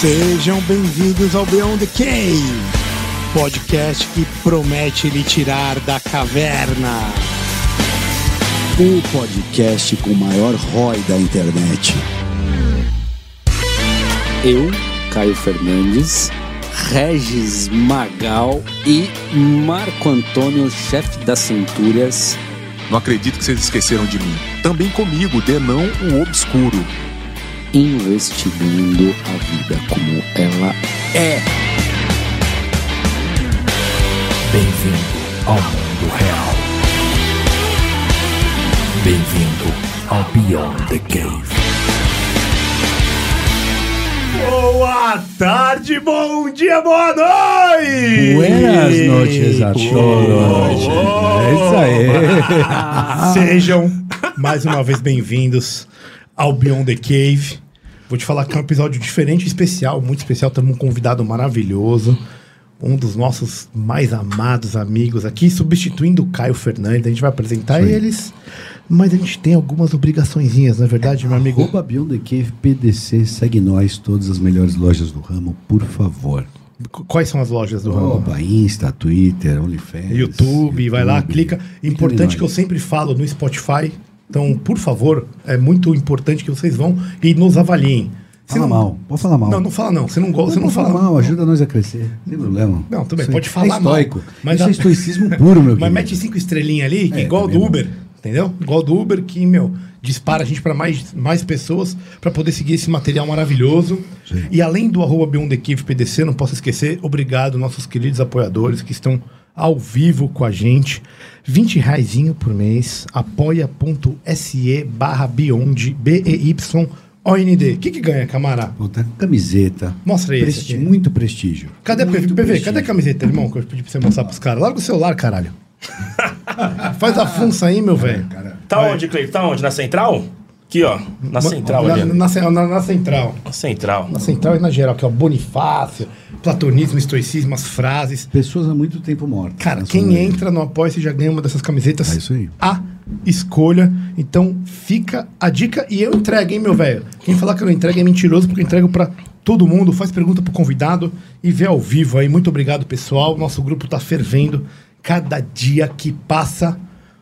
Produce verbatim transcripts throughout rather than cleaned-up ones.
Sejam bem-vindos ao Beyond the Cave, podcast que promete lhe tirar da caverna. O podcast com o maior R O I da internet. Eu, Caio Fernandes, Regis Magal e Marco Antônio, chefe das Centúrias. Não acredito que vocês esqueceram de mim. Também comigo, Denão, o Obscuro. Investigando a vida como ela é. Bem-vindo ao mundo real. Bem-vindo ao Beyond the Cave. Boa tarde, bom dia, boa noite! Buenas noches a todos. É isso aí. Sejam mais uma vez bem-vindos ao Beyond the Cave. Vou te falar que é um episódio diferente, especial, muito especial. Temos um convidado maravilhoso, um dos nossos mais amados amigos aqui, substituindo o Caio Fernandes. A gente vai apresentar Sim. eles, mas a gente tem algumas obrigaçõezinhas, não é verdade, meu amigo? Arroba Beyond the Cave P D C, segue nós, todas as melhores lojas do ramo, por favor. Quais são as lojas do ramo? Opa, Insta, Twitter, OnlyFans. YouTube, YouTube, vai lá, clica. Importante Clica que eu sempre falo no Spotify. Então, por favor, é muito importante que vocês vão e nos avaliem. Fala não... mal, pode falar mal. Não, não fala não. Você não gosta, você não fala mal, ajuda nós a crescer. Sem problema. Não, tudo bem, Isso pode é falar estoico. mal. Mas Isso a... é estoicismo puro, meu querido. Mas mete cinco estrelinhas ali, que é, igual do bom. Uber, entendeu? Igual do Uber, que, meu, dispara a gente para mais, mais pessoas para poder seguir esse material maravilhoso. Sim. E além do arroba Beyond the Cave P D C, não posso esquecer, obrigado nossos queridos apoiadores que estão ao vivo com a gente. vinte reaisinho por mês, apoia.se barra Beyond, B E Y O N D. O que que ganha, camará? Puta, camiseta. Mostra aí. Presti- muito prestígio. Cadê muito P V? prestígio. Cadê a camiseta, irmão? Que eu pedi pra você mostrar pros caras. Larga o celular, caralho. Faz a funça aí, meu velho. Tá Vai. onde, Cleiton? Tá onde? Na central? Aqui, ó. Na central na, ali. Na, na, na central. Na central. Na central e na geral, que é o Bonifácio, platonismo, estoicismo, as frases. Pessoas há muito tempo mortas. Cara, quem entra no Apoia-se já ganha uma dessas camisetas. É isso aí. A escolha. Então fica a dica e eu entrego, hein, meu velho? Quem falar que eu não entrego é mentiroso, porque eu entrego pra todo mundo. Faz pergunta pro convidado e vê ao vivo aí. Muito obrigado, pessoal. Nosso grupo tá fervendo. Cada dia que passa,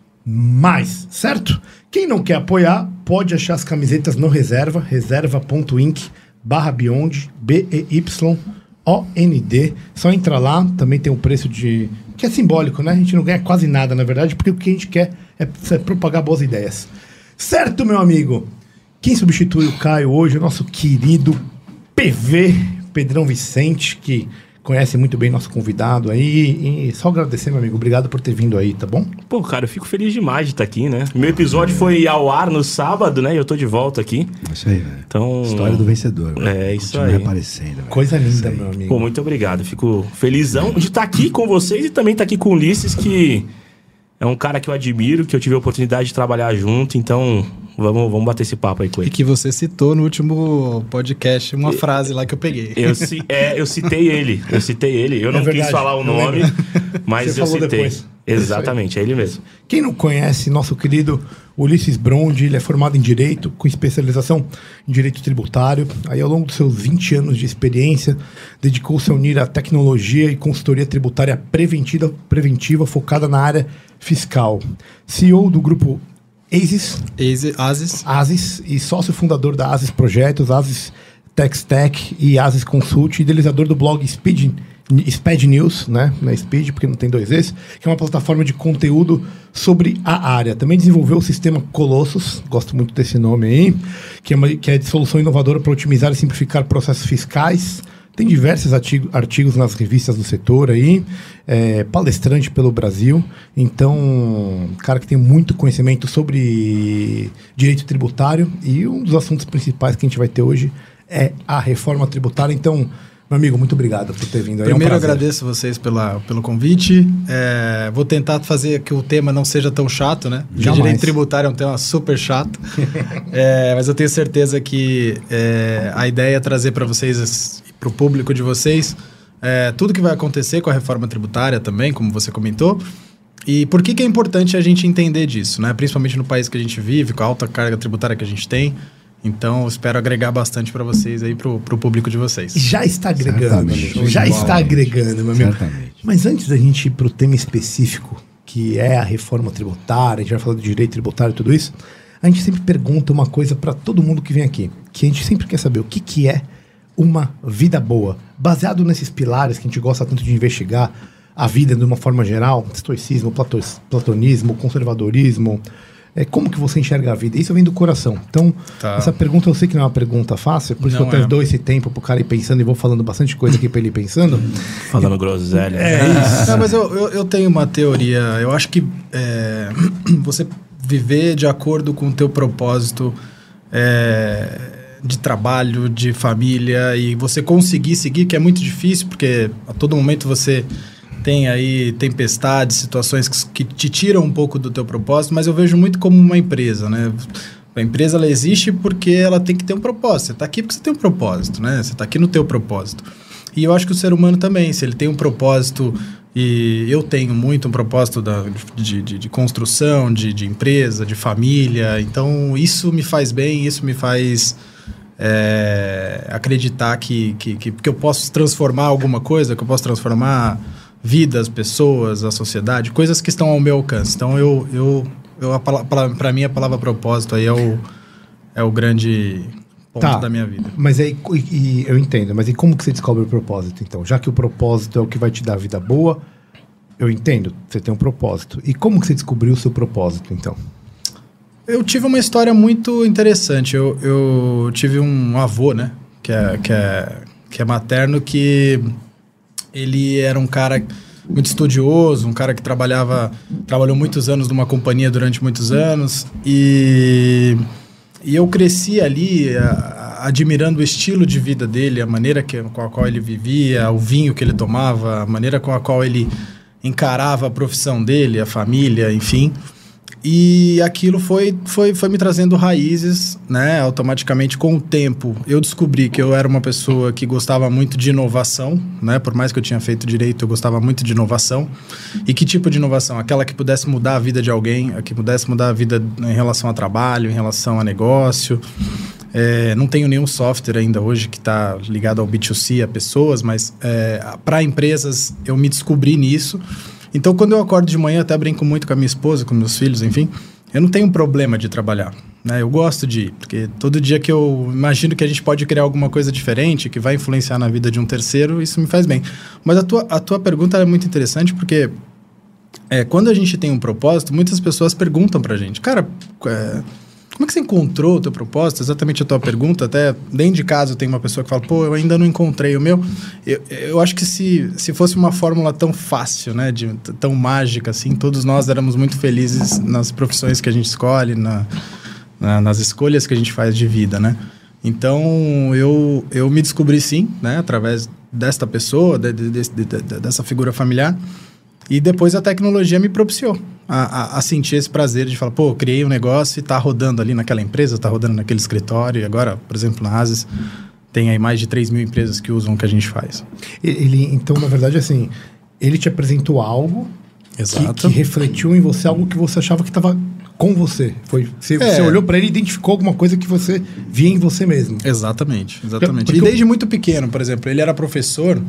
mais, certo? Quem não quer apoiar, pode achar as camisetas no Reserva, reserva.inc barra Beyond, B E Y O N D. Só entra lá, também tem um preço de... que é simbólico, né? A gente não ganha quase nada, na verdade, porque o que a gente quer é, é propagar boas ideias. Certo, meu amigo? Quem substitui o Caio hoje é o nosso querido P V, Pedrão Vicente, que conhece muito bem nosso convidado aí. E só agradecer, meu amigo. Obrigado por ter vindo aí, tá bom? Pô, cara, eu fico feliz demais de estar aqui, né? Meu episódio foi ao ar no sábado, né? E eu tô de volta aqui. Isso aí, velho. Então... História do vencedor. Véio. É, isso Continua aí. Aparecendo, véio. Coisa linda, meu amigo. Pô, muito obrigado. Fico felizão de estar aqui com vocês e também estar aqui com o Ulisses, que é um cara que eu admiro, que eu tive a oportunidade de trabalhar junto. Então, vamos, vamos bater esse papo aí com ele. E que você citou no último podcast uma frase lá que eu peguei. Eu, é, eu citei ele. Eu citei ele. Eu não é quis falar o nome, mas você eu falou citei. Depois. Exatamente, é ele mesmo. Quem não conhece nosso querido Ulisses Brondi, ele é formado em Direito, com especialização em Direito Tributário. Aí, ao longo dos seus vinte anos de experiência, dedicou-se a unir a tecnologia e consultoria tributária preventiva, preventiva focada na área fiscal. C E O do grupo ASIS, ASIS. ASIS e sócio fundador da ASIS Projetos, ASIS Tech Stack e ASIS Consult, idealizador do blog Speed Speed News, né? Na Speed, porque não tem dois Es, que é uma plataforma de conteúdo sobre a área. Também desenvolveu o sistema Colossus, gosto muito desse nome aí, que é, uma, que é de solução inovadora para otimizar e simplificar processos fiscais. Tem diversos artigo, artigos nas revistas do setor aí, é, palestrante pelo Brasil. Então, cara que tem muito conhecimento sobre direito tributário, e um dos assuntos principais que a gente vai ter hoje é a reforma tributária. Então, meu amigo, muito obrigado por ter vindo aí. Primeiro, é um agradeço vocês pela, pelo convite. É, vou tentar fazer que o tema não seja tão chato, né? Porque direito tributário é um tema super chato. é, mas eu tenho certeza que é, a ideia é trazer para vocês, para o público de vocês, é, tudo que vai acontecer com a reforma tributária também, como você comentou. E por que, que é importante a gente entender disso, né? Principalmente no país que a gente vive, com a alta carga tributária que a gente tem. Então, espero agregar bastante para vocês aí, pro, pro público de vocês. Já está agregando, amigo. Já está agregando, meu amigo. Certamente. Mas antes da gente ir pro tema específico, que é a reforma tributária, a gente vai falar de direito tributário e tudo isso, a gente sempre pergunta uma coisa para todo mundo que vem aqui, que a gente sempre quer saber o que, que é uma vida boa, baseado nesses pilares que a gente gosta tanto de investigar a vida de uma forma geral, estoicismo, plato, platonismo, conservadorismo, é, como que você enxerga a vida? Isso vem do coração. Então, Tá. essa pergunta eu sei que não é uma pergunta fácil, por isso Não que eu até é. dou esse tempo pro cara ir pensando e vou falando bastante coisa aqui pra ele ir pensando. Falando groselha. É isso. Não, mas eu, eu, eu tenho uma teoria. Eu acho que é, você viver de acordo com o teu propósito é, de trabalho, de família, e você conseguir seguir, que é muito difícil, porque a todo momento você tem aí tempestades, situações que, que te tiram um pouco do teu propósito, mas eu vejo muito como uma empresa, né? A empresa, ela existe porque ela tem que ter um propósito. Você está aqui porque você tem um propósito, né? Você está aqui no teu propósito. E eu acho que o ser humano também, se ele tem um propósito, e eu tenho muito um propósito da, de, de, de construção, de, de empresa, de família, então isso me faz bem, isso me faz é, acreditar que, que, que, que eu posso transformar alguma coisa, que eu posso transformar vidas, pessoas, a sociedade, coisas que estão ao meu alcance. Então, eu, eu, eu para mim, a palavra propósito aí é o, é o grande ponto Tá. da minha vida. Mas aí, e, e eu entendo, mas e como que você descobre o propósito, então? Já que o propósito é o que vai te dar a vida boa, eu entendo, você tem um propósito. E como que você descobriu o seu propósito, então? Eu tive uma história muito interessante. Eu, eu tive um avô, né? Que é, que, é, que é materno, que ele era um cara muito estudioso, um cara que trabalhava, trabalhou muitos anos numa companhia durante muitos anos. E, e eu cresci ali a, admirando o estilo de vida dele, a maneira que, com a qual ele vivia, o vinho que ele tomava, a maneira com a qual ele encarava a profissão dele, a família, enfim. E aquilo foi, foi, foi me trazendo raízes, né? Automaticamente, com o tempo, eu descobri que eu era uma pessoa que gostava muito de inovação, né? Por mais que eu tinha feito direito, eu gostava muito de inovação. E que tipo de inovação? Aquela que pudesse mudar a vida de alguém, a que pudesse mudar a vida em relação a trabalho, em relação a negócio. É, não tenho nenhum software ainda hoje que está ligado ao B dois C, a pessoas, mas é, para empresas eu me descobri nisso. Então, quando eu acordo de manhã, até brinco muito com a minha esposa, com meus filhos, enfim, eu não tenho problema de trabalhar, né? Eu gosto de ir, porque todo dia que eu imagino que a gente pode criar alguma coisa diferente, que vai influenciar na vida de um terceiro, isso me faz bem. Mas a tua, a tua pergunta é muito interessante, porque é, quando a gente tem um propósito, muitas pessoas perguntam pra gente, cara, é, como é que você encontrou o teu propósito? Exatamente a tua pergunta. Até dentro de casa eu tenho uma pessoa que fala, pô, eu ainda não encontrei o meu. Eu, eu acho que se, se fosse uma fórmula tão fácil, né, de, tão mágica assim, todos nós éramos muito felizes nas profissões que a gente escolhe, na, na, nas escolhas que a gente faz de vida, né? Então, eu, eu me descobri sim, né, através desta pessoa, de, de, de, de, de, dessa figura familiar. E depois a tecnologia me propiciou a, a, a sentir esse prazer de falar, pô, criei um negócio e tá rodando ali naquela empresa, tá rodando naquele escritório. E agora, por exemplo, na Asis, tem aí mais de três mil empresas que usam o que a gente faz. Ele, então, na verdade, assim, ele te apresentou algo Exato. Que, que refletiu em você algo que você achava que estava com você. Foi, você, É. você olhou para ele e identificou alguma coisa que você via em você mesmo. Exatamente, exatamente. Porque E eu- desde muito pequeno, por exemplo, ele era professor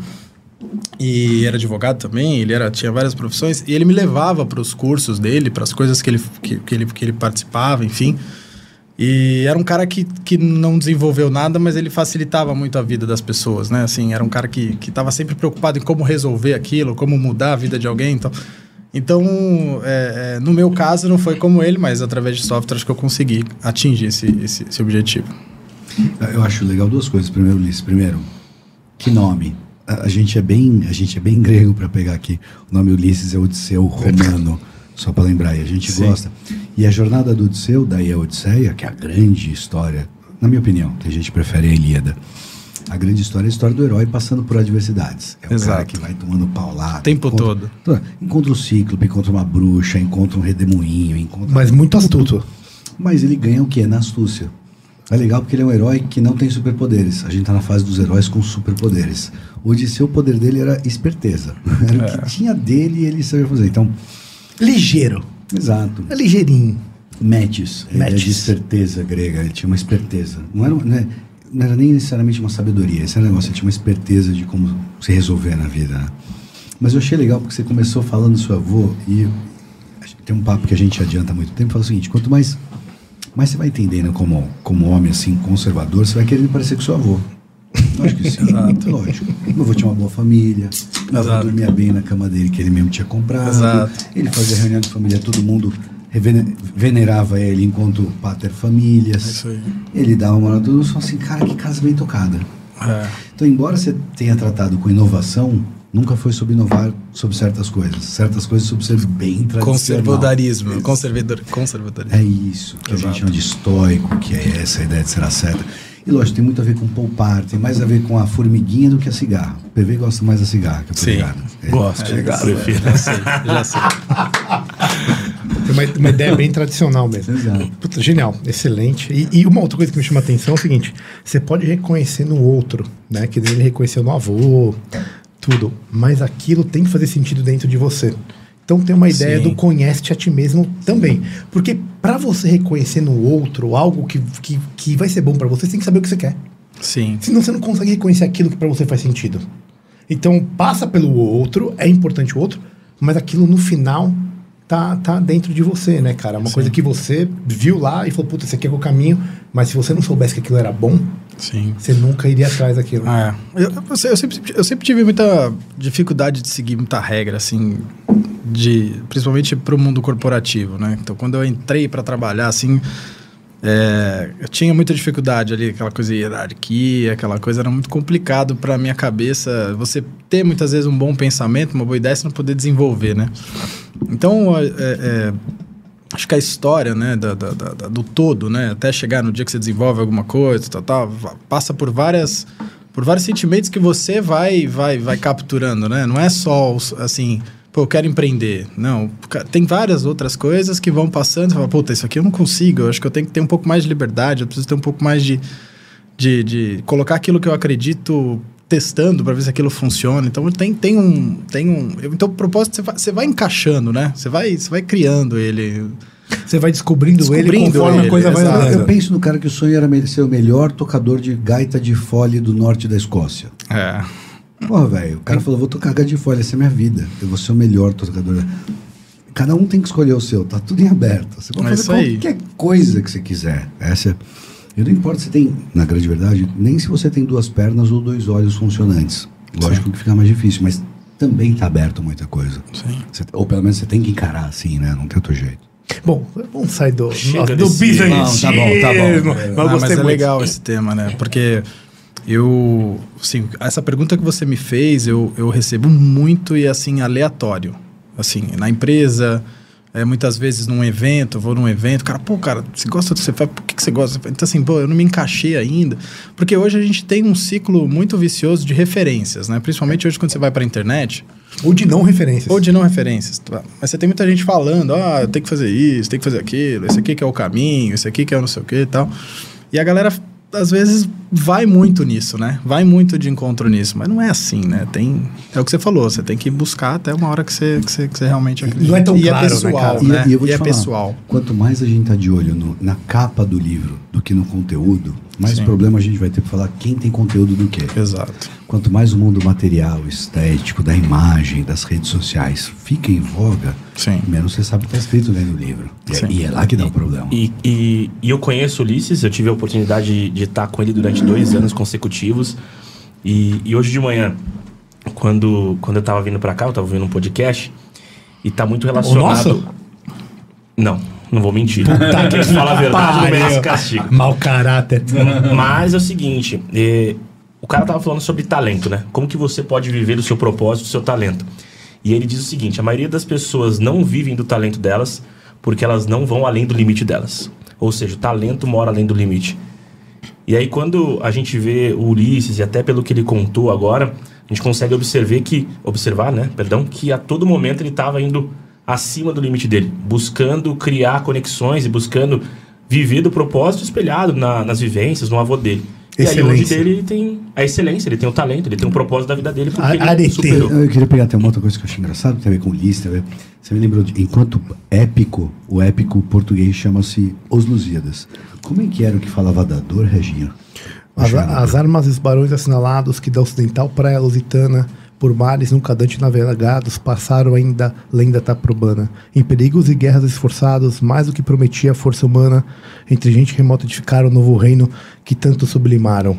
e era advogado também, ele era, tinha várias profissões, e ele me levava para os cursos dele, para as coisas que ele, que, que, ele, que ele participava, enfim. E era um cara que, que não desenvolveu nada, mas ele facilitava muito a vida das pessoas, né? Assim, era um cara que estava sempre preocupado em como resolver aquilo, como mudar a vida de alguém, então... Então, é, é, no meu caso, não foi como ele, mas através de softwares que eu consegui atingir esse, esse, esse objetivo. Eu acho legal duas coisas. Primeiro, Ulisses, primeiro, que nome? A, a gente é bem, a gente é bem grego para pegar aqui. O nome Ulisses é Odisseu romano, só para lembrar, e a gente Sim. gosta. E a jornada do Odisseu, daí a Odisseia, que é a grande história, na minha opinião, tem gente que prefere a Ilíada. A grande história é a história do herói passando por adversidades. É o Exato. cara que vai tomando paulada. O tempo encontra, todo. Então, encontra o cíclope, encontra uma bruxa, encontra um redemoinho, encontra... Mas muito astuto. Mas ele ganha o quê? Na astúcia. É legal porque ele é um herói que não tem superpoderes. A gente tá na fase dos heróis com superpoderes. O Odisseu, o poder dele era esperteza. Era o que tinha dele e ele sabia fazer. Então, Ligeiro. exato. É ligeirinho. Metis. Ele é de esperteza grega, ele tinha uma esperteza. Não era, né, não era nem necessariamente uma sabedoria, esse era um negócio, ele tinha uma esperteza de como se resolver na vida, né? Mas eu achei legal porque você começou falando do seu avô e tem um papo que a gente adianta há muito tempo, fala o seguinte, quanto mais, mais você vai entendendo como, como homem assim, conservador, você vai querendo parecer com seu avô. Lógico que sim, exato. Lógico. Meu avô tinha uma boa família, meu avô dormia bem na cama dele que ele mesmo tinha comprado, exato. Ele fazia reunião de família, todo mundo venerava ele enquanto pater famílias. É isso aí. Ele dava uma hora, todo mundo falou assim, cara, que casa bem tocada. É. Então, embora você tenha tratado com inovação, nunca foi sobre inovar sobre certas coisas. Certas coisas sobre ser bem tradicional. Conservadorismo. Conservador, conservadorismo. É isso, que exato. A gente chama de estoico, que é essa ideia de ser a certa. E lógico, tem muito a ver com poupar, tem mais a ver com a formiguinha do que a cigarra. O P V gosta mais da cigarra que a cigarra. Sim, é, gosto. É, prefiro. Já sei, já sei. Tem uma, uma ideia bem tradicional mesmo. Exato. Puta, genial, excelente. E, e uma outra coisa que me chama a atenção é o seguinte, você pode reconhecer no outro, né? Que ele reconheceu no avô, tudo. Mas aquilo tem que fazer sentido dentro de você. Então tem uma ideia Sim. do conhece-te a ti mesmo também. Porque para você reconhecer no outro algo que, que, que vai ser bom para você, você tem que saber o que você quer. Sim. Senão você não consegue reconhecer aquilo que para você faz sentido. Então passa pelo outro, é importante o outro, mas aquilo no final tá, tá dentro de você, né, cara? Uma Sim. coisa que você viu lá e falou, puta, esse aqui é o caminho, mas se você não soubesse que aquilo era bom, Sim. você nunca iria atrás daquilo. Ah, é. eu, eu, eu, sempre, eu sempre tive muita dificuldade de seguir muita regra, assim, de, principalmente pro mundo corporativo, né? Então, quando eu entrei para trabalhar, assim, é, eu tinha muita dificuldade ali, aquela coisa de hierarquia, aquela coisa, era muito complicado para minha cabeça, você ter muitas vezes um bom pensamento, uma boa ideia, você não poder desenvolver, né? Então, é, é, acho que a história, né, da, da, da, do todo, né, até chegar no dia que você desenvolve alguma coisa, tal, tal, passa por várias, por vários sentimentos que você vai, vai, vai capturando, né? Não é só, assim, pô, eu quero empreender. Não, tem várias outras coisas que vão passando, você fala, puta, isso aqui eu não consigo, eu acho que eu tenho que ter um pouco mais de liberdade, eu preciso ter um pouco mais de, de, de colocar aquilo que eu acredito testando para ver se aquilo funciona. Então tem, tem um... Tem um então o propósito você vai, você vai encaixando, né? Você vai, você vai criando ele. Você vai descobrindo, descobrindo ele conforme ele, a coisa vai andando. Eu penso no cara que o sonho era ser o melhor tocador de gaita de fole do norte da Escócia. É. Porra, velho, o cara falou, vou tocar gaita de fole, essa é a minha vida. Eu vou ser o melhor tocador. Cada um tem que escolher o seu, tá tudo em aberto. Você pode é fazer qualquer coisa que você quiser. Essa é... E não importa se tem, na grande verdade, nem se você tem duas pernas ou dois olhos funcionantes. Lógico Sim. que fica mais difícil, mas também está aberto muita coisa. Sim. Você, ou pelo menos você tem que encarar assim, né? Não tem outro jeito. Bom, vamos sair do, Chega do business. Não, tá bom, tá bom. É, não, mas é muito. Legal esse tema, né? Porque eu, assim, essa pergunta que você me fez, eu, eu recebo muito e assim, aleatório. Assim, na empresa... É, muitas vezes num evento, vou num evento, cara, pô, cara, você gosta do que você faz, por que, que você gosta? Então assim, pô, eu não me encaixei ainda, porque hoje a gente tem um ciclo muito vicioso de referências, né? Principalmente hoje quando você vai pra internet. Ou de não referências. Ou de não referências. Mas você tem muita gente falando, ah, eu tenho que fazer isso, tem que fazer aquilo, esse aqui que é o caminho, esse aqui que é o não sei o que e tal. E a galera... às vezes vai muito nisso, né? Vai muito de encontro nisso, mas não é assim, né? Tem, é o que você falou, você tem que buscar até uma hora que você, que você, que você realmente acredita. Não é tão e claro, é pessoal, né, né? E, e eu vou te e é falar, pessoal. Quanto mais a gente tá de olho no, na capa do livro do que no conteúdo, mais Sim. problema a gente vai ter para falar quem tem conteúdo do que. Exato. Quanto mais o mundo material, estético, da imagem, das redes sociais fica em voga, Sim. menos você sabe o que está escrito dentro do livro. E é, e é lá que dá o problema. E, e, e eu conheço o Ulisses, eu tive a oportunidade de, de estar com ele durante dois anos consecutivos. E, e hoje de manhã, quando, quando eu estava vindo para cá, eu estava ouvindo um podcast, e tá muito relacionado... O nosso? Não, não vou mentir. Tá, quem fala a verdade não merece castigo. Mau caráter. Mas é o seguinte, é, o cara tava falando sobre talento, né? Como que você pode viver do seu propósito, do seu talento. E ele diz o seguinte, a maioria das pessoas não vivem do talento delas porque elas não vão além do limite delas. Ou seja, o talento mora além do limite. E aí quando a gente vê o Ulisses, e até pelo que ele contou agora, a gente consegue observar que, observar, né? Perdão, que a todo momento ele estava indo acima do limite dele, buscando criar conexões e buscando viver do propósito espelhado na, nas vivências, no avô dele. E aí hoje dele ele tem a excelência, ele tem o talento, ele tem o propósito da vida dele, porque A, ele arete. superou. Eu queria pegar até uma outra coisa que eu achei engraçado, que tem a ver com lista. Tem a ver- Você me lembrou de, enquanto épico, o épico português chama-se Os Lusíadas. Como é que era o que falava da dor, Reginho? As, as armas e os barões assinalados que da ocidental praia lusitana, por mares nunca dantes navegados, passaram ainda lenda taprobana. Em perigos e guerras esforçados, mais do que prometia a força humana, entre gente remota edificaram o novo reino que tanto sublimaram.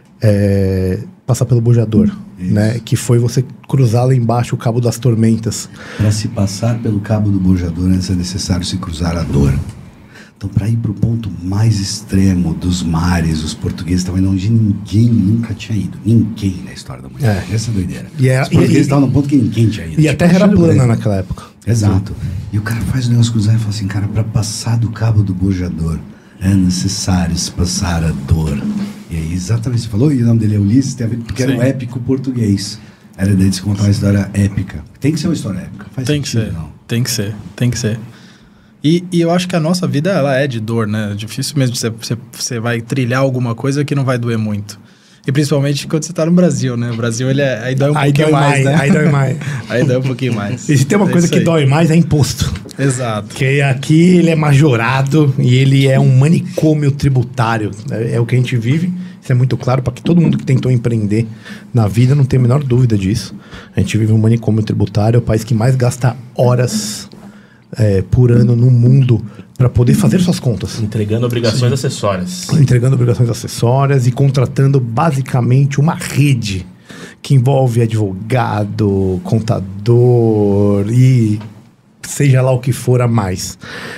É, passar pelo bojador, né? Que foi você cruzar lá embaixo o cabo das tormentas. Para se passar pelo cabo do bojador, antes é necessário se cruzar a dor. Então, para ir para o ponto mais extremo dos mares, os portugueses estavam indo onde ninguém nunca tinha ido. Ninguém na história da humanidade. É. Essa é a doideira. E é- os portugueses e- estavam num ponto que ninguém tinha ido. E a Tipo, terra era Alexandre plana Breno. naquela época. Exato. E o cara faz o negócio cruzar e fala assim, cara, para passar do cabo do bojador é necessário se passar a dor. E aí, exatamente, você falou, e o nome dele é Ulisses, tem a ver, porque era Sim. um épico português. Era daí de se contar uma história épica. Tem que ser uma história épica. Faz Tem que sentido, ser, não? tem que ser, tem que ser. E, e eu acho que a nossa vida, ela é de dor, né? É difícil mesmo você, você, você vai trilhar alguma coisa que não vai doer muito. E principalmente quando você tá no Brasil, né? O Brasil, ele é, aí dói um Aí pouquinho dói mais, mais, né? aí dói mais. Aí dói um pouquinho mais. E se tem uma É coisa isso que aí. dói mais é imposto. Exato. Porque aqui ele é majorado e ele é um manicômio tributário. É, é o que a gente vive. Isso é muito claro para que todo mundo que tentou empreender na vida não tenha a menor dúvida disso. A gente vive um manicômio tributário, é o país que mais gasta horas é, por ano no mundo para poder fazer suas contas. Entregando obrigações acessórias. Entregando obrigações acessórias e contratando basicamente uma rede que envolve advogado, contador e seja lá o que for a mais.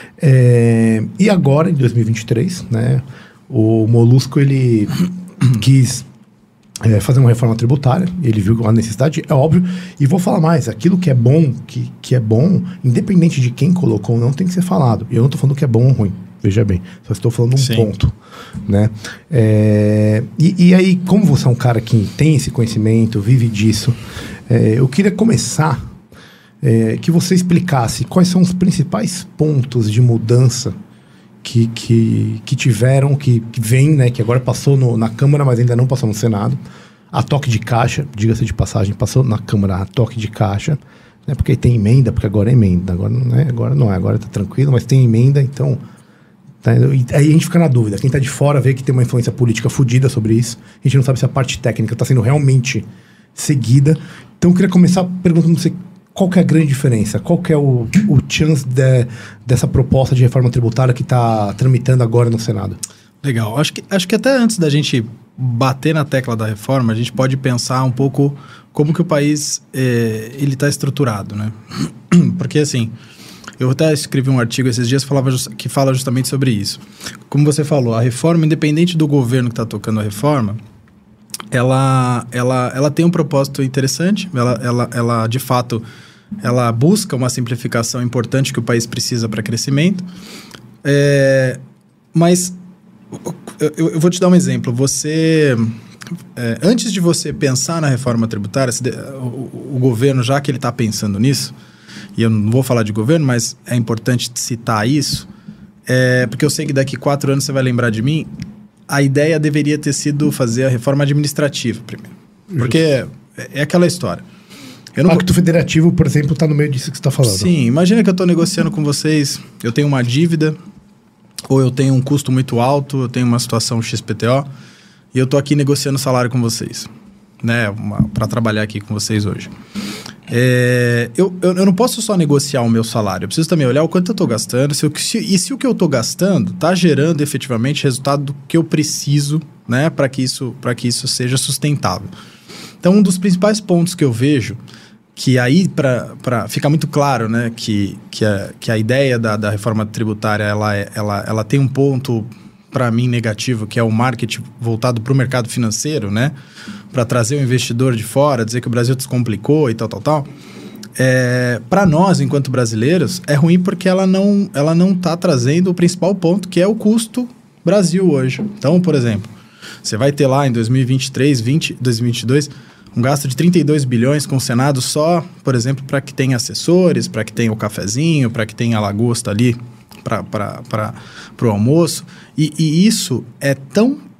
É, e agora, em dois mil e vinte e três, né, o Molusco ele quis é, fazer uma reforma tributária, ele viu a necessidade, é óbvio, e vou falar mais, aquilo que é bom, que, que é bom, independente de quem colocou, não tem que ser falado. E eu não estou falando que é bom ou ruim, veja bem, só estou falando um Sim. ponto, né? É, e, e aí, como você é um cara que tem esse conhecimento, vive disso, é, eu queria começar é, que você explicasse quais são os principais pontos de mudança que, que, que tiveram, que, que vem, né, que agora passou no, na Câmara, mas ainda não passou no Senado, a toque de caixa, diga-se de passagem, passou na Câmara a toque de caixa, né, porque tem emenda, porque agora é emenda, agora não é, agora não é, agora tá tranquilo, mas tem emenda, então... Tá, e aí a gente fica na dúvida, quem tá de fora vê que tem uma influência política fodida sobre isso, a gente não sabe se a parte técnica tá sendo realmente seguida, então eu queria começar perguntando você qual que é a grande diferença, qual que é o, o chance de, dessa proposta de reforma tributária que está tramitando agora no Senado? Legal. Acho que, acho que até antes da gente bater na tecla da reforma, a gente pode pensar um pouco como que o país é, ele está estruturado, né? Porque assim, eu até escrevi um artigo esses dias falava just, que fala justamente sobre isso. Como você falou, a reforma, independente do governo que está tocando a reforma, ela, ela, ela tem um propósito interessante, ela, ela, ela de fato ela busca uma simplificação importante que o país precisa para crescimento, é, mas eu, eu vou te dar um exemplo. Você, é, antes de você pensar na reforma tributária, se de, o, o governo, já que ele está pensando nisso, e eu não vou falar de governo, mas é importante citar isso, é, porque eu sei que daqui quatro anos você vai lembrar de mim. A ideia deveria ter sido fazer a reforma administrativa primeiro. Porque é, é aquela história. Eu O não Pacto Federativo, por exemplo, está no meio disso que você está falando. Sim, imagina que eu estou negociando com vocês, eu tenho uma dívida, ou eu tenho um custo muito alto, eu tenho uma situação X P T O, e eu estou aqui negociando salário com vocês, né, para trabalhar aqui com vocês hoje. É, eu, eu, eu não posso só negociar o meu salário, eu preciso também olhar o quanto eu estou gastando, se eu, se, e se o que eu estou gastando está gerando efetivamente resultado do que eu preciso, né, para que isso, para que isso seja sustentável. Então, um dos principais pontos que eu vejo, que aí, para ficar muito claro, né, que, que, a, que a ideia da, da reforma tributária, ela, é, ela, ela tem um ponto, para mim, negativo, que é o marketing voltado para o mercado financeiro, né, para trazer o investidor de fora, dizer que o Brasil descomplicou e tal, tal, tal. É, para nós, enquanto brasileiros, é ruim porque ela não ela não está trazendo o principal ponto, que é o custo Brasil hoje. Então, por exemplo, você vai ter lá em dois mil e vinte e três, vinte, dois mil e vinte e dois, um gasto de trinta e dois bilhões com o Senado só, por exemplo, para que tenha assessores, para que tenha o cafezinho, para que tenha a lagosta ali para o almoço. E, e isso é tão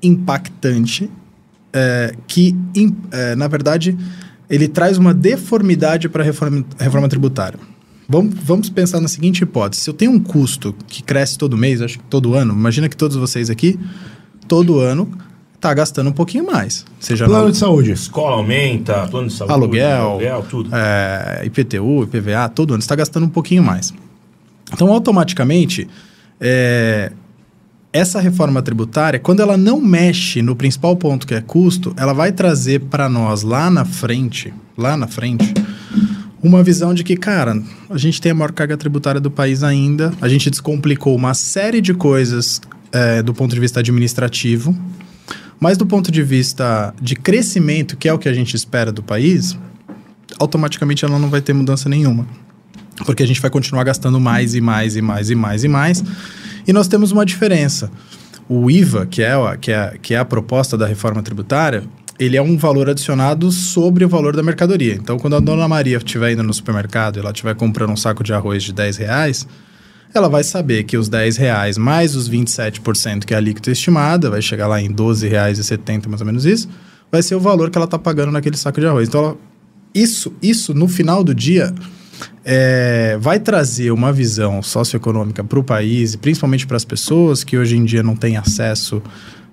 impactante é, que, in, é, na verdade, ele traz uma deformidade para a reforma, reforma tributária. Vamos, vamos pensar na seguinte hipótese. Se eu tenho um custo que cresce todo mês, acho que todo ano, imagina que todos vocês aqui, todo ano, está gastando um pouquinho mais. Seja plano no, de saúde. Escola aumenta, plano de saúde, aluguel, aluguel tudo. É, I P T U, I P V A, todo ano, você está gastando um pouquinho mais. Então, automaticamente, é, essa reforma tributária, quando ela não mexe no principal ponto que é custo, ela vai trazer para nós lá na frente, lá na frente, uma visão de que, cara, a gente tem a maior carga tributária do país ainda, a gente descomplicou uma série de coisas é, do ponto de vista administrativo, mas do ponto de vista de crescimento, que é o que a gente espera do país, automaticamente ela não vai ter mudança nenhuma. Porque a gente vai continuar gastando mais e mais e mais e mais e mais. E nós temos uma diferença. O I V A, que é a, que é, que é a proposta da reforma tributária, ele é um valor adicionado sobre o valor da mercadoria. Então, quando a dona Maria estiver indo no supermercado e ela estiver comprando um saco de arroz de dez reais, ela vai saber que os dez reais mais os vinte e sete por cento, que é a alíquota estimada, vai chegar lá em doze reais e setenta centavos, mais ou menos isso, vai ser o valor que ela está pagando naquele saco de arroz. Então, ela, isso, isso, no final do dia, é, vai trazer uma visão socioeconômica para o país, e principalmente para as pessoas que hoje em dia não têm acesso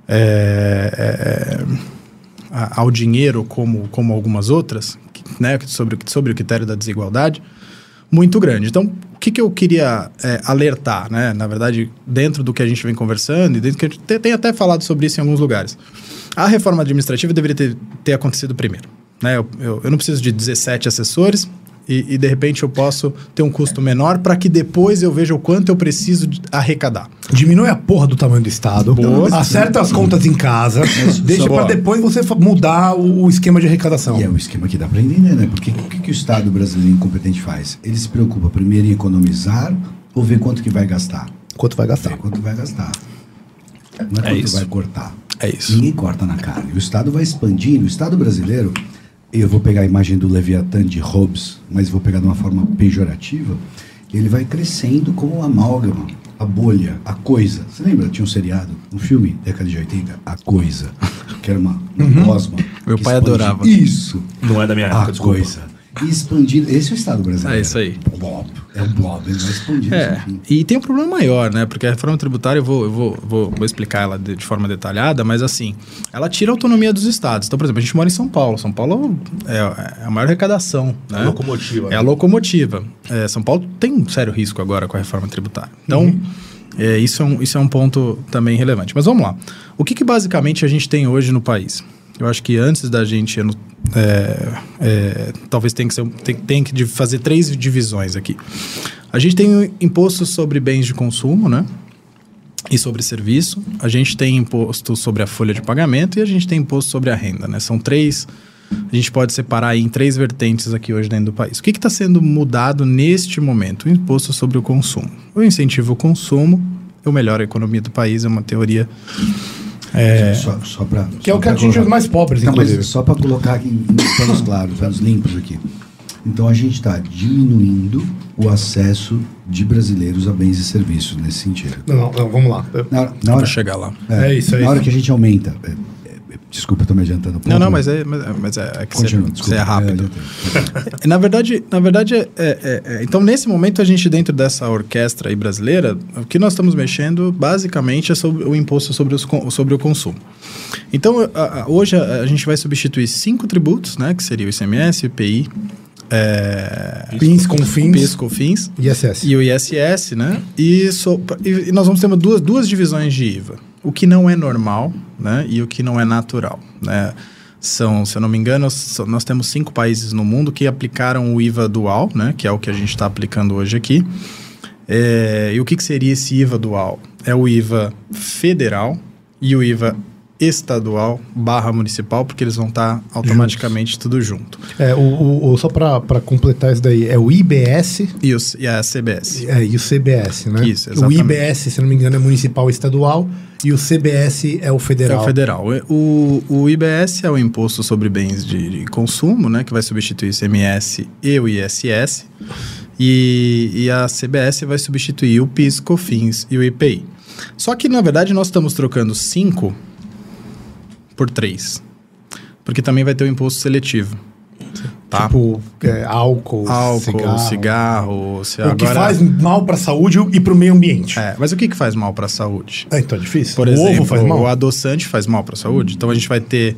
é, é, ao dinheiro como, como algumas outras, né, sobre, sobre o critério da desigualdade, muito grande. Então, o que, que eu queria é, alertar, né? Na verdade, dentro do que a gente vem conversando, e dentro que a gente tem, tem até falado sobre isso em alguns lugares, a reforma administrativa deveria ter, ter acontecido primeiro. Né? Eu, eu, eu não preciso de dezessete assessores e, e, de repente, eu posso ter um custo menor para que depois eu veja o quanto eu preciso de arrecadar. Diminui a porra do tamanho do Estado, Boa. acerta as contas em casa, deixa para depois você mudar o, o esquema de arrecadação. E é o esquema que dá para entender, né? Porque o que, que o Estado brasileiro incompetente faz? Ele se preocupa primeiro em economizar ou ver quanto que vai gastar? Quanto vai gastar? Ver quanto vai gastar. Não é, É quanto isso. vai cortar. É isso. Ninguém corta na cara. E o Estado vai expandindo. O Estado brasileiro, eu vou pegar a imagem do Leviatã de Hobbes, mas vou pegar de uma forma pejorativa, ele vai crescendo como um amálgama, a bolha, a coisa. Você lembra? Tinha um seriado, um filme, década de oitenta, A Coisa, que era uma, uma Uhum. gosma. Meu que pai expandia- adorava. Isso. Não é da minha época, A desculpa. coisa. E expandindo. Esse é o Estado brasileiro. É isso aí. Blob. É um blob. Ele vai expandindo. É, isso aqui. e tem um problema maior, né? Porque a reforma tributária, eu vou, eu vou, vou, vou explicar ela de, de forma detalhada, mas assim, ela tira a autonomia dos estados. Então, por exemplo, a gente mora em São Paulo. São Paulo é, é a maior arrecadação, né? A locomotiva. É a locomotiva. É, São Paulo tem um sério risco agora com a reforma tributária. Então, uhum. é, isso, é um, isso é um ponto também relevante. Mas vamos lá. O que, que basicamente a gente tem hoje no país? Eu acho que antes da gente... É, é, talvez tenha que, ser, tem, tem que fazer três divisões aqui. A gente tem o imposto sobre bens de consumo, né? E sobre serviço. A gente tem imposto sobre a folha de pagamento e a gente tem imposto sobre a renda, né? São três... A gente pode separar aí em três vertentes aqui hoje dentro do país. O que está sendo mudado neste momento? O imposto sobre o consumo. O incentivo ao consumo, eu melhoro a economia do país, é uma teoria... É, só, só pra, que é só o que pra atinge colocar- os mais pobres, Não, inclusive. mas só para colocar aqui em panos claros, panos limpos aqui. Então a gente está diminuindo o acesso de brasileiros a bens e serviços nesse sentido. Não, não, não, vamos lá. Na, na para hora, chegar lá. É isso, é na hora isso. que a gente aumenta. é, é, desculpa, estou me adiantando um pouco. Não, não, mas é, mas, mas é, é que você, Continua, você desculpa. é rápido. É, adiantei. Na verdade, na verdade é, é- é- então, nesse momento, a gente, dentro dessa orquestra aí brasileira, o que nós estamos mexendo, basicamente, é sobre o imposto sobre, os, con- sobre o consumo. Então, a- a- hoje, a, a gente vai substituir cinco tributos, né? Que seria o I C M S, o I P I, é, Pins, confins, PIS, COFINS I S S. e o I S S, né? E, so- e- e nós vamos ter uma- duas, duas divisões de I V A. O que não é normal, né? E o que não é natural, né? São, se eu não me engano, so- nós temos cinco países no mundo que aplicaram o I V A dual, né? Que é o que a gente está aplicando hoje aqui. É, e o que, que seria esse I V A dual? É o I V A federal e o I V A estadual barra municipal, porque eles vão estar automaticamente tudo junto. É, o, o- o- só para completar isso daí, é o I B S E, os, e a C B S. é, e o C B S, né? Isso, O exatamente. I B S, se não me engano, é municipal e estadual, e o C B S é o É federal. o federal. O, o I B S é o Imposto sobre Bens de, de Consumo, né? Que vai substituir o I C M S e o I S S. E, e a C B S vai substituir o PIS, COFINS e o I P I. Só que, na verdade, nós estamos trocando cinco por três. Porque também vai ter o imposto seletivo. Tá? Tipo, é, álcool, Álcool, cigarro. cigarro se O agora... que faz mal pra saúde e pro meio ambiente. É, mas o que, que faz mal para a saúde? É, então é difícil. Por o exemplo, ovo faz mal? o adoçante faz mal para a saúde. Então a gente vai ter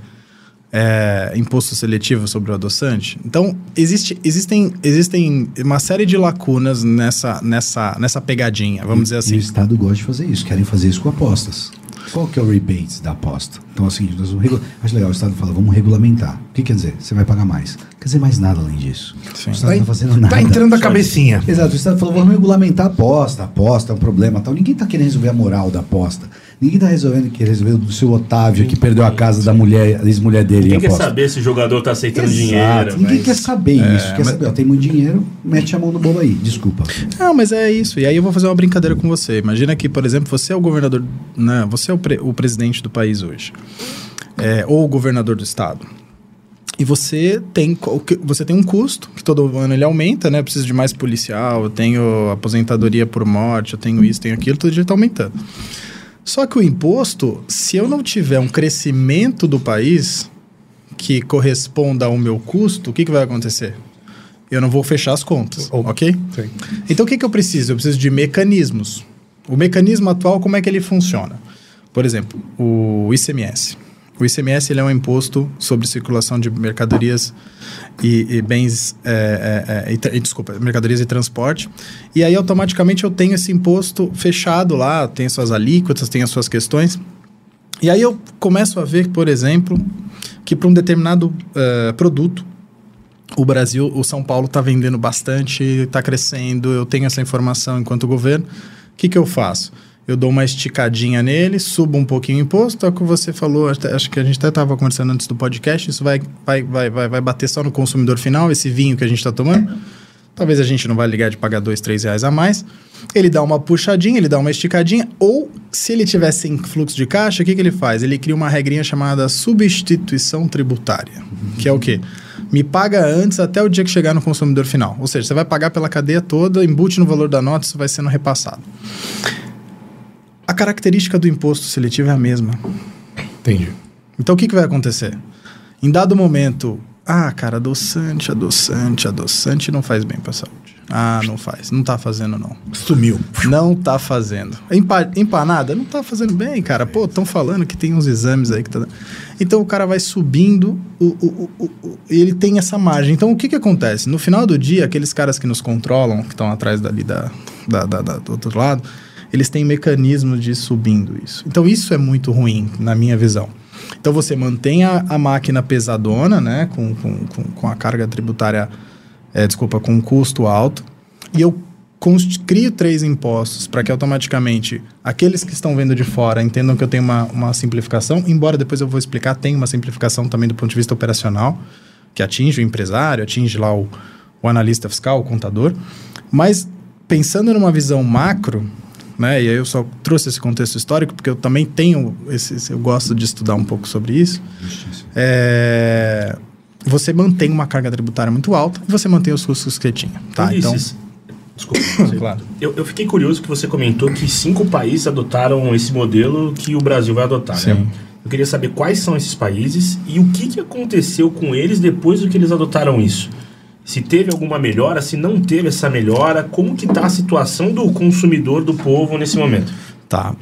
é, imposto seletivo sobre o adoçante. Então existe, existem, existem uma série de lacunas nessa, nessa, nessa pegadinha, vamos dizer E o assim. Estado gosta de fazer isso, querem fazer isso com apostas. Qual que é o rebate da aposta? Então, assim, nós vamos regu... acho legal, o Estado fala, vamos regulamentar. O que quer dizer? Você vai pagar mais. Quer dizer mais nada além disso. Sim. O Estado não está fazendo nada. Tá entrando a Só cabecinha. isso. Exato, o Estado falou, vamos regulamentar a aposta. A aposta é um problema tal. Ninguém está querendo resolver a moral da aposta. Ninguém está resolvendo que resolver do seu Otávio, que perdeu a casa da mulher, da ex-mulher dele. Ninguém em quer aposta. saber se o jogador tá aceitando Exato. dinheiro. Ninguém mas- quer saber isso. Quer mas- saber, ó, tem muito dinheiro, mete a mão no bolo aí. Desculpa. Não, mas é isso. E aí eu vou fazer uma brincadeira com você. Imagina que, por exemplo, você é o governador, né? Você é o, pre- o presidente do país hoje. É, ou o governador do estado. E você tem, co- que- você tem um custo, que todo ano ele aumenta, né? Eu preciso de mais policial, eu tenho aposentadoria por morte, eu tenho isso, tenho aquilo, todo dia está aumentando. Só que o imposto, se eu não tiver um crescimento do país que corresponda ao meu custo, o que, que vai acontecer? Eu não vou fechar as contas, Ou- ok? Sim. Então, o que, que eu preciso? Eu preciso de mecanismos. O mecanismo atual, como é que ele funciona? Por exemplo, o I C M S. O I C M S ele é um imposto sobre circulação de mercadorias e, e bens... É, é, é, e, tra- e, desculpa, mercadorias e transporte. E aí, automaticamente, eu tenho esse imposto fechado lá, tem suas alíquotas, tem as suas questões. E aí, eu começo a ver, por exemplo, que para um determinado eh, produto, o Brasil, o São Paulo está vendendo bastante, está crescendo, eu tenho essa informação enquanto governo. O que, que eu faço? Eu dou uma esticadinha nele, subo um pouquinho o imposto, é o que você falou, até- acho que a gente até estava conversando antes do podcast, isso vai, vai, vai, vai, vai bater só no consumidor final, esse vinho que a gente está tomando. Talvez a gente não vai ligar de pagar dois, três reais a mais. Ele dá uma puxadinha, ele dá uma esticadinha, ou se ele tiver sem fluxo de caixa, o que, que ele faz? Ele cria uma regrinha chamada substituição tributária, que é o quê? Me paga antes até o dia que chegar no consumidor final. Ou seja, você vai pagar pela cadeia toda, embute no valor da nota, isso vai sendo repassado. A característica do imposto seletivo é a mesma. Entendi. Então, o que, que vai acontecer? Em dado momento, ah, cara, adoçante, adoçante, adoçante não faz bem para a saúde. Ah, não faz. Não tá fazendo, não. Sumiu. Não tá fazendo. Empa- empanada? Não tá fazendo bem, cara. Pô, estão falando que tem uns exames aí que tá... Então, o cara vai subindo o, o, o, o, e ele tem essa margem. Então, o que que acontece? No final do dia, aqueles caras que nos controlam, que estão atrás dali da, da, da, da, do outro lado, eles têm mecanismos de ir subindo isso. Então, isso é muito ruim, na minha visão. Então, você mantém a, a máquina pesadona, né? Com, com, com, com a carga tributária... É, desculpa, com um custo alto, e eu const- crio três impostos para que automaticamente aqueles que estão vendo de fora entendam que eu tenho uma, uma simplificação, embora depois eu vou explicar, tem uma simplificação também do ponto de vista operacional, que atinge o empresário, atinge lá o, o analista fiscal, o contador, mas pensando numa visão macro, né, e aí eu só trouxe esse contexto histórico, porque eu também tenho, esse, esse- eu gosto de estudar um pouco sobre isso, é... você mantém uma carga tributária muito alta e você mantém os custos que você tinha. Tá, então, Ulisses, desculpa. não sei. claro. Eu, eu fiquei curioso que você comentou que cinco países adotaram esse modelo que o Brasil vai adotar, né? Sim. Eu queria saber quais são esses países e o que, que aconteceu com eles depois do que eles adotaram isso. Se teve alguma melhora, se não teve essa melhora, como que está a situação do consumidor, do povo nesse momento? Tá.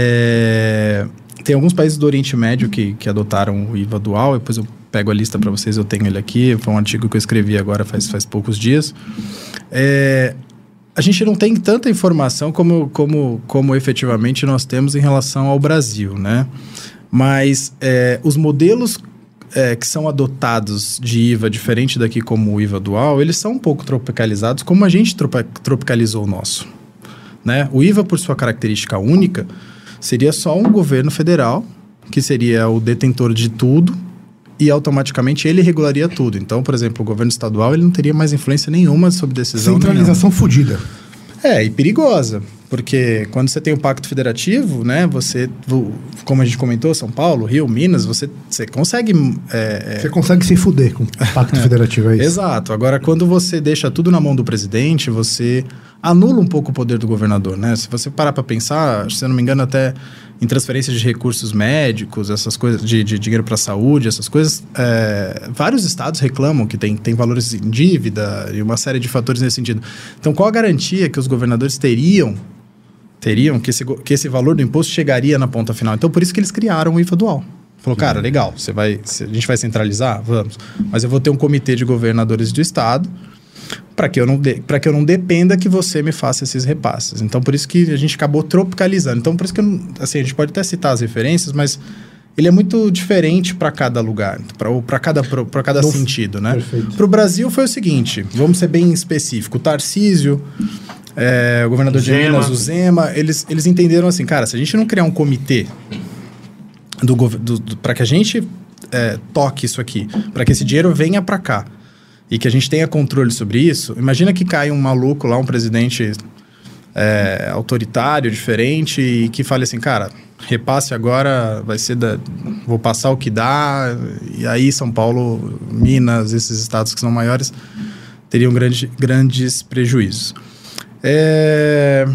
É, tem alguns países do Oriente Médio que, que adotaram o I V A dual, depois eu pego a lista para vocês, eu tenho ele aqui, foi um artigo que eu escrevi agora faz, faz poucos dias. É, a gente não tem tanta informação como, como, como efetivamente nós temos em relação ao Brasil, né? Mas é, os modelos é, que são adotados de I V A, diferente daqui como o I V A dual, eles são um pouco tropicalizados, como a gente tropa- tropicalizou o nosso. Né? O I V A, por sua característica única, seria só um governo federal, que seria o detentor de tudo, e automaticamente ele regularia tudo. Então, por exemplo, o governo estadual ele não teria mais influência nenhuma sobre decisão Centralização fodida. nenhuma. É, e perigosa, porque quando você tem o Pacto Federativo, né, você, vo- como a gente comentou, São Paulo, Rio, Minas, você, você consegue... é, é, Você consegue se fuder com o Pacto Federativo, é isso? Exato. Agora, quando você deixa tudo na mão do presidente, você anula um pouco o poder do governador, né? Se você parar para pensar, se eu não me engano, até em transferência de recursos médicos, essas coisas, de, de dinheiro para a saúde, essas coisas, é, vários estados reclamam que tem, tem valores em dívida e uma série de fatores nesse sentido. Então, qual a garantia que os governadores teriam, teriam que, esse, que esse valor do imposto chegaria na ponta final? Então, por isso que eles criaram o I V A dual. Falou, cara, legal, você vai, a gente vai centralizar? Vamos. Mas eu vou ter um comitê de governadores do estado para que eu não de, para que eu não dependa que você me faça esses repasses. Então, por isso que a gente acabou tropicalizando. Então, por isso que eu, assim, a gente pode até citar as referências, mas ele é muito diferente para cada lugar, para cada, para cada sentido, né? Para o Brasil foi o seguinte, vamos ser bem específico, o Tarcísio, é, o governador de Minas, o Zema, eles, eles entenderam assim, cara, se a gente não criar um comitê do, do, do, para que a gente é, toque isso aqui, para que esse dinheiro venha para cá e que a gente tenha controle sobre isso, imagina que cai um maluco lá, um presidente é, autoritário, diferente, e que fale assim, cara, repasse agora vai ser da... vou passar o que dá, e aí São Paulo, Minas, esses estados que são maiores, teriam grande, grandes prejuízos. É...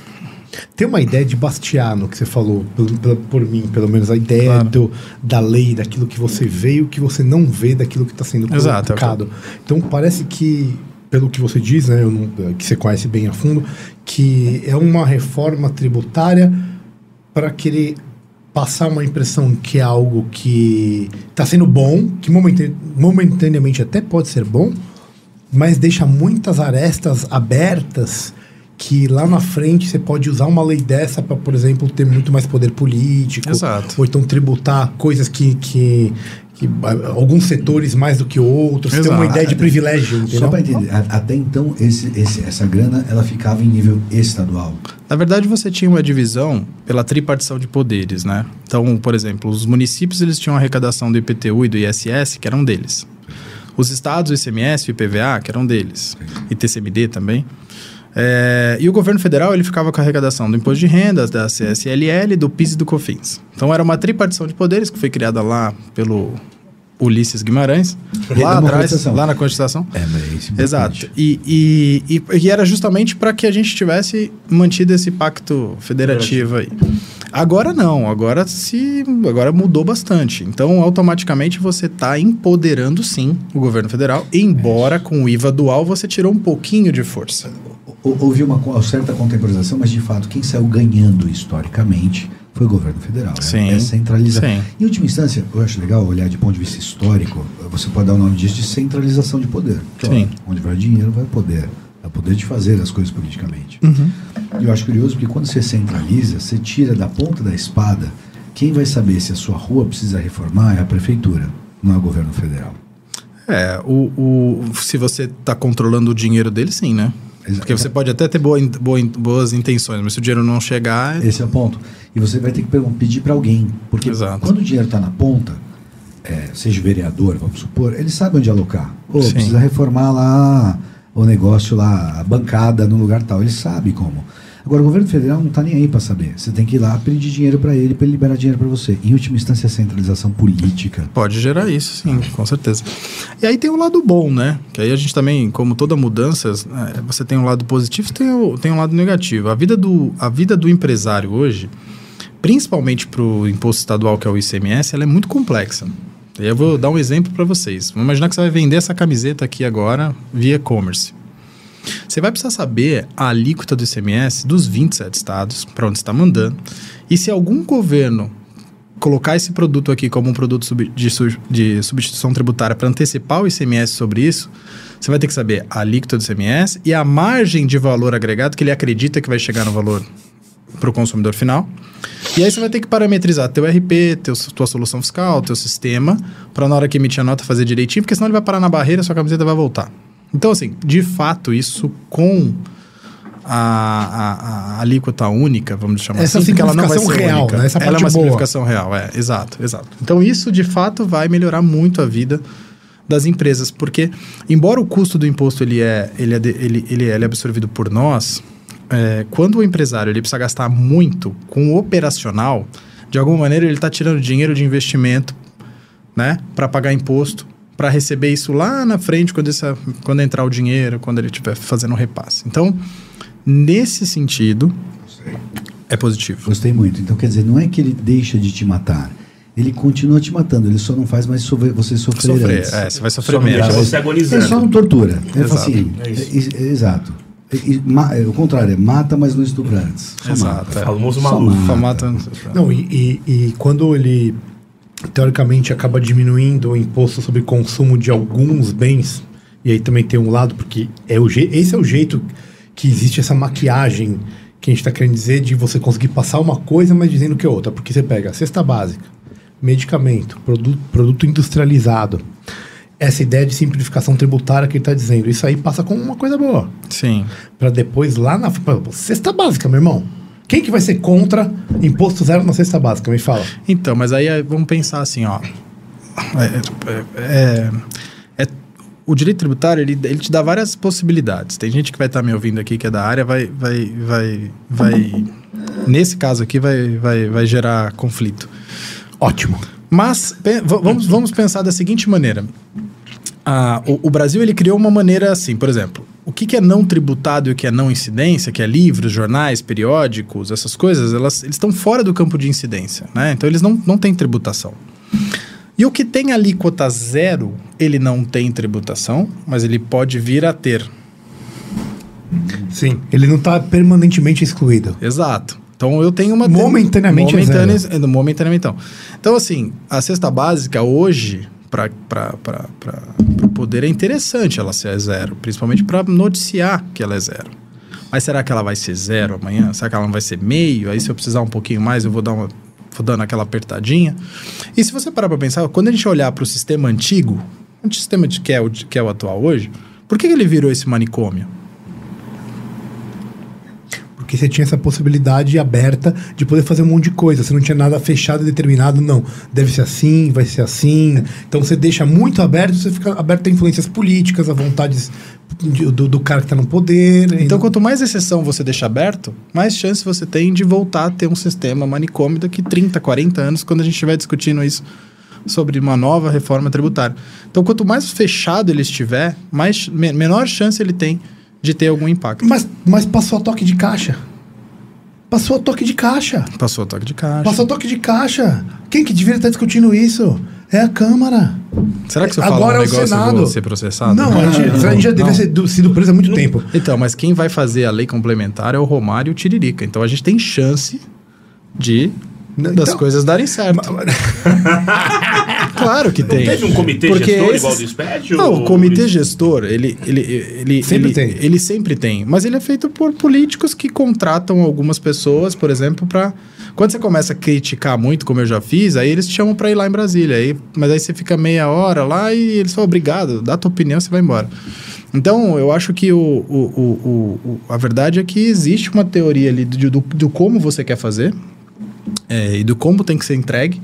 Tem uma ideia de Bastiano que você falou, por, por, por mim, pelo menos, a ideia claro. do, da lei, daquilo que você vê e o que você não vê daquilo que está sendo colocado. É então, parece que, pelo que você diz, né, eu não, que você conhece bem a fundo, que é uma reforma tributária para querer passar uma impressão que é algo que está sendo bom, que momentane- momentaneamente até pode ser bom, mas deixa muitas arestas abertas que lá na frente você pode usar uma lei dessa para, por exemplo, ter muito mais poder político. Exato. Ou então tributar coisas que, que, que alguns setores mais do que outros. Exato. Tem uma ideia de privilégio, entendeu? Só para entender, até então esse, esse, essa grana ela ficava em nível estadual. Na verdade, você tinha uma divisão pela tripartição de poderes, né? Então, por exemplo, os municípios eles tinham a arrecadação do I P T U e do I S S, que eram deles. Os estados, o I C M S e o I P V A, que eram deles. E T C M D também. É, e o governo federal ele ficava com a arrecadação do imposto de renda, da C S L L, do P I S e do COFINS. Então era uma tripartição de poderes que foi criada lá pelo Ulisses Guimarães, lá atrás, lá na Constituição. É, mas é exato. E, e, e, e era justamente para que a gente tivesse mantido esse pacto federativo aí. Agora não, agora, se, agora mudou bastante. Então, automaticamente, você está empoderando, sim, o governo federal, embora com o I V A dual você tirou um pouquinho de força. Houve uma certa contemporização, mas, de fato, quem saiu ganhando historicamente foi o governo federal. Sim. É centralização. Sim. Em última instância, eu acho legal olhar de ponto de vista histórico, você pode dar o nome disso de centralização de poder. Claro, sim. Onde vai o dinheiro, vai o poder. É o poder de fazer as coisas politicamente. Uhum. E eu acho curioso porque quando você centraliza, você tira da ponta da espada, quem vai saber se a sua rua precisa reformar é a prefeitura, não é o governo federal. É, o, o, se você está controlando o dinheiro dele, sim, né? Exato. Porque você pode até ter boa, boa, boas intenções, mas se o dinheiro não chegar... Esse é o ponto. E você vai ter que pedir para alguém. Porque Exato. Quando o dinheiro está na ponta, é, seja vereador, vamos supor, ele sabe onde alocar. Ou sim. precisa reformar lá o negócio lá, a bancada no lugar tal. Ele sabe como. Agora, o governo federal não está nem aí para saber. Você tem que ir lá pedir dinheiro para ele, para ele liberar dinheiro para você. Em última instância, a centralização política. Pode gerar isso, sim, com certeza. E aí tem o lado bom, né? Que aí a gente também, como toda mudança, é, você tem um lado positivo e tem, o, tem um lado negativo. A vida do, a vida do empresário hoje, principalmente para o imposto estadual, que é o I C M S, ela é muito complexa. E eu vou dar um exemplo para vocês. Vamos imaginar que você vai vender essa camiseta aqui agora via e-commerce. Você vai precisar saber a alíquota do I C M S dos vinte e sete estados, para onde você está mandando. E se algum governo colocar esse produto aqui como um produto sub, de, de substituição tributária para antecipar o I C M S sobre isso, você vai ter que saber a alíquota do I C M S e a margem de valor agregado que ele acredita que vai chegar no valor para o consumidor final. E aí você vai ter que parametrizar teu R P, teu, tua solução fiscal, teu sistema, para na hora que emitir a nota fazer direitinho, porque senão ele vai parar na barreira e sua camiseta vai voltar. Então, assim, de fato, isso com a, a, a alíquota única, vamos chamar essa assim, porque ela não vai ser real, única. Né? Essa ela é uma boa. simplificação real, é, exato, exato. Então, isso, de fato, vai melhorar muito a vida das empresas, porque, embora o custo do imposto ele é, ele é, de, ele, ele é, ele é absorvido por nós, é, quando o empresário ele precisa gastar muito com o operacional, de alguma maneira ele está tirando dinheiro de investimento, né, para pagar imposto, para receber isso lá na frente, quando, essa, quando entrar o dinheiro, quando ele estiver fazendo o repasse. Então, nesse sentido, É positivo. Gostei muito. Então, quer dizer, não é que ele deixa de te matar. Ele continua te matando, ele só não faz mais sofrer, você sofrer, Sofrer, antes. é, você vai sofrer Só não menos. deixa você agonizando. Ele só não tortura. Ele fala Exato. assim, É isso. é- é- exato. E- e- ma- é o contrário, é mata, mas não estupra antes. Só Exato. mata. É. Famoso Só maluco. mata. Só mata. Não, e, e, e quando ele, teoricamente, acaba diminuindo o imposto sobre consumo de alguns bens, e aí também tem um lado, porque é o je- esse é o jeito que existe essa maquiagem que a gente está querendo dizer de você conseguir passar uma coisa, mas dizendo que é outra. Porque você pega a cesta básica, medicamento, produto, produto industrializado, essa ideia de simplificação tributária que ele está dizendo, isso aí passa como uma coisa boa. Sim. Para depois lá na... Pô, cesta básica, meu irmão. Quem que vai ser contra imposto zero na cesta básica? Me fala. Então, mas aí é, vamos pensar assim, ó. É, é, é, é- o direito tributário, ele, ele te dá várias possibilidades. Tem gente que vai estar me ouvindo aqui, que é da área, vai... vai, vai, vai nesse caso aqui, vai, vai, vai gerar conflito. Ótimo. Mas pe- v- vamos, vamos pensar da seguinte maneira. Ah, o, o Brasil ele criou uma maneira assim, por exemplo, o que, que é não tributado e o que é não incidência, que é livros, jornais, periódicos, essas coisas, elas, eles estão fora do campo de incidência, né? Então eles não, não têm tributação. E o que tem alíquota zero, ele não tem tributação, mas ele pode vir a ter. Sim. Ele não está permanentemente excluído. Exato. Então eu tenho uma... Momentaneamente é Momentânea- zero. é, Momentaneamente então. Então assim, a cesta básica hoje, para o poder é interessante ela ser zero. Principalmente para noticiar que ela é zero. Mas será que ela vai ser zero amanhã? Será que ela não vai ser meio? Aí se eu precisar um pouquinho mais, eu vou dar uma... Vou dando aquela apertadinha. E se você parar para pensar, quando a gente olhar para o sistema antigo, o sistema de, que, é o, que é o atual hoje, por que, que ele virou esse manicômio? Porque você tinha essa possibilidade aberta de poder fazer um monte de coisa. Você não tinha nada fechado e determinado, não. Deve ser assim, vai ser assim. Então você deixa muito aberto, você fica aberto a influências políticas, a vontades de- do, do cara que está no poder. Então, E- quanto mais exceção você deixa aberto, mais chance você tem de voltar a ter um sistema manicômio daqui trinta, quarenta anos, quando a gente estiver discutindo isso sobre uma nova reforma tributária. Então, quanto mais fechado ele estiver, mais, me- menor chance ele tem de ter algum impacto. Mas, mas passou a toque de caixa. Passou a toque de caixa. Passou o toque de caixa. Passou a toque de caixa. Quem que deveria estar discutindo isso? É a Câmara. Será que se eu falar Agora um é o negócio eu Senado. vou ser processado? Não, a gente, a gente já devia Não. ser do- sido preso há muito tempo. Então, mas quem vai fazer a lei complementar é o Romário e o Tiririca. Então, a gente tem chance de Não, das então- coisas darem certo. Claro que tem. Teve um comitê Porque gestor esses- igual do SPED? Não, ou- o comitê gestor, ele, ele, ele, Sempre ele, tem. ele sempre tem. Mas ele é feito por políticos que contratam algumas pessoas, por exemplo, para... Quando você começa a criticar muito, como eu já fiz, aí eles te chamam para ir lá em Brasília. Aí, mas aí você fica meia hora lá e eles falam, obrigado, dá a tua opinião, você vai embora. Então, eu acho que o, o, o, o, o- a verdade é que existe uma teoria ali do, do, do como você quer fazer é, e do como tem que ser entregue.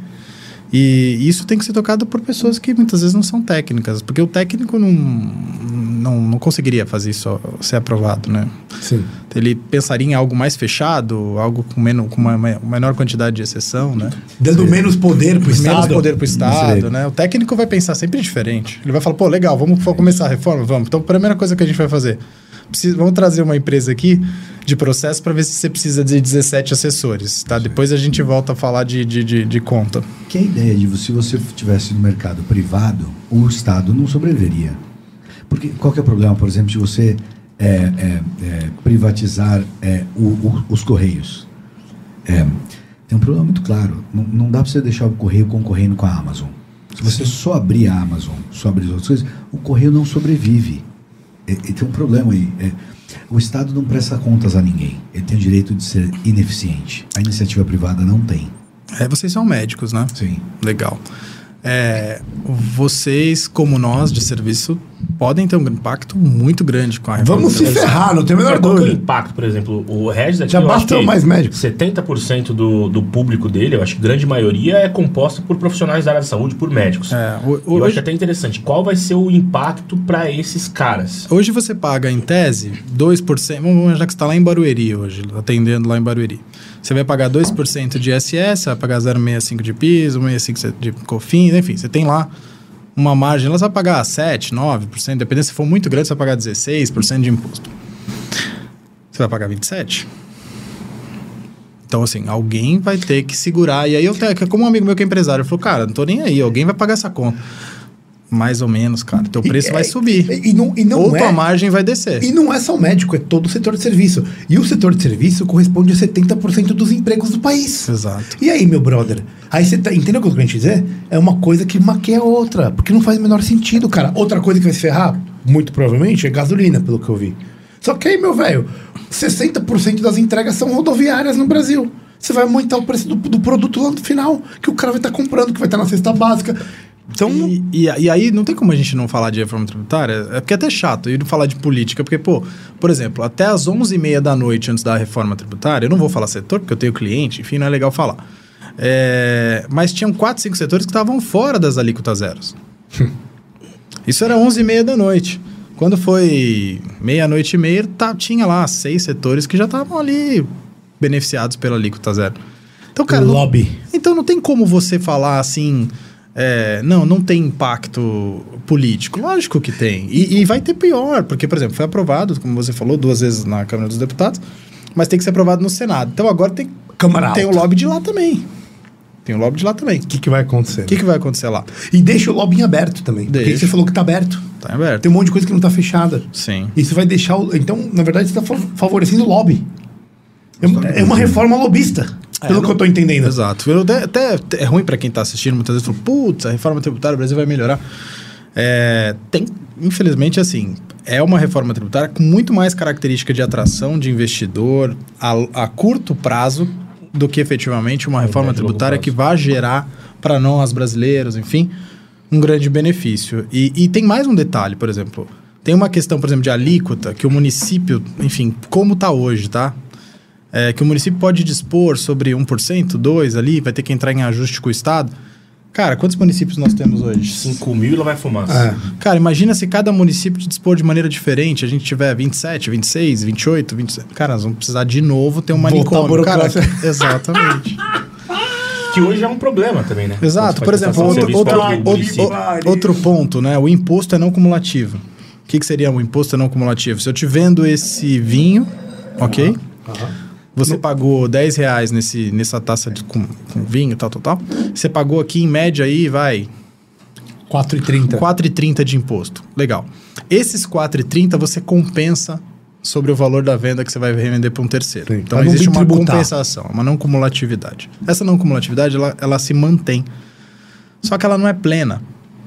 E isso tem que ser tocado por pessoas que muitas vezes não são técnicas, porque o técnico não, não, não conseguiria fazer isso ser aprovado, né? Sim. Ele pensaria em algo mais fechado, algo com, menos, com uma ma- menor quantidade de exceção, né? Dando menos poder pro Estado. Menos poder para o Estado, Sei. né? O técnico vai pensar sempre diferente. Ele vai falar, pô, legal, vamos f- começar a reforma? Vamos. Então, a primeira coisa que a gente vai fazer, precisa- vamos trazer uma empresa aqui de processo para ver se você precisa de dezessete assessores, tá? Depois a gente volta a falar de, de, de, de conta. Que a ideia de se você tivesse no mercado privado, o Estado não sobreviveria. Porque qual que é o problema, por exemplo, de você é, é, é, privatizar é, o- o- os Correios? É, tem um problema muito claro. Não, não dá para você deixar o Correio concorrendo com a Amazon. Se você só abrir a Amazon, só abrir as outras coisas, o Correio não sobrevive. E, e tem um problema aí. É, o Estado não presta contas a ninguém. Ele tem o direito de ser ineficiente. A iniciativa privada não tem. É, vocês são médicos, né? Sim. Legal. É, vocês, como nós, de serviço, podem ter um impacto muito grande com a reforma. Vamos se tributária. ferrar, não tem a menor Mas qual que é o dúvida. impacto, por exemplo? O Regis aqui, Já eu acho basta que mais médicos. setenta por cento do, do público dele, eu acho que grande maioria é composta por profissionais da área da saúde, por médicos. É, o- E eu hoje, acho até interessante. Qual vai ser o impacto para esses caras? hoje você paga, em tese, dois por cento. Vamos imaginar que você está lá em Barueri hoje, atendendo lá em Barueri. Você vai pagar dois por cento de I S S, vai pagar zero vírgula sessenta e cinco de piso, zero vírgula sessenta e cinco de COFINS, enfim, você tem lá uma margem, ela vai pagar sete por cento, nove por cento, dependendo se for muito grande, você vai pagar dezesseis por cento de imposto. Você vai pagar vinte e sete por cento. Então, assim, alguém vai ter que segurar. E aí, eu tenho, como um amigo meu que é empresário, ele falou, cara, não tô nem aí, alguém vai pagar essa conta. Mais ou menos, cara. Teu preço E, vai é, subir. E, e não, e não Ou é, tua margem vai descer. E não é só o médico, é todo o setor de serviço. E o setor de serviço corresponde a setenta por cento dos empregos do país. Exato. E aí, meu brother? Aí você tá, entendeu o que eu tô querendo dizer? É uma coisa que maquia a outra, porque não faz o menor sentido, cara. Outra coisa que vai se ferrar, muito provavelmente, é gasolina, pelo que eu vi. Só que aí, meu velho, sessenta por cento das entregas são rodoviárias no Brasil. Você vai aumentar o preço do, do produto lá no final, que o cara vai estar comprando, que vai estar na cesta básica. Então, E, e, e aí não tem como a gente não falar de reforma tributária, é porque é até chato, e não falar de política, porque, pô, por exemplo, até às onze e meia da noite antes da reforma tributária, eu não vou falar setor, porque eu tenho cliente, enfim, não é legal falar. É, mas tinham quatro, cinco setores que estavam fora das alíquotas zeros. Isso era onze e meia da noite. Quando foi meia-noite e meia, tá, tinha lá seis setores que já estavam ali beneficiados pela alíquota zero. Então, cara, lobby. Não, então não tem como você falar assim... É, não, não tem impacto político. Lógico que tem. E, e vai ter pior, porque, por exemplo, foi aprovado, como você falou, duas vezes na Câmara dos Deputados, mas tem que ser aprovado no Senado. Então agora tem, Câmara tem o alta. lobby de lá também. Tem o lobby de lá também. O que, que vai acontecer? O que, que vai acontecer lá? E deixa o lobby em aberto também. Porque Deixa. você falou que tá aberto. Tá aberto. Tem um monte de coisa que não tá fechada. Sim. Isso vai deixar o... Então, na verdade, você está favorecendo o lobby. É, é uma reforma lobista. Pelo É, que não- eu tô entendendo. Exato. Eu até, até- até é ruim pra quem tá assistindo, muitas vezes fala, putz, a reforma tributária, o Brasil vai melhorar. É, tem, infelizmente, assim, é uma reforma tributária com muito mais característica de atração de investidor a, a curto prazo do que efetivamente uma reforma médio e longo tributária prazo. que vai gerar para nós brasileiros, enfim, um grande benefício. E, e tem mais um detalhe, por exemplo, tem uma questão, por exemplo, de alíquota que o município, enfim, como tá hoje, tá? É, que o município pode dispor sobre um por cento, dois por cento ali, vai ter que entrar em ajuste com o Estado. Cara, quantos municípios nós temos hoje? cinco mil e lá vai fumaça. É. Cara, imagina se cada município dispor de maneira diferente. A gente tiver vinte e sete, vinte e seis, vinte e oito, vinte e sete. Cara, nós vamos precisar de novo ter um Voltar a manicômio. Cara, burocracia. exatamente. Que hoje é um problema também, né? Exato. Você Por faz exemplo, prestação de outro, serviço outro, para o outro, município. outro- outro ponto, né? O imposto é não cumulativo. O que, que seria um imposto não cumulativo? Se eu te vendo esse vinho, ok? Você pagou dez reais nesse, nessa taça de, com, com vinho, tal, tal, tal. Você pagou aqui, em média, aí, vai, quatro e trinta. quatro reais e trinta centavos de imposto. Legal. Esses quatro reais e trinta centavos você compensa sobre o valor da venda que você vai revender para um terceiro. Sim, Então, pra não existe uma bitributar. compensação, uma não cumulatividade. Essa não cumulatividade, ela, ela se mantém. Só que ela não é plena.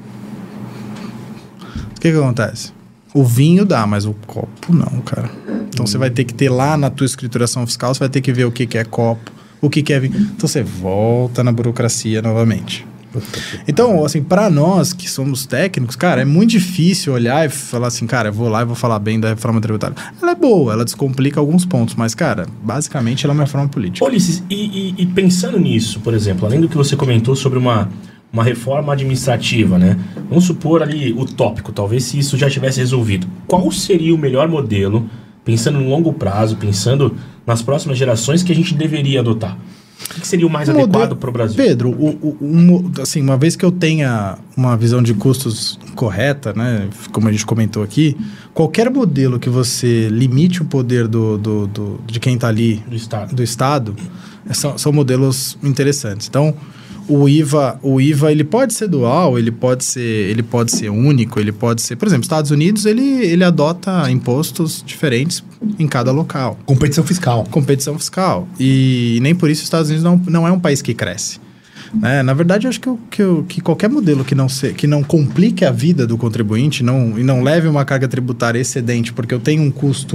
O que que acontece? O vinho dá, mas o copo não, cara. Então, você vai ter que ter lá na tua escrituração fiscal, você vai ter que ver o que, que é copo, o que, que é vinho. Então, você volta na burocracia novamente. Então, assim, para nós que somos técnicos, cara, é muito difícil olhar e falar assim, cara, eu vou lá e vou falar bem da reforma tributária. Ela é boa, ela descomplica alguns pontos, mas, cara, basicamente ela é uma reforma política. Ulisses, e, e- e pensando nisso, por exemplo, além do que você comentou sobre uma, uma reforma administrativa, né? Vamos supor ali o tópico, talvez se isso já tivesse resolvido. Qual seria o melhor modelo, pensando no longo prazo, pensando nas próximas gerações, que a gente deveria adotar? O que que seria o mais Um adequado modelo- para o Brasil? Pedro, o, o- um- assim, uma vez que eu tenha uma visão de custos correta, né, como a gente comentou aqui, qualquer modelo que você limite o poder do, do- do- de quem está ali Do Estado. do Estado, são, são modelos interessantes. Então, o I V A, o I V A ele pode ser dual, ele pode ser, ele pode ser único, ele pode ser... Por exemplo, Estados Unidos, ele, ele adota impostos diferentes em cada local. Competição fiscal. Competição fiscal. E nem por isso os Estados Unidos não, não é um país que cresce. Né? Na verdade, eu acho que, eu- que, eu- que qualquer modelo que não, se, que não complique a vida do contribuinte não, e não leve uma carga tributária excedente, porque eu tenho um custo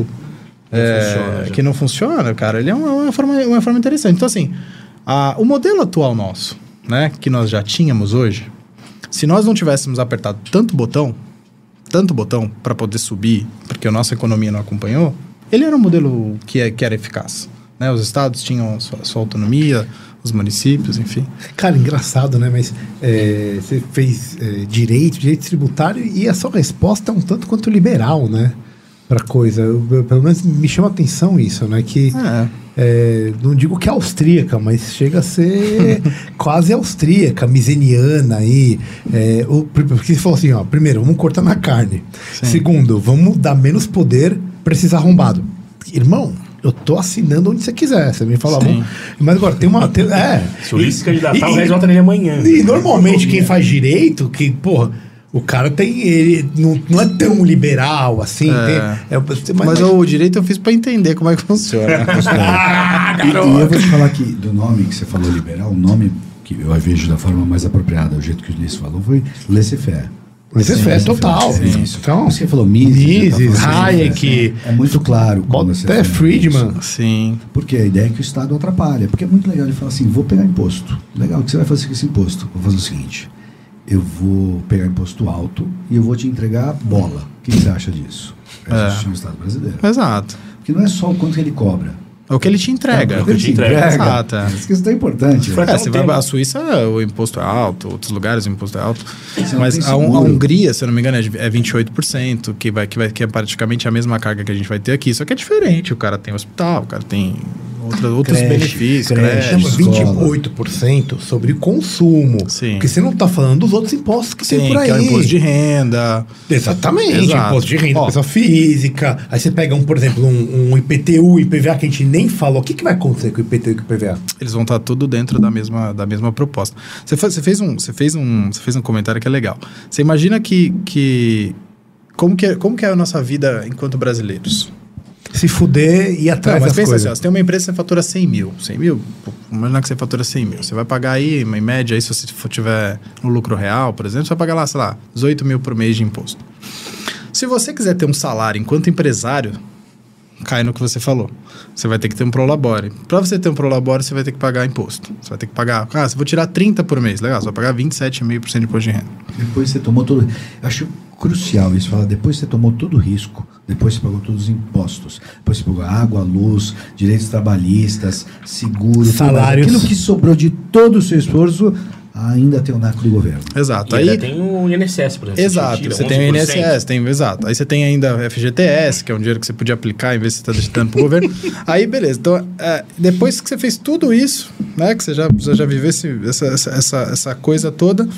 é, funciona, já. que não funciona, cara, ele é uma, uma, forma, uma forma interessante. Então, assim, a, o modelo atual nosso, né, que nós já tínhamos hoje, se nós não tivéssemos apertado tanto botão, tanto botão para poder subir, porque a nossa economia não acompanhou, ele era um modelo que, é, que era eficaz. Né? Os estados tinham sua, sua autonomia, os municípios, enfim. Cara, engraçado, né? Mas é, você fez é, direito, direito tributário, e a sua resposta é um tanto quanto liberal, né? Pra coisa. Eu- eu- pelo menos me chama a atenção isso, né? Que É. é, não digo que é austríaca, mas chega a ser quase austríaca, miseniana aí. É, o, porque você falou assim, ó, primeiro, vamos cortar na carne. Sim. Segundo, vamos dar menos poder pra esses arrombados. Irmão, eu tô assinando onde você quiser. Você me fala, bom. Mas agora tem uma. Tem, é. Se o Ulisses candidatar, o Regis vota nele amanhã. E normalmente quem faz direito, que, porra, o cara tem. Ele não, não é tão liberal assim. É. Tem, é, mas, mas, mas o direito eu fiz pra entender como é que funciona. ah, e, e eu vou te falar que do nome que você falou liberal, o nome que eu vejo da forma mais apropriada, o jeito que o Ulisses falou, foi laissez-faire. Laissez-faire total. É isso. Então, você falou Mises, Mises, Hayek. É muito claro. Quando você até Friedman. Isso. Sim. Porque a ideia é que o Estado atrapalha. Porque é muito legal ele falar assim: vou pegar imposto. Legal, o que você vai fazer com esse imposto? Vou fazer o seguinte: eu vou pegar imposto alto e eu vou te entregar bola. O que você acha disso? É isso é o Estado brasileiro. Exato. Porque não é só o quanto que ele cobra. É o que ele te entrega. É o que ele te entrega. Exato. Isso que é importante. É, é, você vai, a Suíça, o imposto é alto, outros lugares o imposto é alto. Você mas a, a Hungria, se eu não me engano, é vinte e oito por cento, que, vai, que, vai, que é praticamente a mesma carga que a gente vai ter aqui. Só que é diferente. O cara tem hospital, o cara tem outra, outros creche, benefícios. Creche, creche, vinte e oito por cento sobre consumo. Sim. Porque você não está falando dos outros impostos que Sim, tem por aí. Que é o imposto de renda. Exatamente. Exato. Imposto de renda, pessoa física. Aí você pega, um, por exemplo, um, um I P T U, I P V A que a gente nem falou. O que, que vai acontecer com o I P T U e com o I P V A? Eles vão estar tudo dentro da mesma, da mesma proposta. Você, faz, você, fez um, você, fez um, você fez um comentário que é legal. Você imagina que... que como, que é, como que é a nossa vida enquanto brasileiros? Se fuder e atrás não, mas das pensa coisas. assim, ó, você tem uma empresa que você fatura cem mil. cem mil, imagina que você fatura cem mil. Você vai pagar aí, em média, aí, se você for tiver no lucro real, por exemplo, você vai pagar lá, sei lá, dezoito mil por mês de imposto. Se você quiser ter um salário enquanto empresário, cai no que você falou. Você vai ter que ter um prolabore. Para você ter um prolabore, você vai ter que pagar imposto. Você vai ter que pagar... Ah, se eu vou tirar trinta por mês, legal, você vai pagar vinte e sete vírgula cinco por cento de imposto de renda. Depois você tomou todo... Eu acho crucial isso, falar, depois você tomou todo o risco, depois você pagou todos os impostos, depois você pagou água, luz, direitos trabalhistas, seguro, salários. Tudo, aquilo que sobrou de todo o seu esforço, ainda tem o naco do governo. Exato. E aí ainda tem o I N S S, por exemplo. Exato. Você, você tem o I N S S, tem, exato. Aí você tem ainda o F G T S, que é um dinheiro que você podia aplicar em vez de você estar destinando para o governo. Aí, beleza. Então, é, depois que você fez tudo isso, né, que você já, você já viveu esse, essa, essa, essa, essa coisa toda,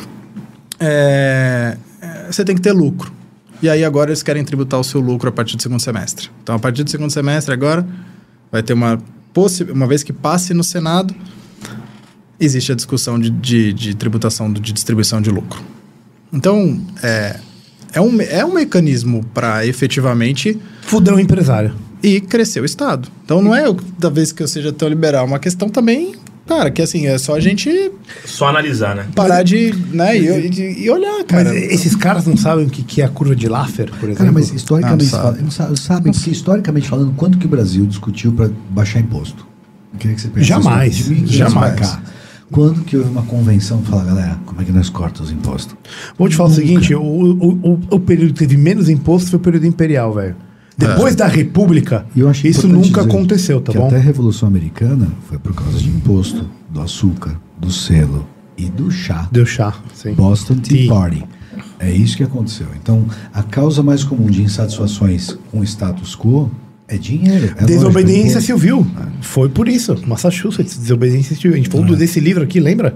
é, você tem que ter lucro. E aí agora eles querem tributar o seu lucro a partir do segundo semestre. Então, a partir do segundo semestre agora, vai ter uma possibilidade, uma vez que passe no Senado, existe a discussão de, de, de tributação, de distribuição de lucro. Então, é, é, um, é um mecanismo para efetivamente... Fuder o empresário. E crescer o Estado. Então, não é da vez que eu seja tão liberal, é uma questão também... Cara, que assim, é só a gente... Só analisar, né? Parar de... Né, e, e, e olhar, cara. Mas esses caras não sabem o que, que é a curva de Laffer, por exemplo? Cara, mas historicamente... Não, falando, não sabem que, historicamente falando, quanto que o Brasil discutiu para baixar imposto? Eu queria que você pensasse jamais, isso, de jamais. Pra cá. Quando que houve uma convenção que fala, galera, como é que nós cortamos os impostos? Vou te falar Nunca. o seguinte, o, o, o, o período que teve menos imposto foi o período imperial, velho. Depois é. da República, isso nunca aconteceu, tá que bom? Até a Revolução Americana foi por causa de imposto, do açúcar, do selo e do chá. Do chá, sim. Boston Tea, Tea Party. É isso que aconteceu. Então, a causa mais comum de insatisfações com o status quo é dinheiro. É desobediência civil. É. Foi por isso. Massachusetts, desobediência civil. A gente falou é. desse livro aqui, lembra?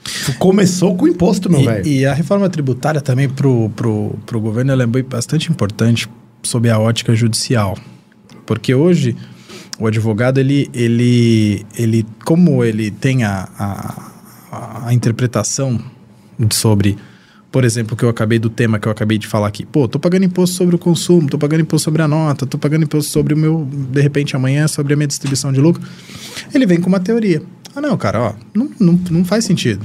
Começou com o imposto, meu velho. E, e a reforma tributária também pro, pro, pro governo ela é bastante importante sob a ótica judicial. Porque hoje o advogado, ele, ele, ele como ele tem a, a, a interpretação sobre, por exemplo, que eu acabei do tema que eu acabei de falar aqui. Pô, tô pagando imposto sobre o consumo, tô pagando imposto sobre a nota, tô pagando imposto sobre o meu, de repente amanhã, sobre a minha distribuição de lucro. Ele vem com uma teoria. Ah, não, cara, ó, não, não, não faz sentido.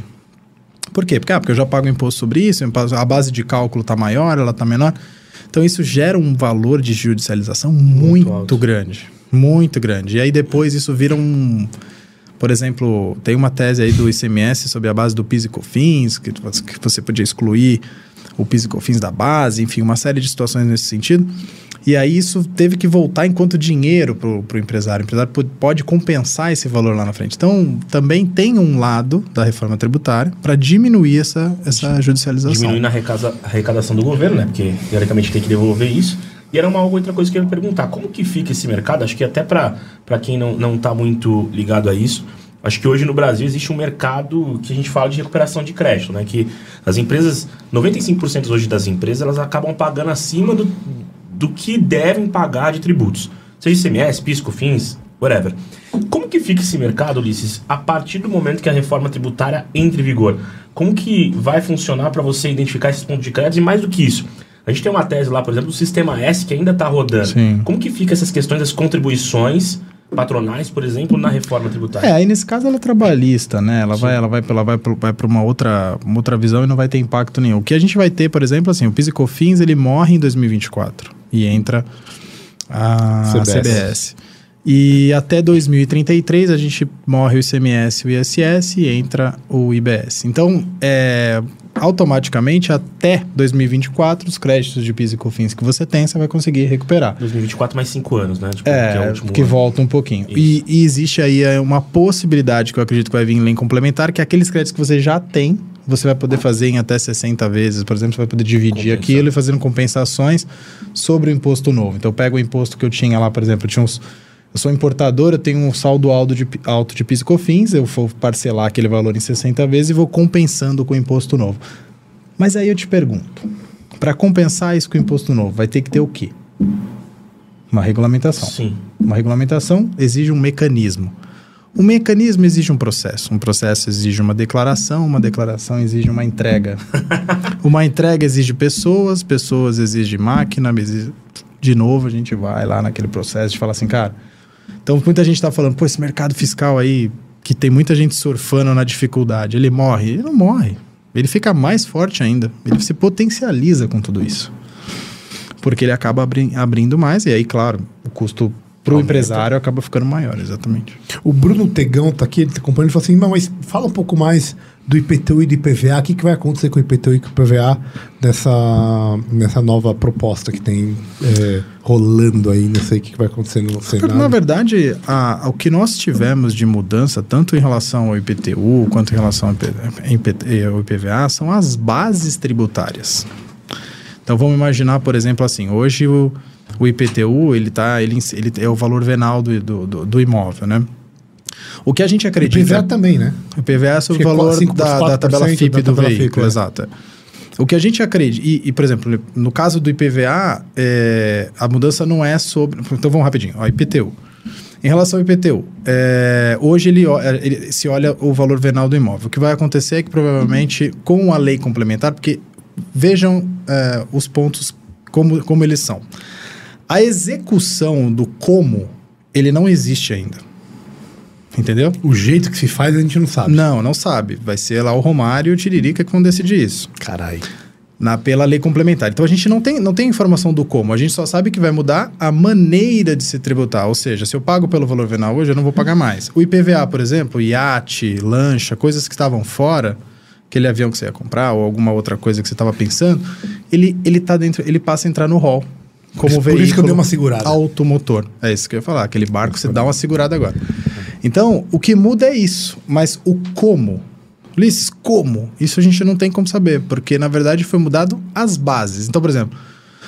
Por quê? Porque, ah, porque eu já pago imposto sobre isso, a base de cálculo tá maior, ela tá menor. Então, isso gera um valor de judicialização muito, muito grande. Muito grande. E aí, depois, isso vira um... Por exemplo, tem uma tese aí do I C M S sobre a base do PIS e COFINS, que, que você podia excluir o PIS e COFINS da base, enfim, uma série de situações nesse sentido. E aí, isso teve que voltar enquanto dinheiro para o empresário. O empresário pode compensar esse valor lá na frente. Então, também tem um lado da reforma tributária para diminuir essa, essa judicialização. Diminuir na arrecadação do governo, né? Porque, teoricamente, tem que devolver isso. E era uma outra coisa que eu ia perguntar. Como que fica esse mercado? Acho que até para quem não está muito ligado a isso, acho que hoje no Brasil existe um mercado que a gente fala de recuperação de crédito, né? Que as empresas, noventa e cinco por cento hoje das empresas, elas acabam pagando acima do, do que devem pagar de tributos. seja I C M S, PIS, COFINS, whatever. Como que fica esse mercado, Ulisses, a partir do momento que a reforma tributária entra em vigor? Como que vai funcionar para você identificar esses pontos de crédito? E mais do que isso, a gente tem uma tese lá, por exemplo, do Sistema S que ainda está rodando. Sim. Como que fica essas questões das contribuições patronais, por exemplo, na reforma tributária? É, aí nesse caso ela é trabalhista, né? Ela vai, ela vai, ela vai, vai para uma outra, uma outra visão e não vai ter impacto nenhum. O que a gente vai ter, por exemplo, assim, o PIS e COFINS, ele morre em dois mil e vinte e quatro e entra a C B S. C B S. E até dois mil e trinta e três a gente morre o I C M S e o I S S e entra o I B S. Então, é, automaticamente, até dois mil e vinte e quatro, os créditos de PIS e COFINS que você tem, você vai conseguir recuperar. dois mil e vinte e quatro mais cinco anos, né? Tipo, é, que, é o último que ano. volta um pouquinho. E, e existe aí uma possibilidade que eu acredito que vai vir em lei complementar, que é aqueles créditos que você já tem, você vai poder fazer em até sessenta vezes. Por exemplo, você vai poder dividir Compensar. aquilo e fazendo compensações sobre o imposto novo. Então, eu pego o imposto que eu tinha lá, por exemplo, eu tinha uns... Eu sou importador, eu tenho um saldo alto de, alto de PIS e COFINS, eu vou parcelar aquele valor em sessenta vezes e vou compensando com o imposto novo. Mas aí eu te pergunto, para compensar isso com o imposto novo, vai ter que ter o quê? Uma regulamentação. Sim. Uma regulamentação exige um mecanismo. O mecanismo exige um processo. Um processo exige uma declaração, uma declaração exige uma entrega. Uma entrega exige pessoas, pessoas exigem máquina, exige... De novo, a gente vai lá naquele processo de falar assim, cara... Então, muita gente está falando, pô, esse mercado fiscal aí, que tem muita gente surfando na dificuldade, ele morre? Ele não morre. Ele fica mais forte ainda. Ele se potencializa com tudo isso. Porque ele acaba abri- abrindo mais, e aí, claro, o custo para o empresário acaba ficando maior, exatamente. O Bruno Tegão tá aqui, ele tá acompanhando e falou assim, mas fala um pouco mais do I P T U e do I P V A, o que, que vai acontecer com o I P T U e com o I P V A nessa, nessa nova proposta que tem é, rolando aí, não sei o que, que vai acontecer no Senado. Na verdade, a, a, o que nós tivemos de mudança, tanto em relação ao I P T U quanto em relação ao, I P T, ao I P V A, são as bases tributárias. Então vamos imaginar, por exemplo, assim, hoje o, o I P T U ele tá, ele, ele é o valor venal do, do, do, do imóvel, né? O que a gente acredita... O I P V A também, né? O I P V A é sobre o valor da, da tabela F I P do veículo, F I P, é. Exato. O que a gente acredita... E, e, por exemplo, no caso do I P V A, é, a mudança não é sobre... Então vamos rapidinho. Ó, I P T U. Em relação ao I P T U, é, hoje ele, ele se olha o valor venal do imóvel. O que vai acontecer é que provavelmente com a lei complementar, porque vejam é, os pontos como, como eles são. A execução do como, ele não existe ainda. Entendeu? O jeito que se faz a gente não sabe. Não, não sabe. Vai ser lá o Romário e o Tiririca que vão decidir isso. Caralho. Na, pela lei complementar. Então a gente não tem, não tem informação do como. A gente só sabe que vai mudar a maneira de se tributar. Ou seja, se eu pago pelo valor venal hoje, eu não vou pagar mais. O I P V A, por exemplo, iate, lancha, coisas que estavam fora, aquele avião que você ia comprar ou alguma outra coisa que você estava pensando, ele, ele tá dentro, ele passa a entrar no rol. Como por veículo isso que eu dei uma segurada. Automotor. É isso que eu ia falar. Aquele barco você dá uma segurada agora. Então, o que muda é isso. Mas o como? Ulisses, como? Isso a gente não tem como saber. Porque, na verdade, foi mudado as bases. Então, por exemplo,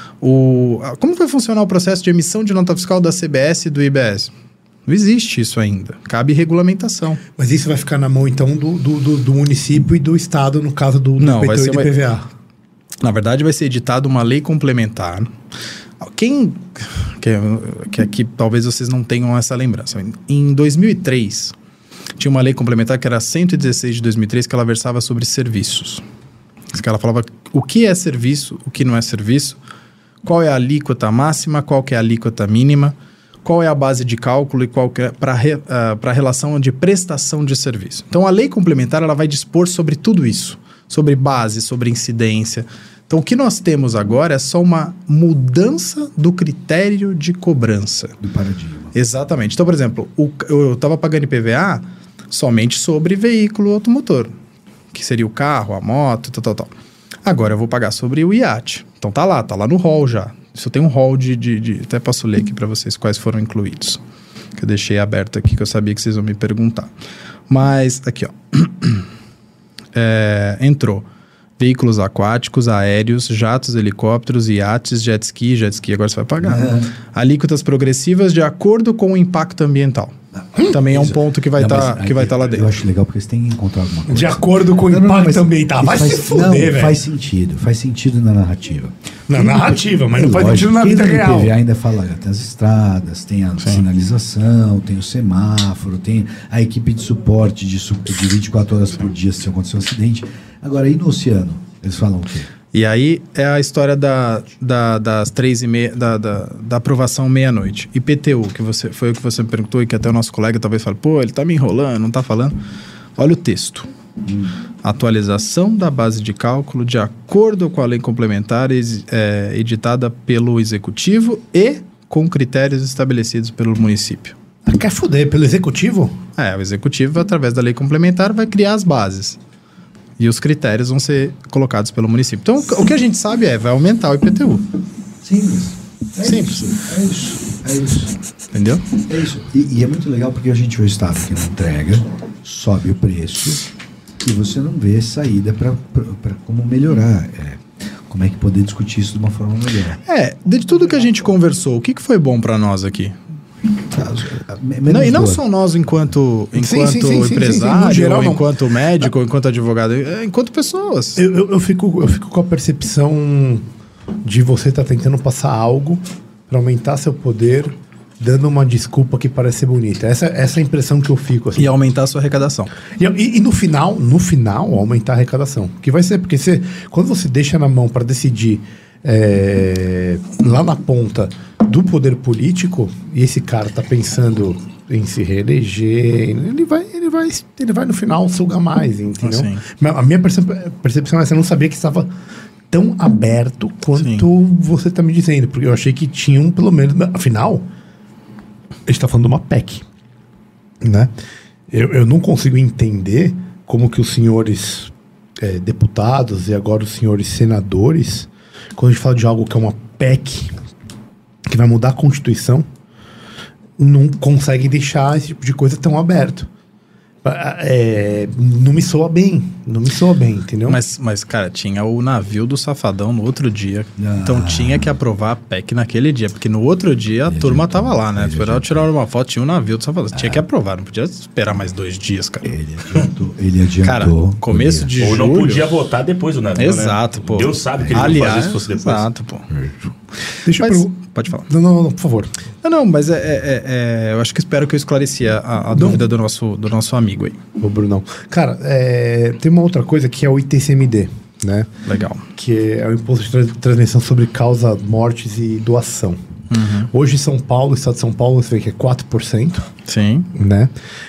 o, como vai funcionar o processo de emissão de nota fiscal da C B S e do I B S? Não existe isso ainda. Cabe regulamentação. Mas isso vai ficar na mão, então, do, do, do, do município e do estado, no caso do, do não, I P T U vai ser e do I P V A. Na verdade, vai ser editada uma lei complementar. Quem... Que, que aqui talvez vocês não tenham essa lembrança. Em dois mil e três, tinha uma lei complementar que era cento e dezesseis de dois mil e três, que ela versava sobre serviços. Que ela falava o que é serviço, o que não é serviço, qual é a alíquota máxima, qual que é a alíquota mínima, qual é a base de cálculo e qual que é para re, uh, para a relação de prestação de serviço. Então, a lei complementar ela vai dispor sobre tudo isso, sobre base, sobre incidência. Então, o que nós temos agora é só uma mudança do critério de cobrança. Do paradigma. Exatamente. Então, por exemplo, o, eu estava pagando I P V A somente sobre veículo automotor, que seria o carro, a moto, tal, tal, tal. Agora eu vou pagar sobre o iate. Então, tá lá, tá lá no rol já. Isso tem um rol de, de, de... Até posso ler aqui para vocês quais foram incluídos. Que eu deixei aberto aqui, que eu sabia que vocês vão me perguntar. Mas, aqui, ó. é, entrou... Veículos aquáticos, aéreos, jatos, helicópteros, iates, jet ski, jet ski agora você vai pagar. Uhum. Alíquotas progressivas de acordo com o impacto ambiental. Também é um ponto que vai Não, estar mas que vai aí tá lá Eu dentro. acho legal porque eles têm que encontrar alguma coisa. De acordo com o Não, não, impacto mas ambiental. Vai faz, se fuder, não, velho. faz sentido. Faz sentido na narrativa. Na narrativa, mas É não faz lógico, sentido na quem vida no real. I P V A ainda fala, tem as estradas, tem a sinalização, tem o semáforo, tem a equipe de suporte de, su de vinte e quatro horas por dia se acontecer um acidente. Agora, e no oceano? Eles falam o quê? E aí é a história da, da, das três e meia, da, da, da aprovação meia-noite. I P T U, que você, foi o que você me perguntou e que até o nosso colega talvez fale, pô, ele tá me enrolando, não tá falando. Olha o texto. Hum. Atualização da base de cálculo de acordo com a lei complementar é, editada pelo Executivo e com critérios estabelecidos pelo município. Quer fuder? Pelo Executivo? É, o Executivo, através da lei complementar, vai criar as bases. E os critérios vão ser colocados pelo município. Então, o que a gente sabe é, vai aumentar o I P T U. Simples. É Simples. Isso, é isso. É isso. Entendeu? É isso. E, e é muito legal porque a gente vê o Estado que não entrega, sobe o preço e você não vê saída para como melhorar. É, como é que poder discutir isso de uma forma melhor. É, de tudo que a gente conversou, o que, que foi bom para nós aqui? Menos Não, e não dor. só nós enquanto, enquanto Sim, sim, sim, sim, empresário, sim, sim. No geral, não. enquanto médico, enquanto advogado, é, enquanto pessoas. Eu, eu, eu, fico, eu fico com a percepção de você estar tá tentando passar algo para aumentar seu poder, dando uma desculpa que parece ser bonita. Essa, essa é a impressão que eu fico. Assim. E aumentar a sua arrecadação. E, e, e no final, no final, aumentar a arrecadação. Que vai ser, porque você, quando você deixa na mão para decidir é, lá na ponta do poder político, e esse cara tá pensando em se reeleger, ele vai, ele vai, ele vai no final sugar mais, entendeu? Assim. A minha percep percepção é essa, eu não sabia que estava tão aberto quanto Sim. você está me dizendo, porque eu achei que tinham pelo menos, afinal, a gente está falando de uma P E C, né? Eu, eu não consigo entender como que os senhores é, deputados e agora os senhores senadores, quando a gente fala de algo que é uma P E C, que vai mudar a Constituição, não consegue deixar esse tipo de coisa tão aberto. É, não me soa bem, não me soa bem, entendeu? Mas, mas, cara, tinha o navio do Safadão no outro dia, ah. então tinha que aprovar a P E C naquele dia, porque no outro dia a ele turma adiantou, tava lá, né? Esperava tirar uma foto, tinha o navio do Safadão, ah. tinha que aprovar, não podia esperar mais dois dias, cara. Ele adiantou, ele adiantou. Cara, começo de julho... Ou não podia votar depois do navio, Exato, né? pô. Deus sabe que ele Aliás, não fazia se fosse depois. Exato, pô. Deixa mas, eu... Pode falar. Não, não, não, por favor. Não, não, mas é, é, é, eu acho que espero que eu esclareci a, a dúvida do nosso, do nosso amigo aí. Ô, Brunão. Cara, é, tem uma outra coisa que é o I T C M D, né? Legal. Que é o Imposto de Trans Transmissão sobre Causa, Mortes e Doação. Uhum. Hoje, São Paulo, Estado de São Paulo, você vê que é quatro por cento. Sim. Né?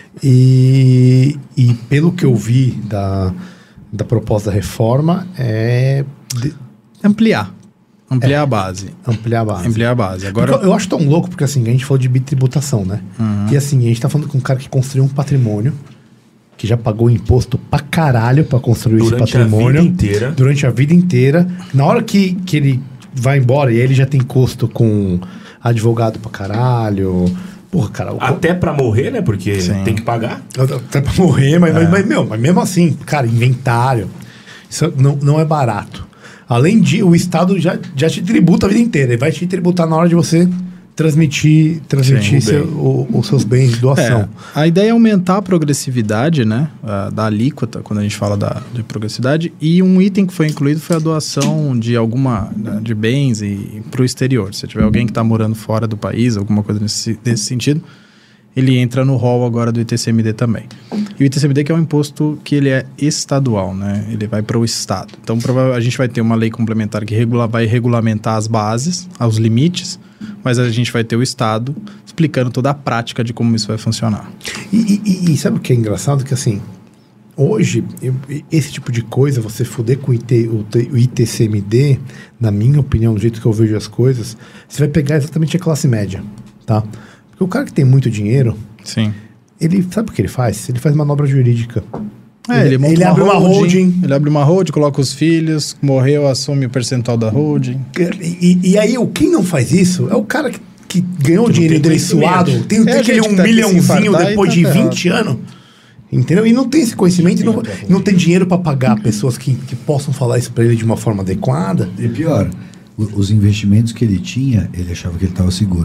E, e pelo que eu vi da, da proposta da reforma, é... De... Ampliar. Ampliar é, a base. Ampliar a base. Ampliar a base. Agora... Eu, eu acho tão louco, porque assim, a gente falou de bitributação, né? Uhum. E assim, a gente tá falando com um cara que construiu um patrimônio, que já pagou imposto pra caralho pra construir durante esse patrimônio. Durante a vida inteira. Durante a vida inteira. Na hora que, que ele vai embora, e aí ele já tem custo com advogado pra caralho... Porra, cara... Até pra morrer, né? Porque Sim. tem que pagar. Até pra morrer, mas, é. mas, mas, meu, mas mesmo assim, cara, inventário. Isso não, não é barato. Além de, o Estado já, já te tributa a vida inteira. Ele vai te tributar na hora de você transmitir, transmitir Sim, seu, o, os seus bens de doação. É, a ideia é aumentar a progressividade, né? A, da alíquota, quando a gente fala da, de progressividade. E um item que foi incluído foi a doação de alguma... de bens para o exterior. Se tiver alguém que está morando fora do país, alguma coisa nesse, nesse sentido... ele entra no rol agora do I T C M D também. E o I T C M D que é um imposto que ele é estadual, né? Ele vai para o Estado. Então, a gente vai ter uma lei complementar que regula, vai regulamentar as bases, os limites, mas a gente vai ter o Estado explicando toda a prática de como isso vai funcionar. E, e, e sabe o que é engraçado? Que assim, hoje, eu, esse tipo de coisa, você foder com o, IT, o, o I T C M D, na minha opinião, do jeito que eu vejo as coisas, você vai pegar exatamente a classe média, tá? Porque o cara que tem muito dinheiro, Sim. ele sabe o que ele faz? Ele faz manobra jurídica. É, ele, ele, ele uma abre holding, uma holding. Ele abre uma holding, coloca os filhos, morreu, assume o percentual da holding. E, e aí, quem não faz isso é o cara que, que ganhou o dinheiro dele suado, tem, é tem aquele um tá milhãozinho depois tá de vinte anos. Entendeu? E não tem esse conhecimento, Sim, não, não tem dinheiro para pagar pessoas que, que possam falar isso para ele de uma forma adequada. E pior, os investimentos que ele tinha, ele achava que ele estava seguro.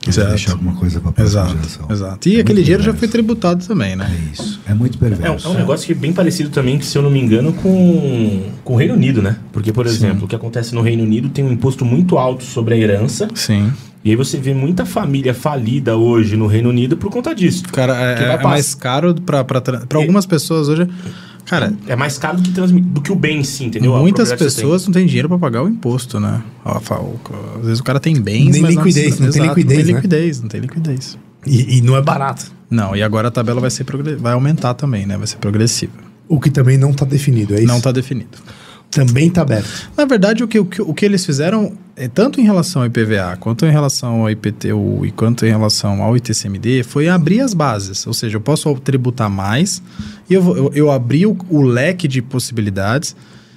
Que vai deixar alguma coisa para a próxima exato, geração. Exato. E é aquele dinheiro perverso. já foi tributado também, né? É isso. É muito perverso. É um, é um negócio que é bem parecido também, que, se eu não me engano, com, com o Reino Unido, né? Porque, por exemplo, Sim. o que acontece no Reino Unido tem um imposto muito alto sobre a herança. Sim. E aí você vê muita família falida hoje no Reino Unido por conta disso. Cara, é, é mais caro para algumas pessoas hoje. Cara, é mais caro do que, transmi- do que o bem em si, entendeu? Muitas pessoas não têm dinheiro para pagar o imposto, né? Às vezes o cara tem bens, nem mas liquidez, não, não, tem exato, liquidez, não tem né? liquidez, não tem liquidez. E, e não é barato. Não, e agora a tabela vai ser progre- vai aumentar também, né? Vai ser progressiva. O que também não está definido, é isso? Não está definido. Também está aberto. Na verdade, o que, o, que, o que eles fizeram, é, tanto em relação ao I P V A, quanto em relação ao I P T U e quanto em relação ao I T C M D, foi abrir as bases. Ou seja, eu posso tributar mais, e eu, eu, eu abri o, o leque de possibilidades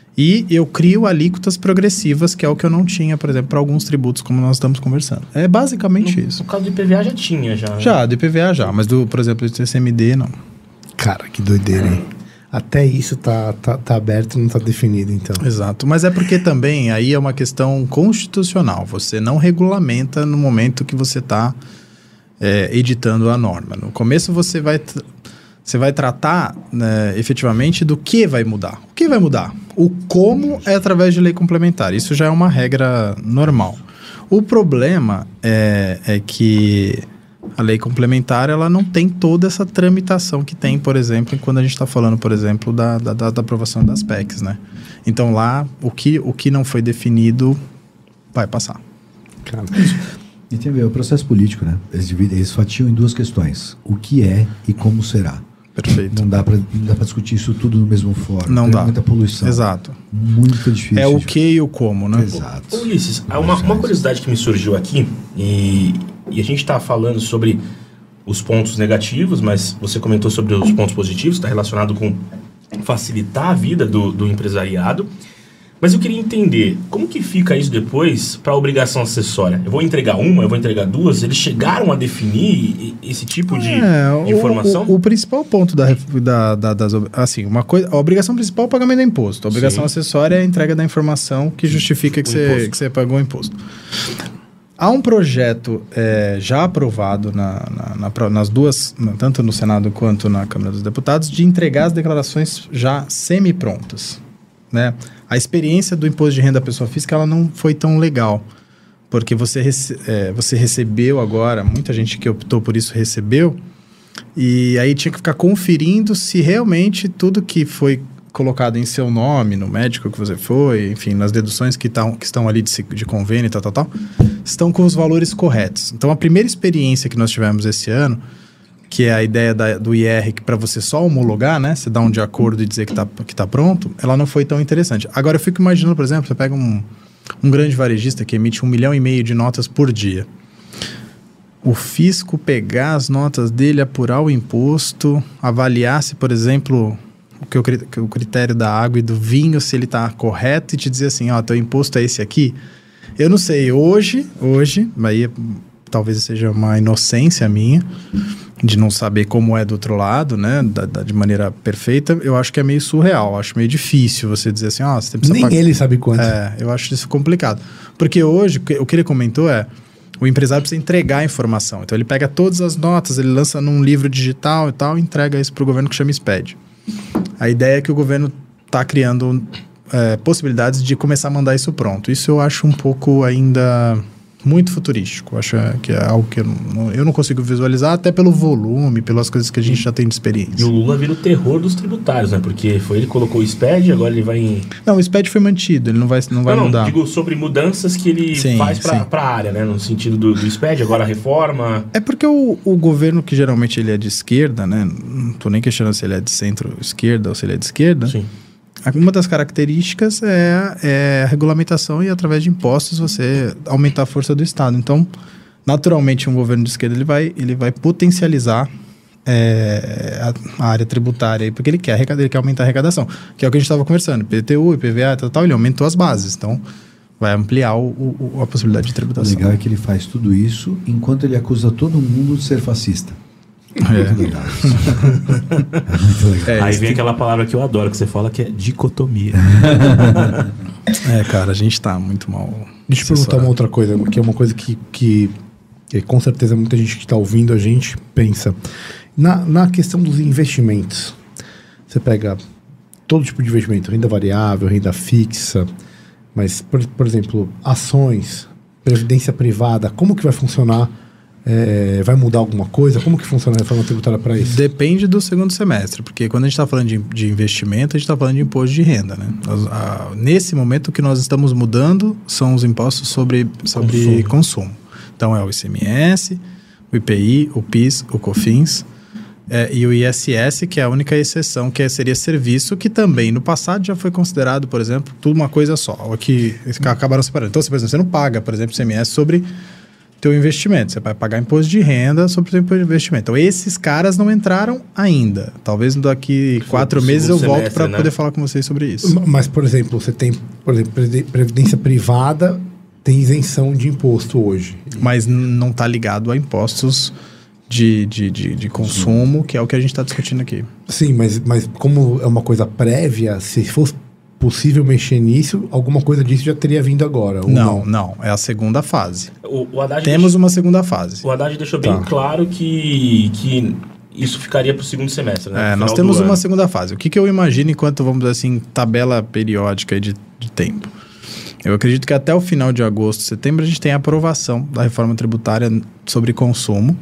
e eu crio alíquotas progressivas, que é o que eu não tinha, por exemplo, para alguns tributos, como nós estamos conversando. É basicamente no, isso. No caso do I P V A já tinha, já. Já, do I P V A já, mas, do, por exemplo, do I T C M D não. Cara, que doideira, hein? Até isso tá, tá, tá aberto e não tá definido, então. Exato, mas é porque também aí é uma questão constitucional. Você não regulamenta no momento que você está é, editando a norma. No começo você vai, você vai tratar né, efetivamente do que vai mudar. O que vai mudar? O como é através de lei complementar. Isso já é uma regra normal. O problema é, é que a lei complementar, ela não tem toda essa tramitação que tem, por exemplo, quando a gente está falando, por exemplo, da, da, da aprovação das P E Cs, né? Então lá, o que, o que não foi definido vai passar. Cara. E tem a ver, o processo político, né? Eles, dividem, eles fatiam em duas questões. O que é e como será. Perfeito. Não dá para discutir isso tudo no mesmo fórum. Não tem dá. Muita poluição. Exato. Muito difícil. É o de... que e o como, né? Exato. Ô, Ulisses, uma, uma curiosidade que me surgiu aqui, e, e a gente está falando sobre os pontos negativos, mas você comentou sobre os pontos positivos, está relacionado com facilitar a vida do, do empresariado. Mas eu queria entender, como que fica isso depois para a obrigação acessória? Eu vou entregar uma, eu vou entregar duas? Eles chegaram a definir esse tipo de, é, de informação? O, o, o principal ponto da, da, da, das... Assim, uma coisa, a obrigação principal é o pagamento do imposto. A obrigação Sim. acessória é a entrega da informação que justifica que você, que você pagou o imposto. Há um projeto é, já aprovado na, na, na, nas duas, tanto no Senado quanto na Câmara dos Deputados, de entregar as declarações já semi-prontas. Né? A experiência do imposto de renda da pessoa física ela não foi tão legal, porque você, rece- é, você recebeu agora, muita gente que optou por isso recebeu, e aí tinha que ficar conferindo se realmente tudo que foi colocado em seu nome, no médico que você foi, enfim, nas deduções que, tão, que estão ali de, de convênio e tal, tal, tal, estão com os valores corretos. Então, a primeira experiência que nós tivemos esse ano, que é a ideia da, do I R, que para você só homologar, né? Você dá um de acordo e dizer que está que tá pronto, ela não foi tão interessante. Agora, eu fico imaginando, por exemplo, você pega um, um grande varejista que emite um milhão e meio de notas por dia. O fisco pegar as notas dele, apurar o imposto, avaliar se, por exemplo, o, que o, que o critério da água e do vinho, se ele está correto e te dizer assim, ó, teu imposto é esse aqui. Eu não sei, hoje, hoje, aí talvez seja uma inocência minha, de não saber como é do outro lado, né, da, da, de maneira perfeita, eu acho que é meio surreal, acho meio difícil você dizer assim, ó, oh, você precisa Nem pagar. ele sabe quanto. É, eu acho isso complicado. Porque hoje, o que ele comentou é, o empresário precisa entregar a informação. Então, ele pega todas as notas, ele lança num livro digital e tal, e entrega isso para o governo que chama SPED. A ideia é que o governo está criando é, possibilidades de começar a mandar isso pronto. Isso eu acho um pouco ainda muito futurístico. Acho que é algo que eu não, eu não consigo visualizar, até pelo volume, pelas coisas que a gente já tem de experiência. E o Lula vira o terror dos tributários, né? Porque foi ele que colocou o SPED, agora ele vai em... Não, o SPED foi mantido, ele não vai, não vai não, mudar. Não, digo sobre mudanças que ele sim, faz para a área, né? No sentido do, do SPED, agora a reforma... É porque o, o governo, que geralmente ele é de esquerda, né? Não tô nem questionando se ele é de centro-esquerda ou se ele é de esquerda. Sim. Uma das características é, é a regulamentação e, através de impostos, você aumentar a força do Estado. Então, naturalmente, um governo de esquerda ele vai, ele vai potencializar é, a, a área tributária, porque ele quer, ele quer aumentar a arrecadação, que é o que a gente estava conversando. I P T U, I P V A, tal, tal, ele aumentou as bases. Então, vai ampliar o, o, a possibilidade de tributação. O legal é que ele faz tudo isso enquanto ele acusa todo mundo de ser fascista. É. Muito legal. É muito legal. É, aí vem que... aquela palavra que eu adoro, que você fala, que é dicotomia. É, cara, a gente tá muito mal. Deixa eu perguntar uma outra coisa, que é uma coisa que, que e com certeza muita gente que está ouvindo a gente pensa, na, na questão dos investimentos. Você pega todo tipo de investimento, renda variável, renda fixa, mas, por, por exemplo, ações, previdência privada, como que vai funcionar? É, vai mudar alguma coisa? Como que funciona a reforma tributária para isso? Depende do segundo semestre, porque quando a gente está falando de, de investimento, a gente está falando de imposto de renda, né? Nós, a, nesse momento, o que nós estamos mudando são os impostos sobre, sobre consumo. consumo. Então, é o I C M S, o I P I, o PIS, o COFINS é, e o I S S, que é a única exceção, que é, seria serviço, que também no passado já foi considerado, por exemplo, tudo uma coisa só. Aqui acabaram separando. Então, por exemplo, você não paga, por exemplo, I C M S sobre teu investimento. Você vai pagar imposto de renda sobre o teu investimento. Então, esses caras não entraram ainda. Talvez daqui quatro meses eu volto para né? poder falar com vocês sobre isso. Mas, por exemplo, você tem, por exemplo, previdência privada tem isenção de imposto hoje. Mas não está ligado a impostos de, de, de, de consumo, que é o que a gente está discutindo aqui. Sim, mas, mas como é uma coisa prévia, se fosse possível mexer nisso, alguma coisa disso já teria vindo agora. Ou não, não, não. É a segunda fase. O, o Haddad Temos deixou, uma segunda fase. O Haddad deixou bem tá. claro que, que isso ficaria para o segundo semestre, né? É, nós temos uma ano. segunda fase. O que, que eu imagino enquanto, vamos dizer assim, tabela periódica de, de tempo? Eu acredito que até o final de agosto, setembro, a gente tem a aprovação da reforma tributária sobre consumo.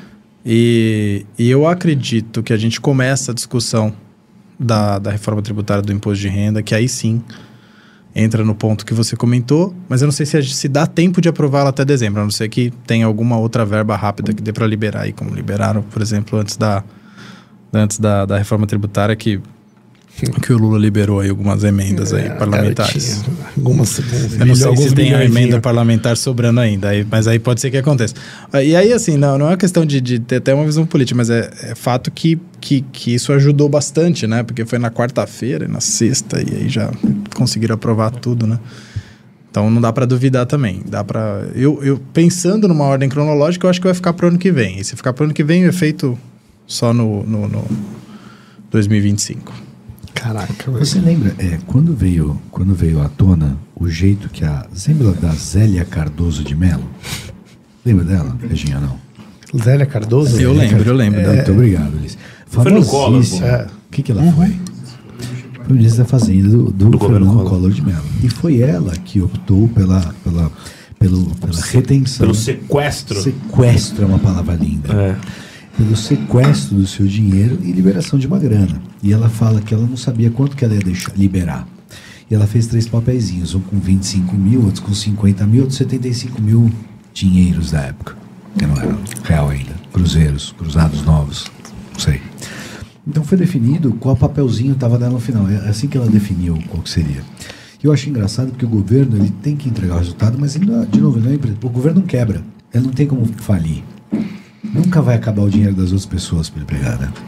E, e eu acredito que a gente começa a discussão Da, da reforma tributária do imposto de renda, que aí sim entra no ponto que você comentou, mas eu não sei se, se dá tempo de aprová-la até dezembro, a não ser que tenha alguma outra verba rápida que dê para liberar aí, como liberaram, por exemplo, antes da, antes da, da reforma tributária, que, que o Lula liberou aí algumas emendas aí, é, parlamentares. Cara, algumas, eu não sei se tem a emenda parlamentar sobrando ainda, aí, mas aí pode ser que aconteça. E aí, assim, não, não é uma questão de, de ter até uma visão política, mas é, é fato que Que, que isso ajudou bastante, né? Porque foi na quarta-feira, na sexta, e aí já conseguiram aprovar tudo, né? Então não dá para duvidar também. Dá para eu, eu pensando numa ordem cronológica, eu acho que vai ficar pro ano que vem. E se ficar pro ano que vem, é feito só no, no, no dois mil e vinte e cinco. Caraca, velho. Você lembra, é, quando veio, quando veio à tona o jeito que a... Você lembra da Zélia Cardoso de Mello? Lembra dela, Reginha, não? Zélia Cardoso? Eu lembro, eu lembro. É, muito obrigado, Liz. Foi no Collor, é. O que que ela uhum. foi? Foi ministra da Fazenda do, do, do Fernando Collor. Collor de Mello. E foi ela que optou pela, pela, pelo, pela retenção. Pelo sequestro. Sequestro é uma palavra linda. É. Pelo sequestro do seu dinheiro e liberação de uma grana. E ela fala que ela não sabia quanto que ela ia deixar, liberar. E ela fez três papeizinhos, um com vinte e cinco mil, outros com cinquenta mil, outros setenta e cinco mil dinheiros da época. Que não era real ainda. Cruzeiros, cruzados novos. Não sei. Então foi definido qual papelzinho estava dela no final. É assim que ela definiu qual que seria. E eu acho engraçado porque o governo ele tem que entregar o resultado, mas ele não, de novo, não é empresa. O governo não quebra. Ele não tem como falir. Nunca vai acabar o dinheiro das outras pessoas para ele pegar, né?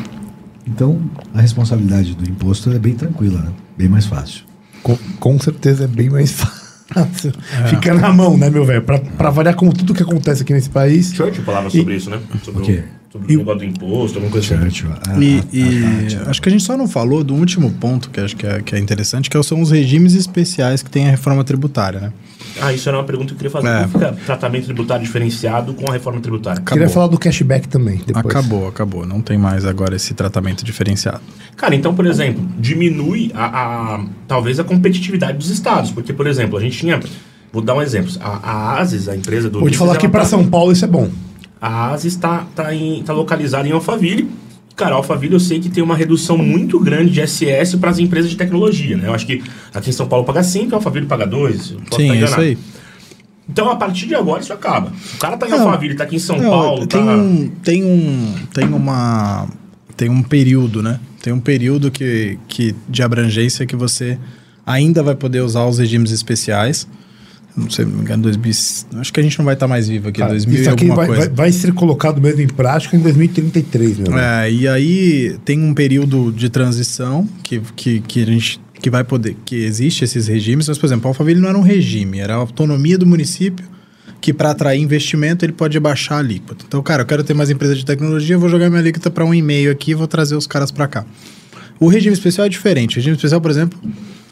Então a responsabilidade do imposto é bem tranquila, né? Bem mais fácil. Com, com certeza é bem mais fácil. É. Fica na mão, né, meu velho? Pra, pra variar como tudo que acontece aqui nesse país. Churchill falava sobre e, isso, né? Sobre o quê? Sobre o negócio do imposto, alguma coisa assim. Ah, e, e ah, acho que a gente só não falou do último ponto que acho que é, que é interessante, que são os regimes especiais que tem a reforma tributária, né? Ah, isso era uma pergunta que eu queria fazer. É. Como fica tratamento tributário diferenciado com a reforma tributária? Acabou. Queria falar do cashback também. Depois. Acabou, acabou. Não tem mais agora esse tratamento diferenciado. Cara, então, por exemplo, diminui a, a talvez a competitividade dos estados. Porque, por exemplo, a gente tinha... Vou dar um exemplo. A, a ASIS, a empresa do... Vou te falar que para tá, São Paulo isso é bom. A ASIS está tá em, tá localizada em Alphaville. Cara, a Alphaville eu sei que tem uma redução muito grande de S S para as empresas de tecnologia, né? Eu acho que aqui em São Paulo paga cinco, a Alphaville paga dois. Sim, é isso aí. Então, a partir de agora, isso acaba. O cara tá em Alphaville, tá aqui em São não, Paulo... Tem, tá... um, tem um... Tem uma... Tem um período, né? Tem um período que, que, de abrangência que você ainda vai poder usar os regimes especiais. Não sei, não me engano, dois mil, acho que a gente não vai estar mais vivo aqui, cara, dois mil isso e aqui alguma vai, coisa. Vai, vai ser colocado mesmo em prática em dois mil e trinta e três, meu é, e aí tem um período de transição que, que, que a gente que vai poder, que existe esses regimes, mas, por exemplo, a Alphaville não era um regime, era a autonomia do município que para atrair investimento ele pode baixar a alíquota. Então, cara, eu quero ter mais empresa de tecnologia, eu vou jogar minha alíquota para um e-mail aqui e vou trazer os caras para cá. O regime especial é diferente. O regime especial, por exemplo,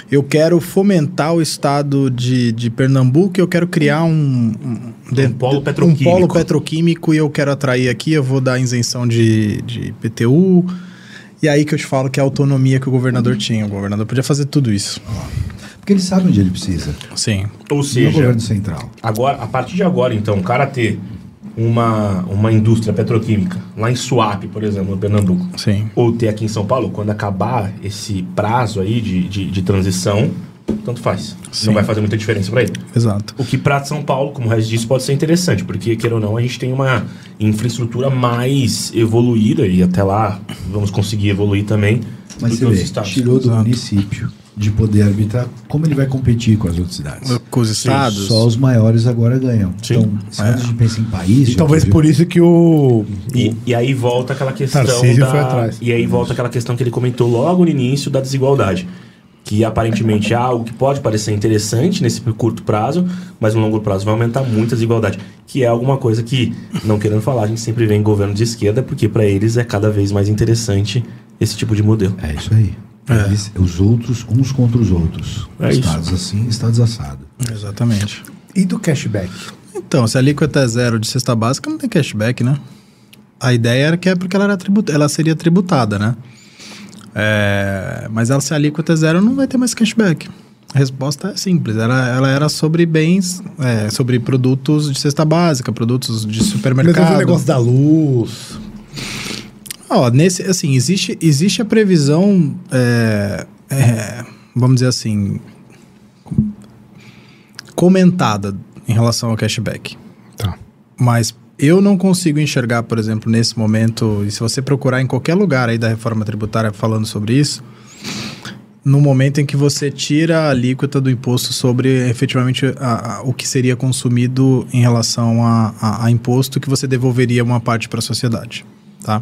eu quero fomentar o estado de, de Pernambuco, eu quero criar um, um, um, polo petroquímico. um polo petroquímico e eu quero atrair aqui, eu vou dar isenção de, de P T U. E aí que eu te falo que é a autonomia que o governador tinha. O governador podia fazer tudo isso. Porque ele sabe onde ele precisa. Sim. Ou No seja, governo central. agora, a partir de agora, então, o cara ter uma, uma indústria petroquímica lá em Suape, por exemplo, no Pernambuco, Sim. ou ter aqui em São Paulo, quando acabar esse prazo aí de, de, de transição, tanto faz. Sim. Não vai fazer muita diferença para ele. Exato. O que para São Paulo, como o Regis disse, pode ser interessante, porque, queira ou não, a gente tem uma infraestrutura mais evoluída e até lá vamos conseguir evoluir também. Mas do você que os vê, estados. tirou do Exato. município de poder arbitrar como ele vai competir com as outras cidades. Com os estados. Só os maiores agora ganham. Sim. Então, se É. a gente pensa em país... E já talvez que por isso que o... E, e aí volta aquela questão Tarcísio da, foi atrás. E aí volta aquela questão que ele comentou logo no início da desigualdade. Que aparentemente é algo que pode parecer interessante nesse curto prazo, mas no longo prazo vai aumentar muito a desigualdade. Que é alguma coisa que, não querendo falar, a gente sempre vê em governo de esquerda, porque para eles é cada vez mais interessante esse tipo de modelo. É isso aí. É. Eles- os outros, uns contra os outros. É estados assim, estados assado. Exatamente. E do cashback? Então, se a alíquota é zero de cesta básica, não tem cashback, né? A ideia era que é porque ela, era tributa, ela seria tributada, né? É, mas ela, se a alíquota é zero, não vai ter mais cashback. A resposta é simples. Ela, ela era sobre bens, é, sobre produtos de cesta básica, produtos de Mas supermercado. eu vi o negócio da luz. Ó, nesse, assim, existe, existe a previsão, é, é, vamos dizer assim, comentada em relação ao cashback. Tá. Mas eu não consigo enxergar, por exemplo, nesse momento, e se você procurar em qualquer lugar aí da reforma tributária falando sobre isso, no momento em que você tira a alíquota do imposto sobre efetivamente a, a, o que seria consumido em relação a, a, a imposto, que você devolveria uma parte para a sociedade, tá?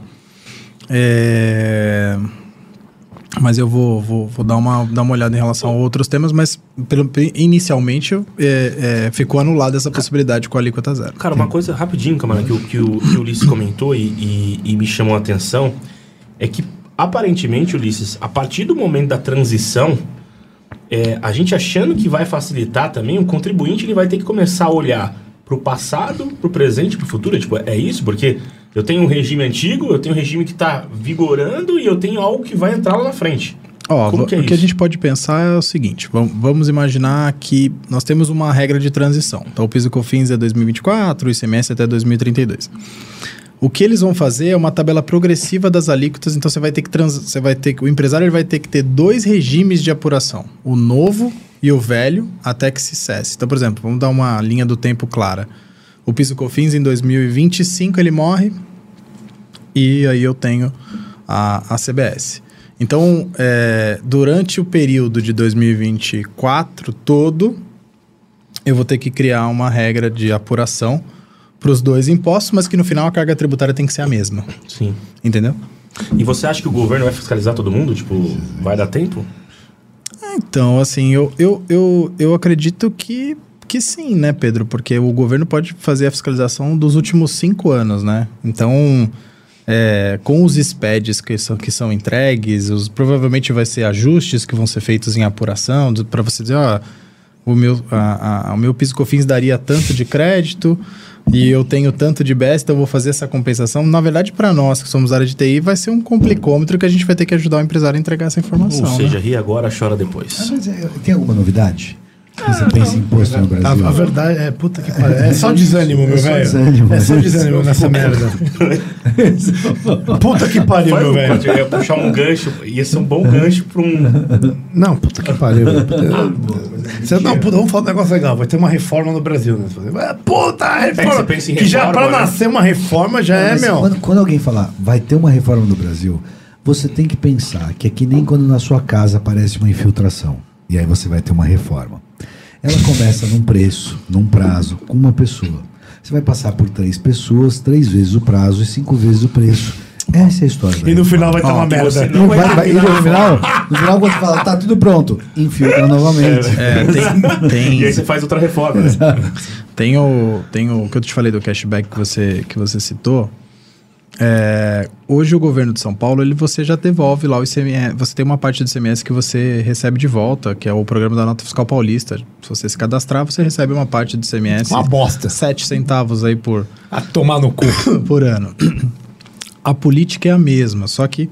É... Mas eu vou, vou, vou dar, uma, dar uma olhada em relação a outros temas, mas pelo, inicialmente é, é, ficou anulada essa possibilidade com a alíquota zero. Cara, uma coisa rapidinho, camarada, que, o- que, o, que o Ulisses comentou e, e, e me chamou a atenção é que, aparentemente, Ulisses, a partir do momento da transição, é, a gente achando que vai facilitar também, o contribuinte ele vai ter que começar a olhar pro passado, pro presente, pro futuro. Tipo, é isso? Porque eu tenho um regime antigo, eu tenho um regime que está vigorando e eu tenho algo que vai entrar lá na frente. Ó, Como que é o que a isso? gente pode pensar é o seguinte, vamos, vamos imaginar que nós temos uma regra de transição. Então, o PIS e COFINS é dois mil e vinte e quatro, o I C M S até dois mil e trinta e dois. O que eles vão fazer é uma tabela progressiva das alíquotas, então você vai ter que trans, você vai ter que o empresário ele vai ter que ter dois regimes de apuração, o novo e o velho, até que se cesse. Então, por exemplo, vamos dar uma linha do tempo clara. O PIS e COFINS em dois mil e vinte e cinco ele morre e aí eu tenho a, a C B S. Então, é, durante o período de dois mil e vinte e quatro todo, eu vou ter que criar uma regra de apuração para os dois impostos, mas que no final a carga tributária tem que ser a mesma. Sim. Entendeu? E você acha que o governo vai fiscalizar todo mundo? Tipo, vai dar tempo? Então, assim, eu, eu, eu, eu acredito que, que sim, né, Pedro? Porque o governo pode fazer a fiscalização dos últimos cinco anos, né? Então, é, com os S P E Ds que são, que são entregues, os, provavelmente vai ser ajustes que vão ser feitos em apuração, para você dizer, ó, o meu, a, a, o meu PIS e COFINS daria tanto de crédito e eu tenho tanto de B E S, então eu vou fazer essa compensação. Na verdade, para nós que somos área de T I, vai ser um complicômetro que a gente vai ter que ajudar o empresário a entregar essa informação. Ou seja, né? ri agora, chora depois. Ah, mas é, tem alguma novidade? Você pensa em imposto no A, Brasil? a verdade é, puta que pariu. É só desânimo, meu É só velho. desânimo. É só desânimo nessa merda. Puta que pariu, meu velho. Eu ia puxar um gancho, ia ser um bom gancho para um... Não, puta que pariu. Você, não, puta, vamos falar um negócio legal. Vai ter uma reforma no Brasil, né? É, puta, reforma. você pensa em que já reforma, pra né? nascer uma reforma já é, Mas meu. Quando, quando alguém falar, vai ter uma reforma no Brasil, você tem que pensar que é que nem quando na sua casa aparece uma infiltração. E aí você vai ter uma reforma. Ela começa num preço, num prazo, com uma pessoa. Você vai passar por três pessoas, três vezes o prazo e cinco vezes o preço. Essa é a história. da E no reforma. final vai estar Ó, uma que merda. você Não vai vai, vai, e terminar no a final, no final, quando fala, tá tudo pronto, infiltra novamente. É, tem, tem, E aí você faz outra reforma, né? tem, o, tem o que eu te falei do cashback que você, que você citou. É, hoje o governo de São Paulo, ele, você já devolve lá o I C M S. Você tem uma parte do I C M S que você recebe de volta, que é o programa da Nota Fiscal Paulista. Se você se cadastrar, você recebe uma parte do I C M S. Uma bosta. sete centavos aí por... A tomar no cu. por ano. A política é a mesma, só que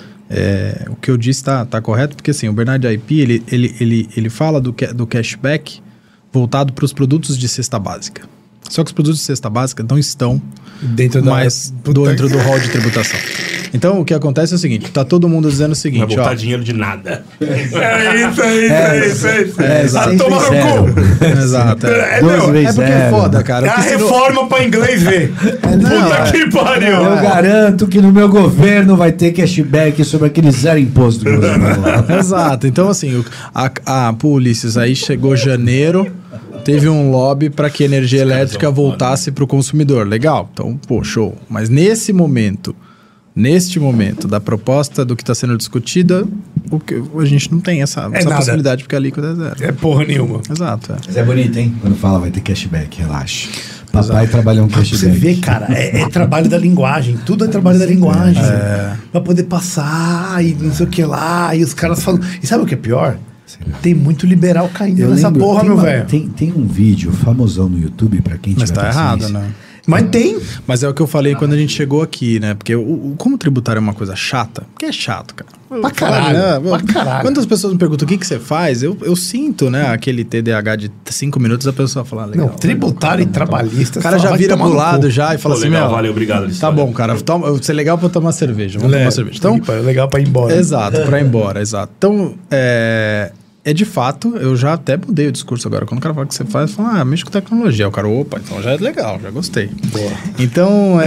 é, o que eu disse tá, tá correto, porque assim, o Bernard I P, ele, ele, ele, ele fala do, do cashback voltado para os produtos de cesta básica. Só que os produtos de cesta básica não estão dentro mais da... dentro do rol de tributação. Então, o que acontece é o seguinte, tá todo mundo dizendo o seguinte, não vai botar ó... dinheiro de nada. É isso, é isso, é isso, é isso. É, exato. A tomar no cu. Exato. É, É, meu, é porque é foda, cara. É a Porque se não- reforma pra inglês ver. Puta que pariu. Eu garanto que no meu governo vai ter cashback sobre aquele zero imposto que você falou. Exato. Então, assim, o- a, a Ulisses aí chegou janeiro, teve um lobby para que a energia elétrica voltasse para o consumidor. Legal. Então, pô, show. Mas nesse momento, neste momento da proposta do que está sendo discutida, o que, a gente não tem essa, É essa nada. possibilidade porque a líquida é zero. É porra nenhuma. Exato. É. Mas é bonito, hein? Quando fala vai ter cashback, relaxa. Papai trabalhou um Pra cashback. você ver, cara, é, é trabalho da linguagem. Tudo é trabalho da linguagem. Pra poder passar e não sei o que lá. E os caras falam. E sabe o que é pior? Tem muito liberal caindo Eu nessa lembro, porra, tem meu uma- velho. Tem, tem um vídeo famosão no YouTube pra quem Mas tiver tá errado, paciência. né? Mas tem. Mas é o que eu falei quando a gente chegou aqui, né? Porque o, o- como tributário é uma coisa chata, porque é chato, cara. Pra caralho, Né? pra caralho. Quando as pessoas me perguntam o que, que você faz, eu, eu sinto, né? Aquele T D A H de cinco minutos, a pessoa fala, legal. Não, tributário e trabalhista. O cara já vai vira tomar pro no lado cu. já e fala Pô, assim, legal, meu... valeu, obrigado, Tá Alessandro. bom, cara. Toma, você é legal pra tomar cerveja. Vamos É, tomar cerveja. Então, é legal pra ir embora. exato, pra ir embora, exato. Então, é... É de fato, eu já até mudei o discurso agora. Quando o cara fala o que você faz, eu falo, ah, mexe com tecnologia. O cara, opa, então já é legal, já gostei. Boa. Então,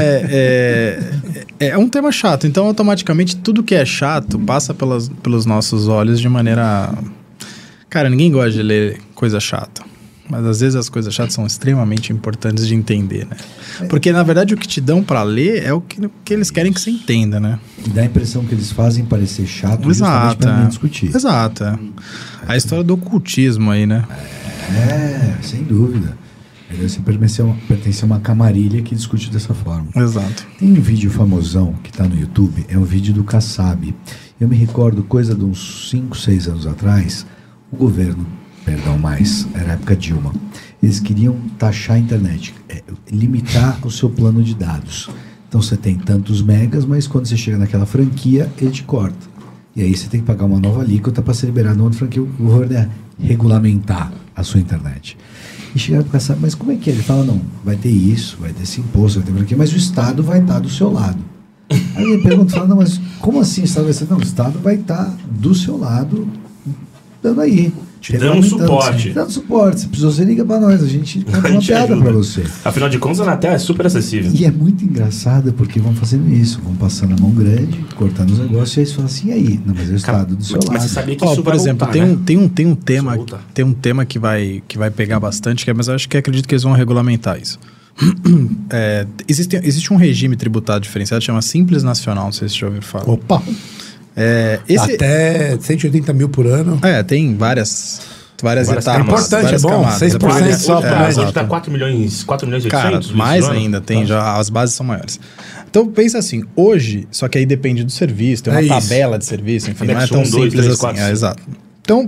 é, é, é um tema chato. Então, automaticamente, tudo que é chato passa pelas, pelos nossos olhos de maneira... Cara, ninguém gosta de ler coisa chata. Mas, às vezes, as coisas chatas são extremamente importantes de entender, né? Porque, na verdade, o que te dão pra ler é o que, que eles querem que você entenda, né? E dá a impressão que eles fazem parecer chato justamente Exato. pra não é. discutir. Exato. é. A história do ocultismo aí, né? É, sem dúvida. Ele Você pertence a, uma, pertence a uma camarilha que discute dessa forma. Exato. Tem um vídeo famosão que está no YouTube, é um vídeo do Kassab. Eu me recordo, coisa de uns cinco, seis anos atrás, o governo, perdão mais, era a época Dilma, eles queriam taxar a internet, é, limitar o seu plano de dados. Então você tem tantos megas, mas quando você chega naquela franquia, ele te corta. E aí você tem que pagar uma nova alíquota para ser liberado numa outra franquia. O governo é regulamentar a sua internet. E chegaram para Kassab, mas como é que é? Ele fala, não, vai ter isso, vai ter esse imposto, vai ter franquia, mas o Estado vai estar do seu lado. Aí ele pergunta, fala, não, mas como assim o Estado vai ser? Não, o Estado vai estar do seu lado, dando aí. Te dando suporte. Dando suporte. Se precisou, você liga para nós, a gente conta A uma gente piada ajuda. para você. Afinal de contas, a Anatel é super acessível. E é muito engraçado porque vão fazendo isso, vão passando a mão grande, cortando os negócios, e aí você fala assim, e aí? Não, mas é o Estado do seu Mas lado. você sabia que Ó, isso por vai exemplo, voltar, tem, né? um, tem, um, tem um tema, Isso vai voltar. tem um tema que vai, que vai pegar bastante, que é, mas eu acho que acredito que eles vão regulamentar isso. É, existe, existe um regime tributário diferenciado, chama Simples Nacional, não sei se você já ouviu falar. Opa. É, esse, Até cento e oitenta mil por ano. é, tem várias, várias, Várias etapas. camadas. Importante, várias é bom, camadas. seis por cento Depois- só é, pra- Hoje exato. tá quatro milhões, quatro milhões e Cara, oitocentos? mais isso, né? ainda, tem já, as bases são maiores. Então, pensa assim, hoje, só que aí depende do serviço, tem uma É isso. tabela de serviço, enfim, não é Anexo tão um, dois, simples três, assim. quatro, é, cinco. exato. Então,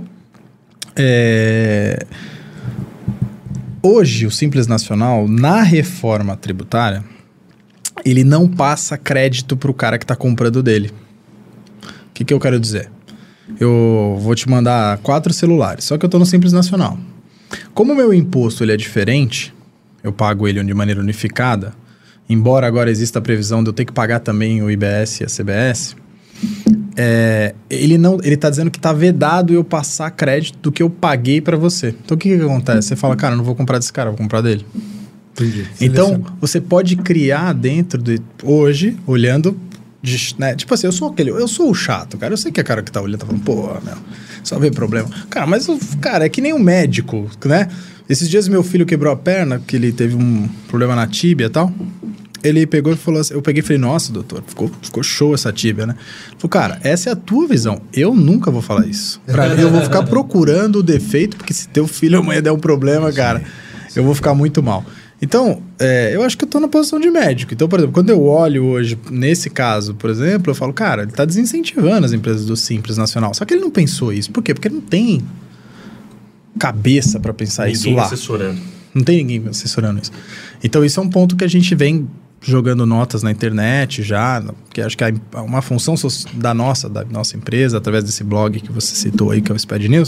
é, hoje, o Simples Nacional, na reforma tributária, ele não passa crédito para o cara que está comprando dele. O que, que eu quero dizer? Eu vou te mandar quatro celulares, só que eu estou no Simples Nacional. Como o meu imposto ele é diferente, eu pago ele de maneira unificada, embora agora exista a previsão de eu ter que pagar também o I B S e a C B S, é, ele não, ele está dizendo que está vedado eu passar crédito do que eu paguei para você. Então o que, que acontece? Você fala, cara, eu não vou comprar desse cara, eu vou comprar dele. Entendi. Então, Seleciona. você pode criar dentro de... Hoje, olhando... de- né, tipo assim, eu sou aquele... Eu sou o chato, cara. Eu sei que a cara que tá olhando tá falando... Pô, meu... Só vê problema. Cara, mas... o- Cara, é que nem um médico, né? Esses dias meu filho quebrou a perna, que ele teve um problema na tíbia e tal. Ele pegou e falou assim... Eu peguei e falei... Nossa, doutor, ficou, ficou show essa tíbia, né? Ele falou, cara, essa é a tua visão. Eu nunca vou falar isso. Pra mim, eu vou ficar procurando o defeito, porque se teu filho ou amanhã der um problema, cara... Eu vou ficar muito mal. Então, é, eu acho que eu tô na posição de médico. Então, por exemplo, quando eu olho hoje, nesse caso, por exemplo, eu falo, cara, ele tá desincentivando as empresas do Simples Nacional. Só que ele não pensou isso. Por quê? Porque ele não tem cabeça para pensar ninguém isso lá. assessorando. Não tem ninguém assessorando isso. Então, isso é um ponto que a gente vem jogando notas na internet já, que acho que é uma função da nossa, da nossa empresa, através desse blog que você citou aí, que é o Sped News,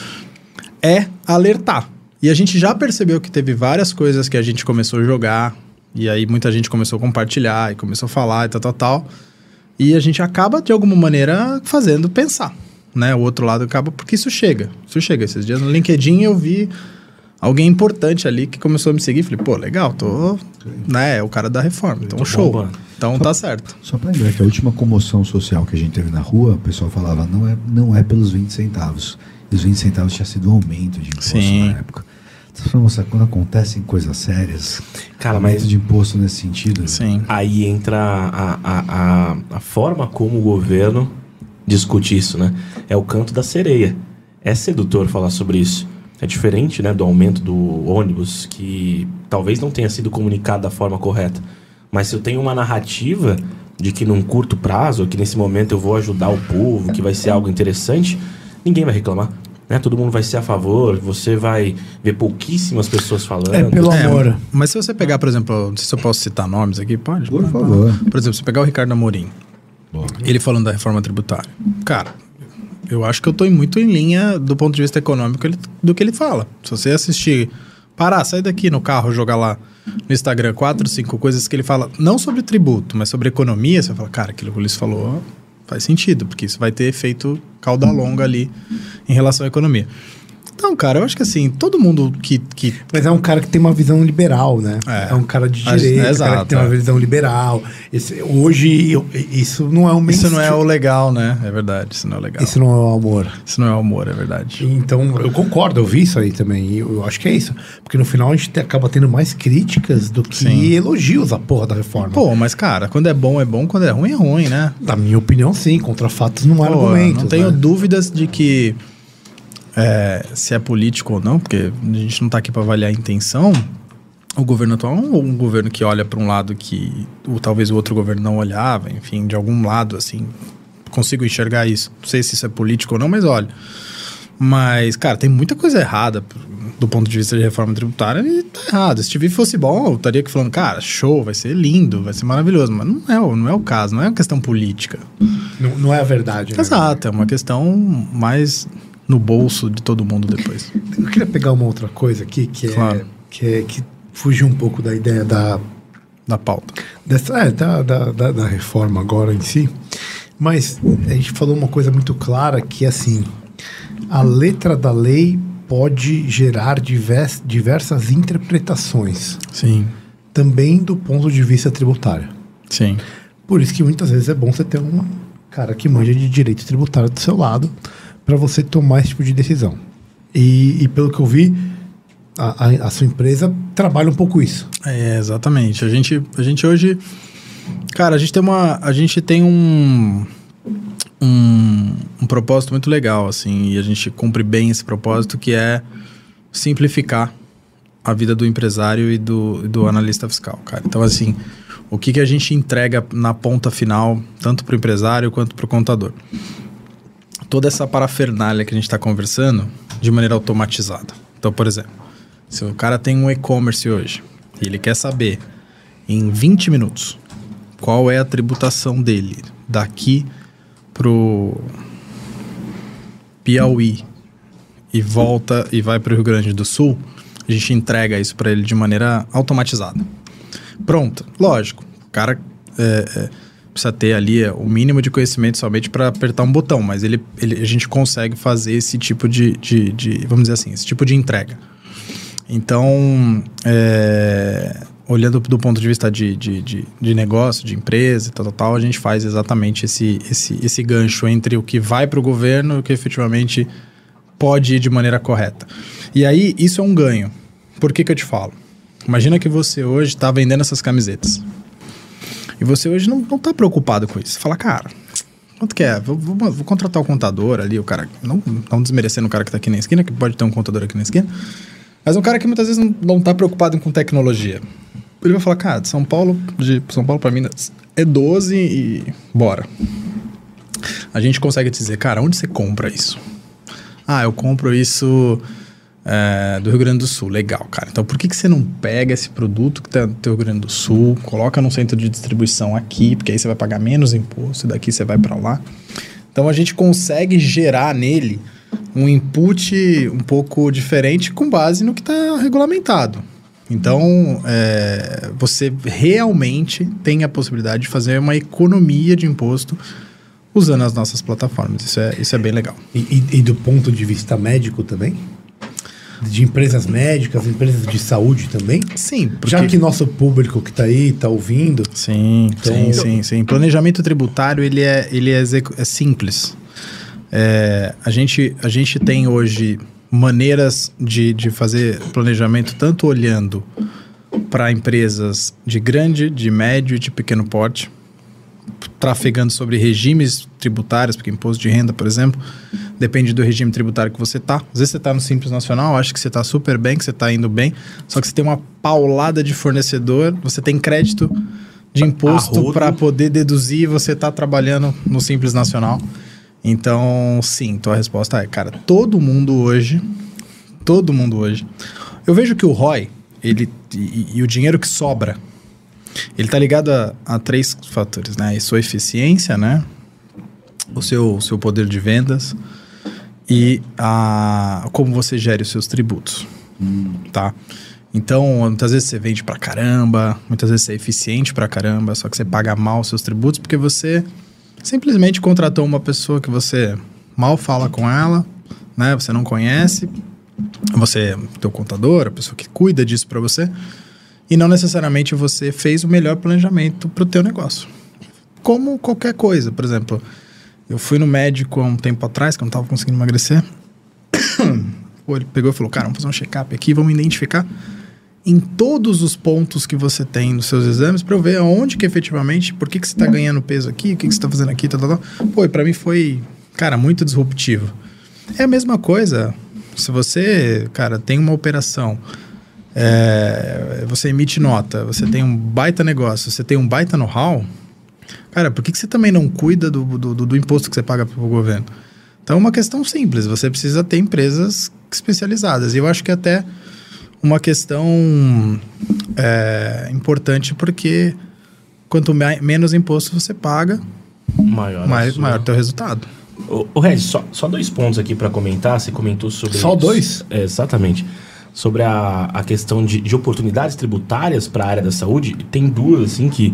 é alertar. E a gente já percebeu que teve várias coisas que a gente começou a jogar, e aí muita gente começou a compartilhar, e começou a falar, e tal, tal, tal. E a gente acaba, de alguma maneira, fazendo pensar, né? O outro lado acaba, porque isso chega. Isso chega. Esses dias no LinkedIn eu vi alguém importante ali que começou a me seguir. Falei, pô, legal, tô... né? É o cara da reforma, então show. Bom, então só, tá certo. Só pra lembrar que a última comoção social que a gente teve na rua, o pessoal falava, não é, não é pelos vinte centavos. E os vinte centavos tinha sido um aumento de imposto Sim. na época. Então, você, quando acontecem coisas sérias, cara, aumento mas de imposto nesse sentido... Sim. Aí entra a, a, a, a forma como o governo discute isso, né? É o canto da sereia. É sedutor falar sobre isso. É diferente, né, do aumento do ônibus, que talvez não tenha sido comunicado da forma correta. Mas se eu tenho uma narrativa de que num curto prazo, que nesse momento eu vou ajudar o povo, que vai ser algo interessante, ninguém vai reclamar. Né? Todo mundo vai ser a favor, você vai ver pouquíssimas pessoas falando. É pelo É, amor. mas se você pegar, por exemplo, não sei se eu posso citar nomes aqui, pode? Por favor. Por exemplo, se pegar o Ricardo Amorim, ele falando da reforma tributária. Cara, eu acho que eu tô muito em linha do ponto de vista econômico ele, do que ele fala. Se você assistir, parar, sair daqui no carro, jogar lá no Instagram quatro, cinco coisas que ele fala, não sobre tributo, mas sobre economia, você vai falar, cara, aquilo que o Luiz falou faz sentido, porque isso vai ter efeito cauda longa ali em relação à economia. Então, cara, eu acho que assim, todo mundo que... que... Mas é um cara que tem uma visão liberal, né? É, É. um cara de É, direita, é um cara que tem exato, uma é. visão liberal. Esse, hoje, eu- isso não é o Isso não é mainstream. o legal, né? É verdade, isso não é legal. Isso não é o amor. Isso não é o amor, é verdade. Então, eu concordo, eu vi isso aí também. E eu acho que é isso. Porque no final a gente te- acaba tendo mais críticas do que Sim. elogios à porra da reforma. Pô, mas cara, quando é bom é bom, quando é ruim é ruim, né? Na minha opinião, sim. Contra fatos não há Pô, argumentos. não tenho né? dúvidas de que é, se é político ou não, porque a gente não tá aqui para avaliar a intenção. O governo atual é um, um governo que olha para um lado que o, talvez o outro governo não olhava, enfim, de algum lado, assim, consigo enxergar isso. Não sei se isso é político ou não, mas olha. Mas, cara, tem muita coisa errada do ponto de vista de reforma tributária e tá errado. Se T V fosse bom, eu estaria aqui falando, cara, show, vai ser lindo, vai ser maravilhoso. Mas não é, o- não é o caso, não é uma questão política. Não, não é a verdade. né? Exato, é uma questão mais no bolso de todo mundo depois. Eu queria pegar uma outra coisa aqui, que é, Claro. que, é que fugiu um pouco da ideia da, Da pauta. dessa, é, da, da, da, da reforma agora em si. Mas a gente falou uma coisa muito clara, que é assim, a letra da lei pode gerar divers, diversas interpretações, Sim, também do ponto de vista tributário. sim. Por isso que muitas vezes é bom você ter um cara que manja de direito tributário do seu lado para você tomar esse tipo de decisão. E, e pelo que eu vi, a, a, a sua empresa trabalha um pouco isso. É, exatamente. A gente, a gente hoje... Cara, a gente tem uma... A gente tem um... Um, um propósito muito legal, assim, e a gente cumpre bem esse propósito, que é simplificar a vida do empresário e do, e do analista fiscal, cara. Então, assim, o que, que a gente entrega na ponta final, tanto para o empresário quanto para o contador? Toda essa parafernália que a gente está conversando de maneira automatizada. Então, por exemplo, se o cara tem um e-commerce hoje e ele quer saber em vinte minutos qual é a tributação dele daqui pro Piauí e volta e vai para o Rio Grande do Sul, a gente entrega isso para ele de maneira automatizada. Pronto, lógico, o cara é, é, precisa ter ali o mínimo de conhecimento somente para apertar um botão, mas ele, ele, a gente consegue fazer esse tipo de, de, de, vamos dizer assim, esse tipo de entrega. Então, é, olhando do ponto de vista de, de, de, de negócio, de empresa e tal, tal, tal, a gente faz exatamente esse, esse, esse gancho entre o que vai para o governo e o que efetivamente pode ir de maneira correta. E aí, isso é um ganho. Por que que eu te falo? Imagina que você hoje está vendendo essas camisetas. E você hoje não está preocupado com isso. Você fala, cara, quanto que é? Vou, vou, vou contratar o contador ali, o cara... Não, não desmerecendo o cara que está aqui na esquina, que pode ter um contador aqui na esquina. Mas um cara que muitas vezes não, não tá preocupado com tecnologia. Ele vai falar, cara, de São Paulo, de São Paulo para Minas é doze e bora. A gente consegue dizer, cara, onde você compra isso? Ah, eu compro isso é, do Rio Grande do Sul. Legal, cara. Então, por que, que você não pega esse produto que tá no teu Rio Grande do Sul, coloca num centro de distribuição aqui, porque aí você vai pagar menos imposto, e daqui você vai para lá. Então, a gente consegue gerar nele um input um pouco diferente com base no que está regulamentado. Então, é, você realmente tem a possibilidade de fazer uma economia de imposto usando as nossas plataformas. Isso é, isso é bem legal. E, e, e do ponto de vista médico também? De empresas médicas, empresas de saúde também? Sim. Porque... Já que nosso público que está aí, está ouvindo... Sim, então... sim, sim, sim. Planejamento tributário, ele é, ele é, execu... é simples. É, a, gente, a gente tem hoje maneiras de, de fazer planejamento tanto olhando para empresas de grande, de médio e de pequeno porte, trafegando sobre regimes tributários, porque imposto de renda, por exemplo, depende do regime tributário que você está. Às vezes você está no Simples Nacional, acha que você está super bem, que você está indo bem, só que você tem uma paulada de fornecedor, você tem crédito de imposto para poder deduzir, você está trabalhando no Simples Nacional. Então, sim, então a resposta é, cara, todo mundo hoje, todo mundo hoje, eu vejo que o R O I, ele, e, e o dinheiro que sobra, ele tá ligado a, a três fatores, né? A sua eficiência, né? O seu, o seu poder de vendas e a, como você gere os seus tributos, hum. tá? Então, muitas vezes você vende pra caramba, muitas vezes você é eficiente pra caramba, só que você paga mal os seus tributos porque você simplesmente contratou uma pessoa que você mal fala com ela, né? Você não conhece, você é teu contador, a pessoa que cuida disso para você, e não necessariamente você fez o melhor planejamento para o teu negócio. Como qualquer coisa, por exemplo, eu fui no médico há um tempo atrás, que eu não estava conseguindo emagrecer. Pô, ele pegou e falou, cara, vamos fazer um check-up aqui, vamos identificar em todos os pontos que você tem nos seus exames para eu ver aonde que efetivamente, por que, que você está ganhando peso aqui, o que, que você está fazendo aqui, tal, tal, tal. Pô, e para mim foi, cara, muito disruptivo. É a mesma coisa, se você, cara, tem uma operação, é, você emite nota, você tem um baita negócio, você tem um baita know-how, cara, por que, que você também não cuida do, do, do imposto que você paga para o governo? Então é uma questão simples, você precisa ter empresas especializadas. E eu acho que até uma questão é, importante, porque quanto me- menos imposto você paga, maior mais, maior teu resultado. O, o Regis, só, só dois pontos aqui para comentar. Você comentou sobre... Só dois? É, exatamente. Sobre a, a questão de, de oportunidades tributárias para a área da saúde. Tem duas, assim, que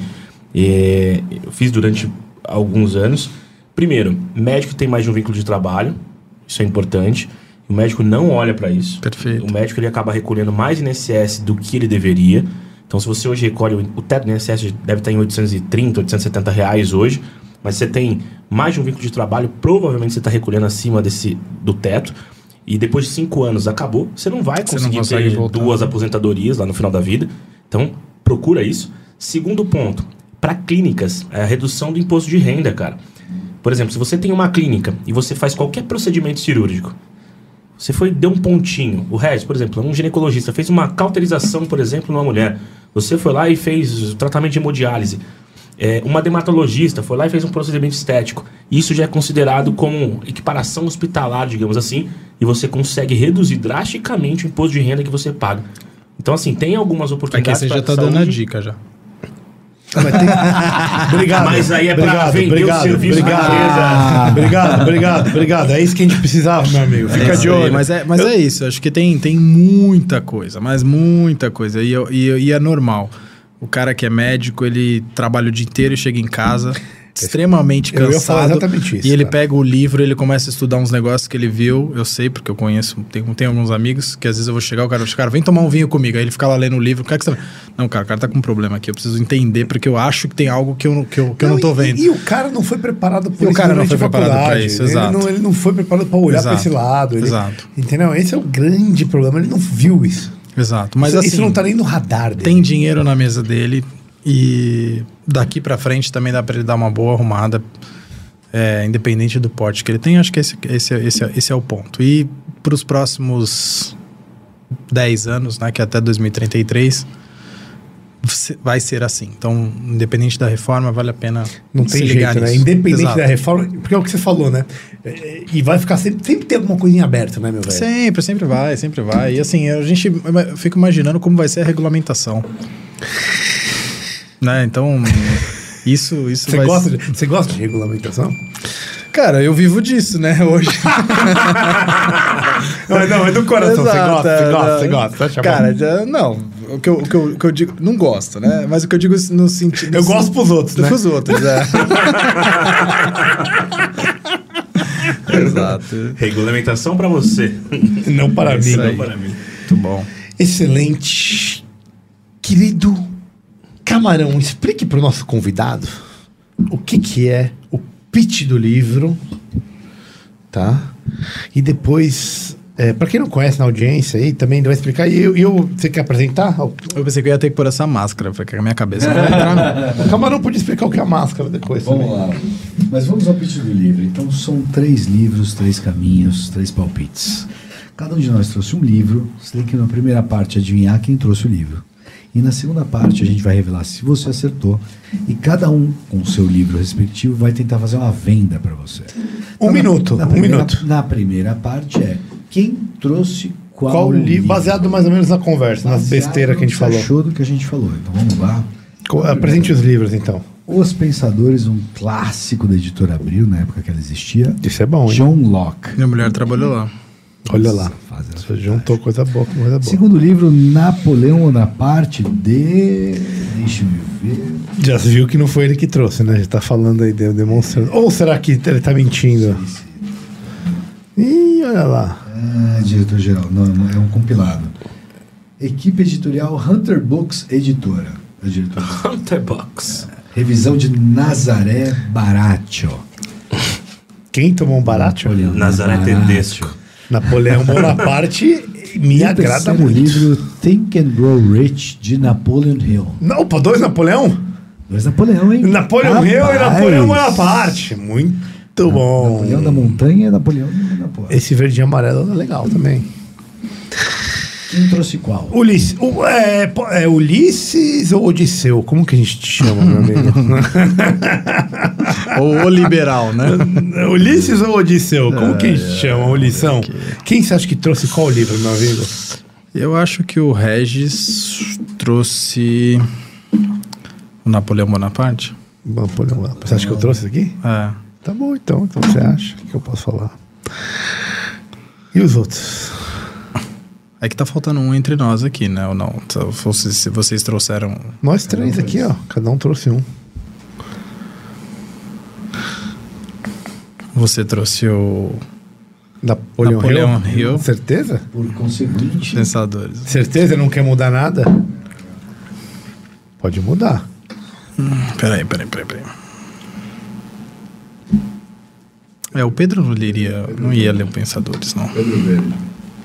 é, eu fiz durante alguns anos. Primeiro, médico tem mais de um vínculo de trabalho. Isso é importante. O médico não olha para isso. Perfeito. O médico ele acaba recolhendo mais I N S S do que ele deveria. Então, se você hoje recolhe... O teto do I N S S deve estar em oitocentos e trinta, oitocentos e setenta reais hoje. Mas você tem mais de um vínculo de trabalho, provavelmente você está recolhendo acima desse, do teto. E depois de cinco anos acabou, você não vai conseguir não ter voltar. duas aposentadorias lá no final da vida. Então, procura isso. Segundo ponto, para clínicas, é a redução do imposto de renda, cara. Por exemplo, se você tem uma clínica e você faz qualquer procedimento cirúrgico, você foi, deu um pontinho. O Regis, por exemplo, um ginecologista fez uma cauterização, por exemplo, numa mulher. Você foi lá e fez tratamento de hemodiálise. É, uma dermatologista foi lá e fez um procedimento estético. Isso já é considerado como equiparação hospitalar, digamos assim, e você consegue reduzir drasticamente o imposto de renda que você paga. Então, assim, tem algumas oportunidades. Aqui você já está dando a dica já. Mas tem... Obrigado. Mas aí é para vender obrigado, o serviço obrigado, da empresa. Obrigado, obrigado, obrigado. É isso que a gente precisava, meu amigo. Fica é de olho. Aí, mas é, mas eu... é isso. Acho que tem, tem muita coisa, mas muita coisa. E, e, e é normal. O cara que é médico, ele trabalha o dia inteiro e chega em casa extremamente cansado. Eu ia falar exatamente isso. E ele cara. pega o livro, ele começa a estudar uns negócios que ele viu. Eu sei, porque eu conheço, tenho, tenho alguns amigos que às vezes eu vou chegar, o cara vai chegar, vem tomar um vinho comigo. Aí ele fica lá lendo o livro. O cara que você... Não, cara, o cara tá com um problema aqui. Eu preciso entender, porque eu acho que tem algo que eu, que eu, que não, eu não tô vendo. E, e o cara não foi preparado por e isso. O cara não foi preparado pra isso, ele exato. Não, ele não foi preparado pra olhar exato. pra esse lado. Ele, exato. Entendeu? Esse é o grande problema. Ele não viu isso. Exato. Mas isso, assim, isso não tá nem no radar dele. Tem dinheiro na mesa dele. E daqui pra frente também dá pra ele dar uma boa arrumada, é, independente do porte que ele tem. Acho que esse, esse, esse, esse é o ponto. E pros próximos dez anos, né, que é até dois mil e trinta e três, vai ser assim. Então, independente da reforma, vale a pena Não se tem ligar jeito, né? nisso. Independente Exato. da reforma, porque é o que você falou, né? É, E vai ficar sempre, sempre tem alguma coisinha aberta, né, meu velho? Sempre, sempre vai, sempre vai. E assim, a gente eu fico imaginando como vai ser a regulamentação. Né? Então, isso, isso Você vai gosta, ser... de, você gosta de regulamentação? Cara, eu vivo disso, né, hoje. Não, não, é do coração. Você Exato, gosta, você gosta, não. você gosta. Você acha Cara, bom? já- não. O que, eu, o, que eu, o que eu digo... Não gosto, né? Mas o que eu digo no sentido... Eu gosto pros outros, né? Pros outros, é. Exato. Regulamentação pra você. Não para mim. Isso aí. Não para mim. Muito bom. Excelente. Querido Camarão, explique para o nosso convidado o que, que é o pitch do livro, tá? E depois, é, para quem não conhece na audiência aí, também ele vai explicar. E eu, eu, você quer apresentar? Eu pensei que eu ia ter que pôr essa máscara, porque a minha cabeça não vai entrar. O Camarão podia explicar o que é a máscara depois. Vamos também. lá. Mas vamos ao pitch do livro. Então são três livros, três caminhos, três palpites. Cada um de nós trouxe um livro. Você tem que na primeira parte adivinhar quem trouxe o livro. E na segunda parte a gente vai revelar se você acertou. E cada um, com o seu livro respectivo, vai tentar fazer uma venda para você. Um Então, minuto, na um primeira, minuto. Na primeira parte é quem trouxe qual, Qual livro? livro. Baseado mais ou menos na conversa, nas Baseado besteiras que a gente no falou. Achou do que a gente falou. Então vamos lá. Co- Apresente os livros, então. Os Pensadores, um clássico da editora Abril, na época que ela existia. Isso é bom, hein? John Locke. Minha mulher trabalhou lá. Olha lá. Faz essa Você juntou coisa boa com coisa boa. Segundo livro, Napoleão Bonaparte de... Deixa eu ver... Já viu que não foi ele que trouxe, né? Já tá falando aí, de- demonstrando. Ou será que ele tá mentindo? Ih, olha lá. Ah, diretor-geral. Não, não, é um compilado. Equipe editorial Hunter Books Editora. É o diretor. Hunter Box. Revisão de Nazaré Baraccio. Quem tomou um barato? Napoleão Nazaré Baraccio. Tedesco. Napoleão Bonaparte me E o agrada terceiro muito. livro, Think and Grow Rich, de Napoleon Hill. Não, opa, dois Napoleão? Dois Napoleão, hein? Napoleão Hill e Rapaz! Napoleão Bonaparte. Muito bom. Napoleão da montanha e Napoleão da Napoleão. Esse verde e amarelo é legal também. Quem trouxe qual? Ulisses, o- é, po- é Ulisses ou Odisseu? Como que a gente te chama, meu amigo? Ou o liberal, né? Ulisses ou Odisseu? Como que a gente chama? Ulição? Quem você acha que trouxe qual livro, meu amigo? Eu acho que o Regis trouxe o Napoleão Bonaparte. Napoleão Bonaparte. Você acha que eu trouxe isso aqui? É. Tá bom, então. Então você acha? O que eu posso falar? E os outros? É que tá faltando um entre nós aqui, né? Ou não? Se vocês, se vocês trouxeram... Nós três aqui, ó. Cada um trouxe um. Você trouxe o Napoleão, Napoleão Hill? Hill. Certeza? Por conseguinte, Pensadores. Certeza? Não quer mudar nada? Pode mudar. Peraí, peraí, peraí, peraí. É, o Pedro não leria, não ia ler o Pensadores, não. Pedro Verde.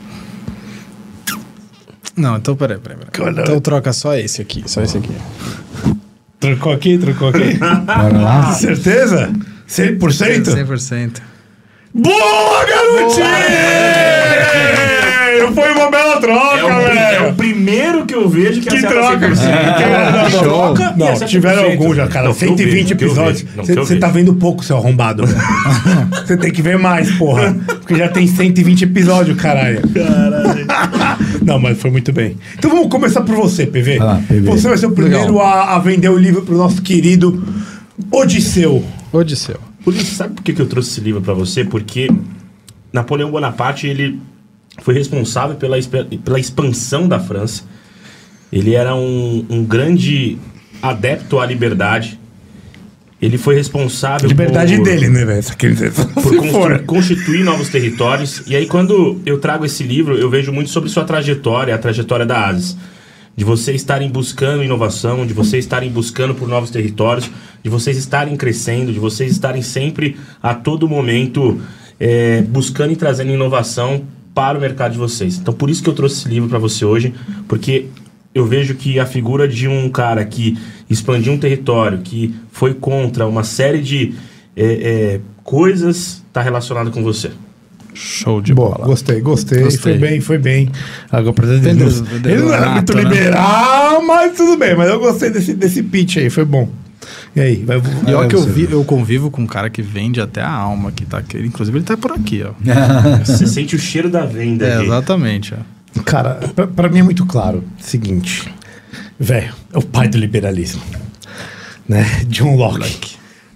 Não, então peraí, peraí, peraí. Olha. Então troca só esse aqui, só esse aqui. Trocou aqui, trocou aqui. Bora lá. Certeza? cem por cento? cem por cento. Boa, garotinho! Foi uma bela troca, É o, pri- é o velho! primeiro que eu vejo que, Que acerta troca! cem por cento. Não, não, não, Troca não, e não, acerta tiveram cem por cento. alguns já, cara. Não, que eu cento e vinte vejo, que eu episódios. vejo. Não, que eu Você tá vejo. vendo pouco, seu arrombado. Você tem que ver mais, porra. Porque já tem cento e vinte episódios, caralho. Caralho. Não, mas foi muito bem. Então vamos começar por você, P V. Ah, P V. Você vai ser o primeiro a, a vender o livro pro nosso querido Odisseu. Odisseu. Ulisses, sabe por que que eu trouxe esse livro pra você? Porque Napoleão Bonaparte, ele foi responsável pela, espe- pela expansão da França. Ele era um, um grande adepto à liberdade. Ele foi responsável Liberdade por... dele, né, velho? Quer dizer, por se constru- for. constituir novos territórios. E aí, quando eu trago esse livro, eu vejo muito sobre sua trajetória, a trajetória da ASIS. De vocês estarem buscando inovação, de vocês estarem buscando por novos territórios, de vocês estarem crescendo, de vocês estarem sempre, a todo momento, é, buscando e trazendo inovação para o mercado de vocês. Então, por isso que eu trouxe esse livro para você hoje, porque eu vejo que a figura de um cara que expandiu um território, que foi contra uma série de é, é, coisas, está relacionado com você. Show de Boa, bola. gostei, gostei, Gostei. Foi bem, foi bem. Agora, por exemplo, Entendeu? ele não- Entendeu? ele não era muito Nato, né? liberal, mas tudo bem. Mas eu gostei desse, desse pitch aí, foi bom. E aí, vai... E olha É, que eu, você vi, vê. eu convivo com um cara que vende até a alma, que tá aqui. Inclusive, ele tá por aqui, ó. Você sente o cheiro da venda É, aqui. exatamente, ó. Cara, pra, pra mim é muito claro. Seguinte, velho, é o pai do liberalismo, né? John Locke.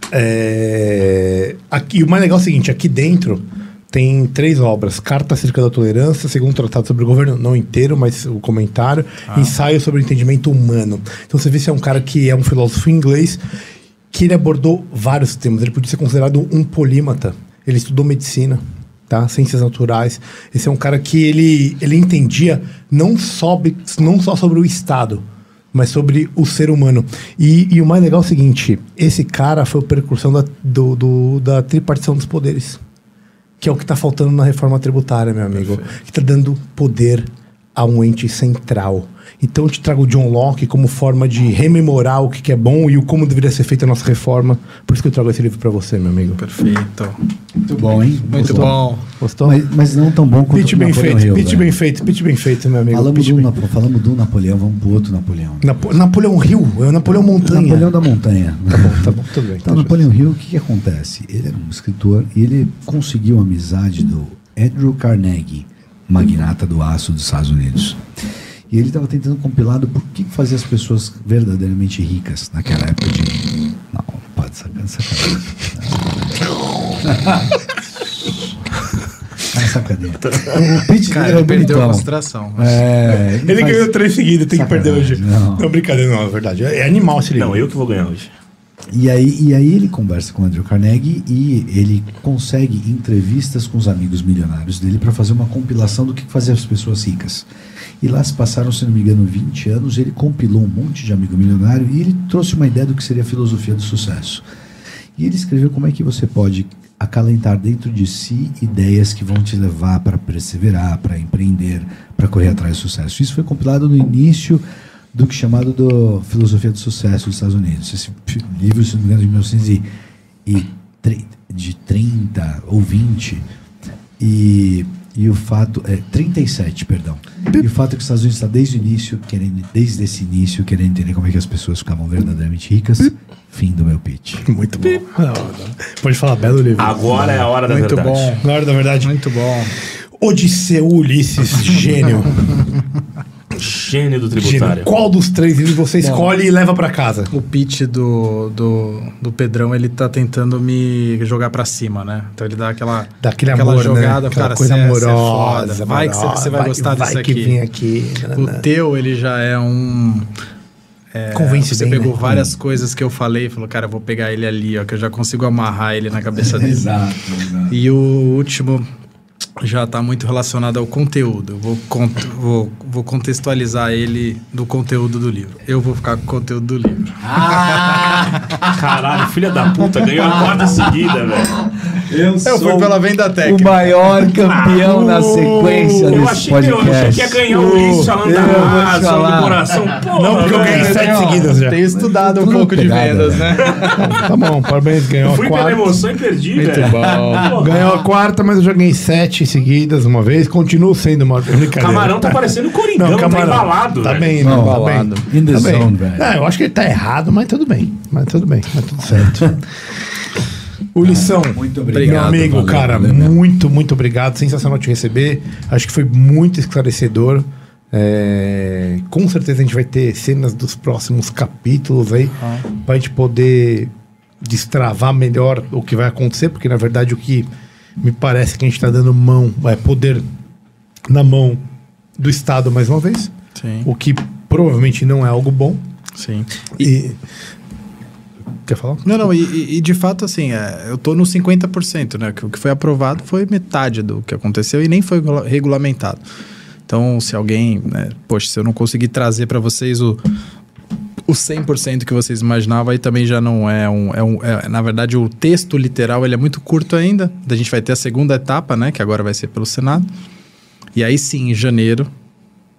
É, aqui, o mais legal é o seguinte, aqui dentro tem três obras. Carta acerca da tolerância, segundo tratado sobre o governo, não inteiro, mas o comentário. Ensaio sobre o entendimento humano. Então você vê se é um cara que é um filósofo inglês, que ele abordou vários temas. Ele podia ser considerado um polímata. Ele estudou medicina, tá? Ciências naturais. Esse é um cara que ele, ele entendia não, sobre, não só sobre o Estado, mas sobre o ser humano. E, e o mais legal é o seguinte, esse cara foi o precursor da, do, do- da tripartição dos poderes, que é o que está faltando na reforma tributária, meu amigo. Que está dando poder a um ente central. Então eu te trago o John Locke como forma de rememorar o que, que é bom e o como deveria ser feita a nossa reforma. Por isso que eu trago esse livro para você, meu amigo. Perfeito. Muito bom, hein? Muito Gostou? bom. Gostou? Mas, mas não tão bom quanto Pitch o bem Napoleão feito, Hill, pitch velho. bem feito, pitch bem feito, meu amigo. Falamos Pitch do, bem- Napo- falamos do Napoleão, vamos pro outro Napoleão. Napo- Napoleão Hill, é o Napoleão Montanha. Napoleão da Montanha. Tá bom, tá bom, tudo bem. Então, Napoleão Hill, o que, que acontece? Ele era um escritor e ele conseguiu a amizade do Andrew Carnegie, magnata do aço dos Estados Unidos. E ele estava tentando compilar do por que que fazia as pessoas verdadeiramente ricas naquela época de... Não, pode sacar, sacanagem. É sacanagem. O pitch Cara, dele ele é perdeu a bonitão. concentração. mas- É, Ele faz- ganhou três seguidas, tem que perder hoje. Sacanagem, não. Não, brincadeira, não, é verdade. É animal esse livro. Não, eu que vou ganhar hoje. E aí, e aí ele conversa com o Andrew Carnegie e ele consegue entrevistas com os amigos milionários dele para fazer uma compilação do que fazia as pessoas ricas. E lá se passaram, se não me engano, vinte anos, ele compilou um monte de amigo milionário e ele trouxe uma ideia do que seria a filosofia do sucesso. E ele escreveu como é que você pode acalentar dentro de si ideias que vão te levar para perseverar, para empreender, para correr atrás do sucesso. Isso foi compilado no início do que chamado do Filosofia do Sucesso dos Estados Unidos. Esse fi- livro, se não me engano, de mil novecentos e trinta ou vinte. E, e o fato... É, trinta e sete, perdão. E o fato é que os Estados Unidos está desde o início, querendo, desde esse início, querendo entender como é que as pessoas ficavam verdadeiramente ricas. Fim do meu pitch. Muito bom. Não, não. Pode falar, belo livro. Agora é a hora da Muito verdade. bom. Na hora da verdade, Muito bom. Odisseu Ulisses, gênio. Gênio do Gênio. tributário. Qual dos três livros você escolhe e leva pra casa? O pitch do, do, do Pedrão, ele tá tentando me jogar pra cima, né? Então ele dá aquela, Dá aquele aquela amor, jogada, né? Aquela cara, coisa cê é- cê é amorosa. foda. Vai que você você vai, vai- gostar vai disso que aqui. vem aqui. O teu, ele já é um... É, Convence você bem, pegou né? várias coisas que eu falei e falou, cara, eu vou pegar ele ali, ó, que eu já consigo amarrar ele na cabeça dele. Exato, exato. E o último já está muito relacionado ao conteúdo. Eu vou, cont- vou, vou contextualizar ele do conteúdo do livro. Eu vou ficar com o conteúdo do livro. Caralho, filha da puta, ganhou a quarta seguida, velho. Eu, Eu fui pela venda o técnica. maior campeão na sequência Eu desse achei, que, eu podcast. achei que ia ganhar o Luiz falando Eu da vou te raça, falar. do coração. Porra, Não, porque eu ganhei velho. sete Ó, seguidas já. Tenho estudado um Tudo pouco de pegada, vendas, né? né? Tá bom, parabéns, ganhou a Fui pela quarta. emoção e perdi, Muito velho. bom. Porra. Ganhou a quarta, mas eu já ganhei sete seguidas uma vez. Continuo sendo uma brincadeira. Camarão tá parecendo Coringão, Não, tá Camarão. embalado, Tá velho. bem, Não, não, tá embalado. bem. In the Tá bem. zone, velho. É, eu acho que ele tá errado, mas tudo bem. Mas tudo bem, mas tudo certo. O Lição, Muito meu obrigado. amigo, valeu, cara, valeu mesmo. muito, muito obrigado. Sensacional te receber. Acho que foi muito esclarecedor. É, com certeza a gente vai ter cenas dos próximos capítulos aí pra gente poder destravar melhor o que vai acontecer, porque na verdade o que me parece que a gente tá dando mão, é poder na mão do Estado mais uma vez, Sim, o que provavelmente não é algo bom. sim. E. Quer falar? Não, não, e, e- e de fato, assim, é, eu tô no cinquenta por cento, né? Que o que foi aprovado foi metade do que aconteceu e nem foi regula- regulamentado. Então, se alguém, né, poxa, se eu não conseguir trazer para vocês o, o cem por cento que vocês imaginavam, aí também já não é um... É um é, na verdade, o texto literal, ele é muito curto ainda. A gente vai ter a segunda etapa, né? Que agora vai ser pelo Senado. E aí sim, em janeiro,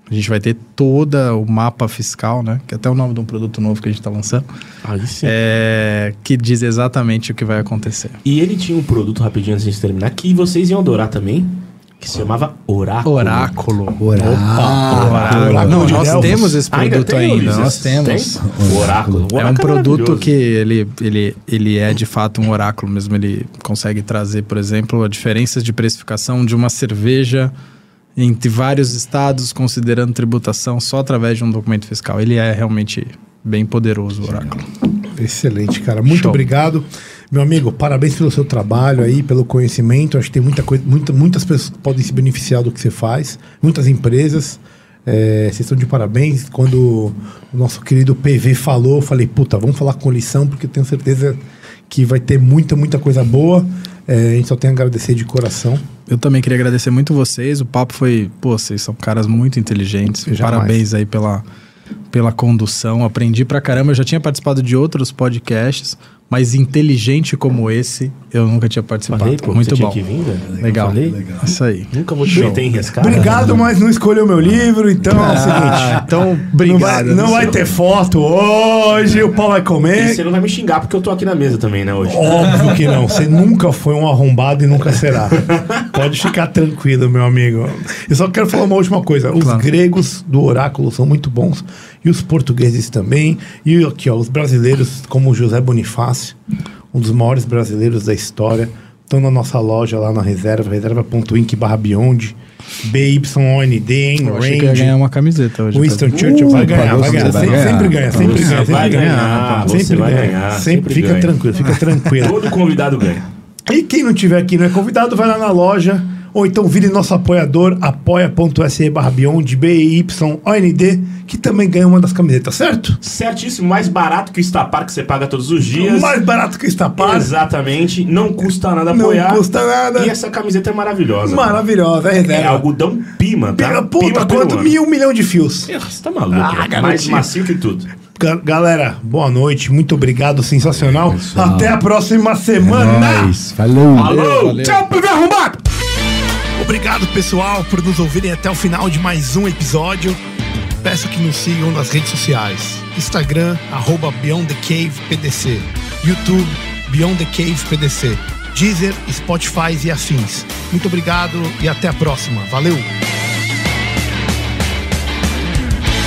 A gente vai ter todo o mapa fiscal, né? Que é até o nome de um produto novo que a gente está lançando. Aí sim. É, que diz exatamente o que vai acontecer. E ele tinha um produto, rapidinho antes de terminar, que vocês iam adorar também, que se chamava Oráculo. Oráculo. Oráculo. Oráculo. Não, de nós Delfos. temos esse Ainda produto tem, ainda. Ulisses? Nós temos. Tem? O Oráculo. O É um Oráculo produto maravilhoso. que ele, ele, ele é de fato um oráculo mesmo. Ele consegue trazer, por exemplo, a diferenças de precificação de uma cerveja entre vários estados, considerando tributação só através de um documento fiscal. Ele é realmente bem poderoso, o oráculo. Excelente, cara. Muito Show. obrigado. Meu amigo, parabéns pelo seu trabalho aí, pelo conhecimento. Acho que tem muita coisa, muita, muitas pessoas que podem se beneficiar do que você faz. Muitas empresas. É, vocês estão de parabéns. Quando o nosso querido P V falou, eu falei, puta, vamos falar com lição, porque eu tenho certeza que vai ter muita, muita coisa boa. É, a gente só tem a agradecer de coração. Eu também queria agradecer muito vocês. O papo foi... Pô, vocês são caras muito inteligentes. Jamais. Parabéns aí pela, pela condução. Aprendi pra caramba. Eu já tinha participado de outros podcasts, mas inteligente como esse, eu nunca tinha participado. Falei, pô, muito você bom. tinha que vir, velho. Legal. Falei? Legal. Isso aí. Nunca vou te Show. meter em rescate. Obrigado, mas não escolheu meu livro, então é o seguinte. Então, Não obrigado. vai, não vai ter foto hoje, o pau vai E comer. você não vai me xingar porque eu tô aqui na mesa também, né, hoje. Óbvio que não. Você nunca foi um arrombado e nunca será. Pode ficar tranquilo, meu amigo. Eu só quero falar uma última coisa. Os Claro. gregos do oráculo são muito bons. E os portugueses também. E aqui, ó, os brasileiros, como o José Bonifácio, um dos maiores brasileiros da história, estão na nossa loja lá na reserva, reserva.inc barra Beyond, B Y O N D, Eu achei que eu ia ganhar uma camiseta hoje. Winston pra- Churchill vai Uh, ganhar, vai você ganhar. vai Sempre, ganhar. sempre ganha, sempre Você ganha. vai Sempre ganha. ganhar, você Sempre vai ganha. ganhar, Sempre, sempre fica ganha. tranquilo, fica tranquilo. Todo convidado ganha. E quem não tiver aqui, não é convidado, vai lá na loja, ou então vire nosso apoiador, apoia.se barra Beyond, B Y O N D, que também ganha uma das camisetas, certo? Certíssimo, mais barato que o Stapar que você paga todos os dias. Mais barato que está pago. Exatamente, não custa nada Não apoiar. custa nada. E essa camiseta é maravilhosa. Maravilhosa, é É reserva. algodão pima, tá? Pima, puta, Pima quanto? peruano. Mil, um milhão de fios. Ih, Você tá maluco, Ah, é. garotinho. Mais macio que tudo. Ga- Galera, boa noite, muito obrigado, sensacional. Pessoal. Até a próxima semana. Nós. Falou. Alô! valeu. Tchau, P V arrombado! Obrigado, pessoal, por nos ouvirem até o final de mais um episódio. Peço que nos sigam nas redes sociais. Instagram, arroba Beyond the Cave P D C. YouTube, Beyond the Cave P D C. Deezer, Spotify e afins. Muito obrigado e até a próxima. Valeu!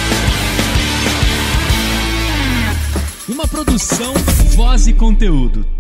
Uma produção, voz e conteúdo.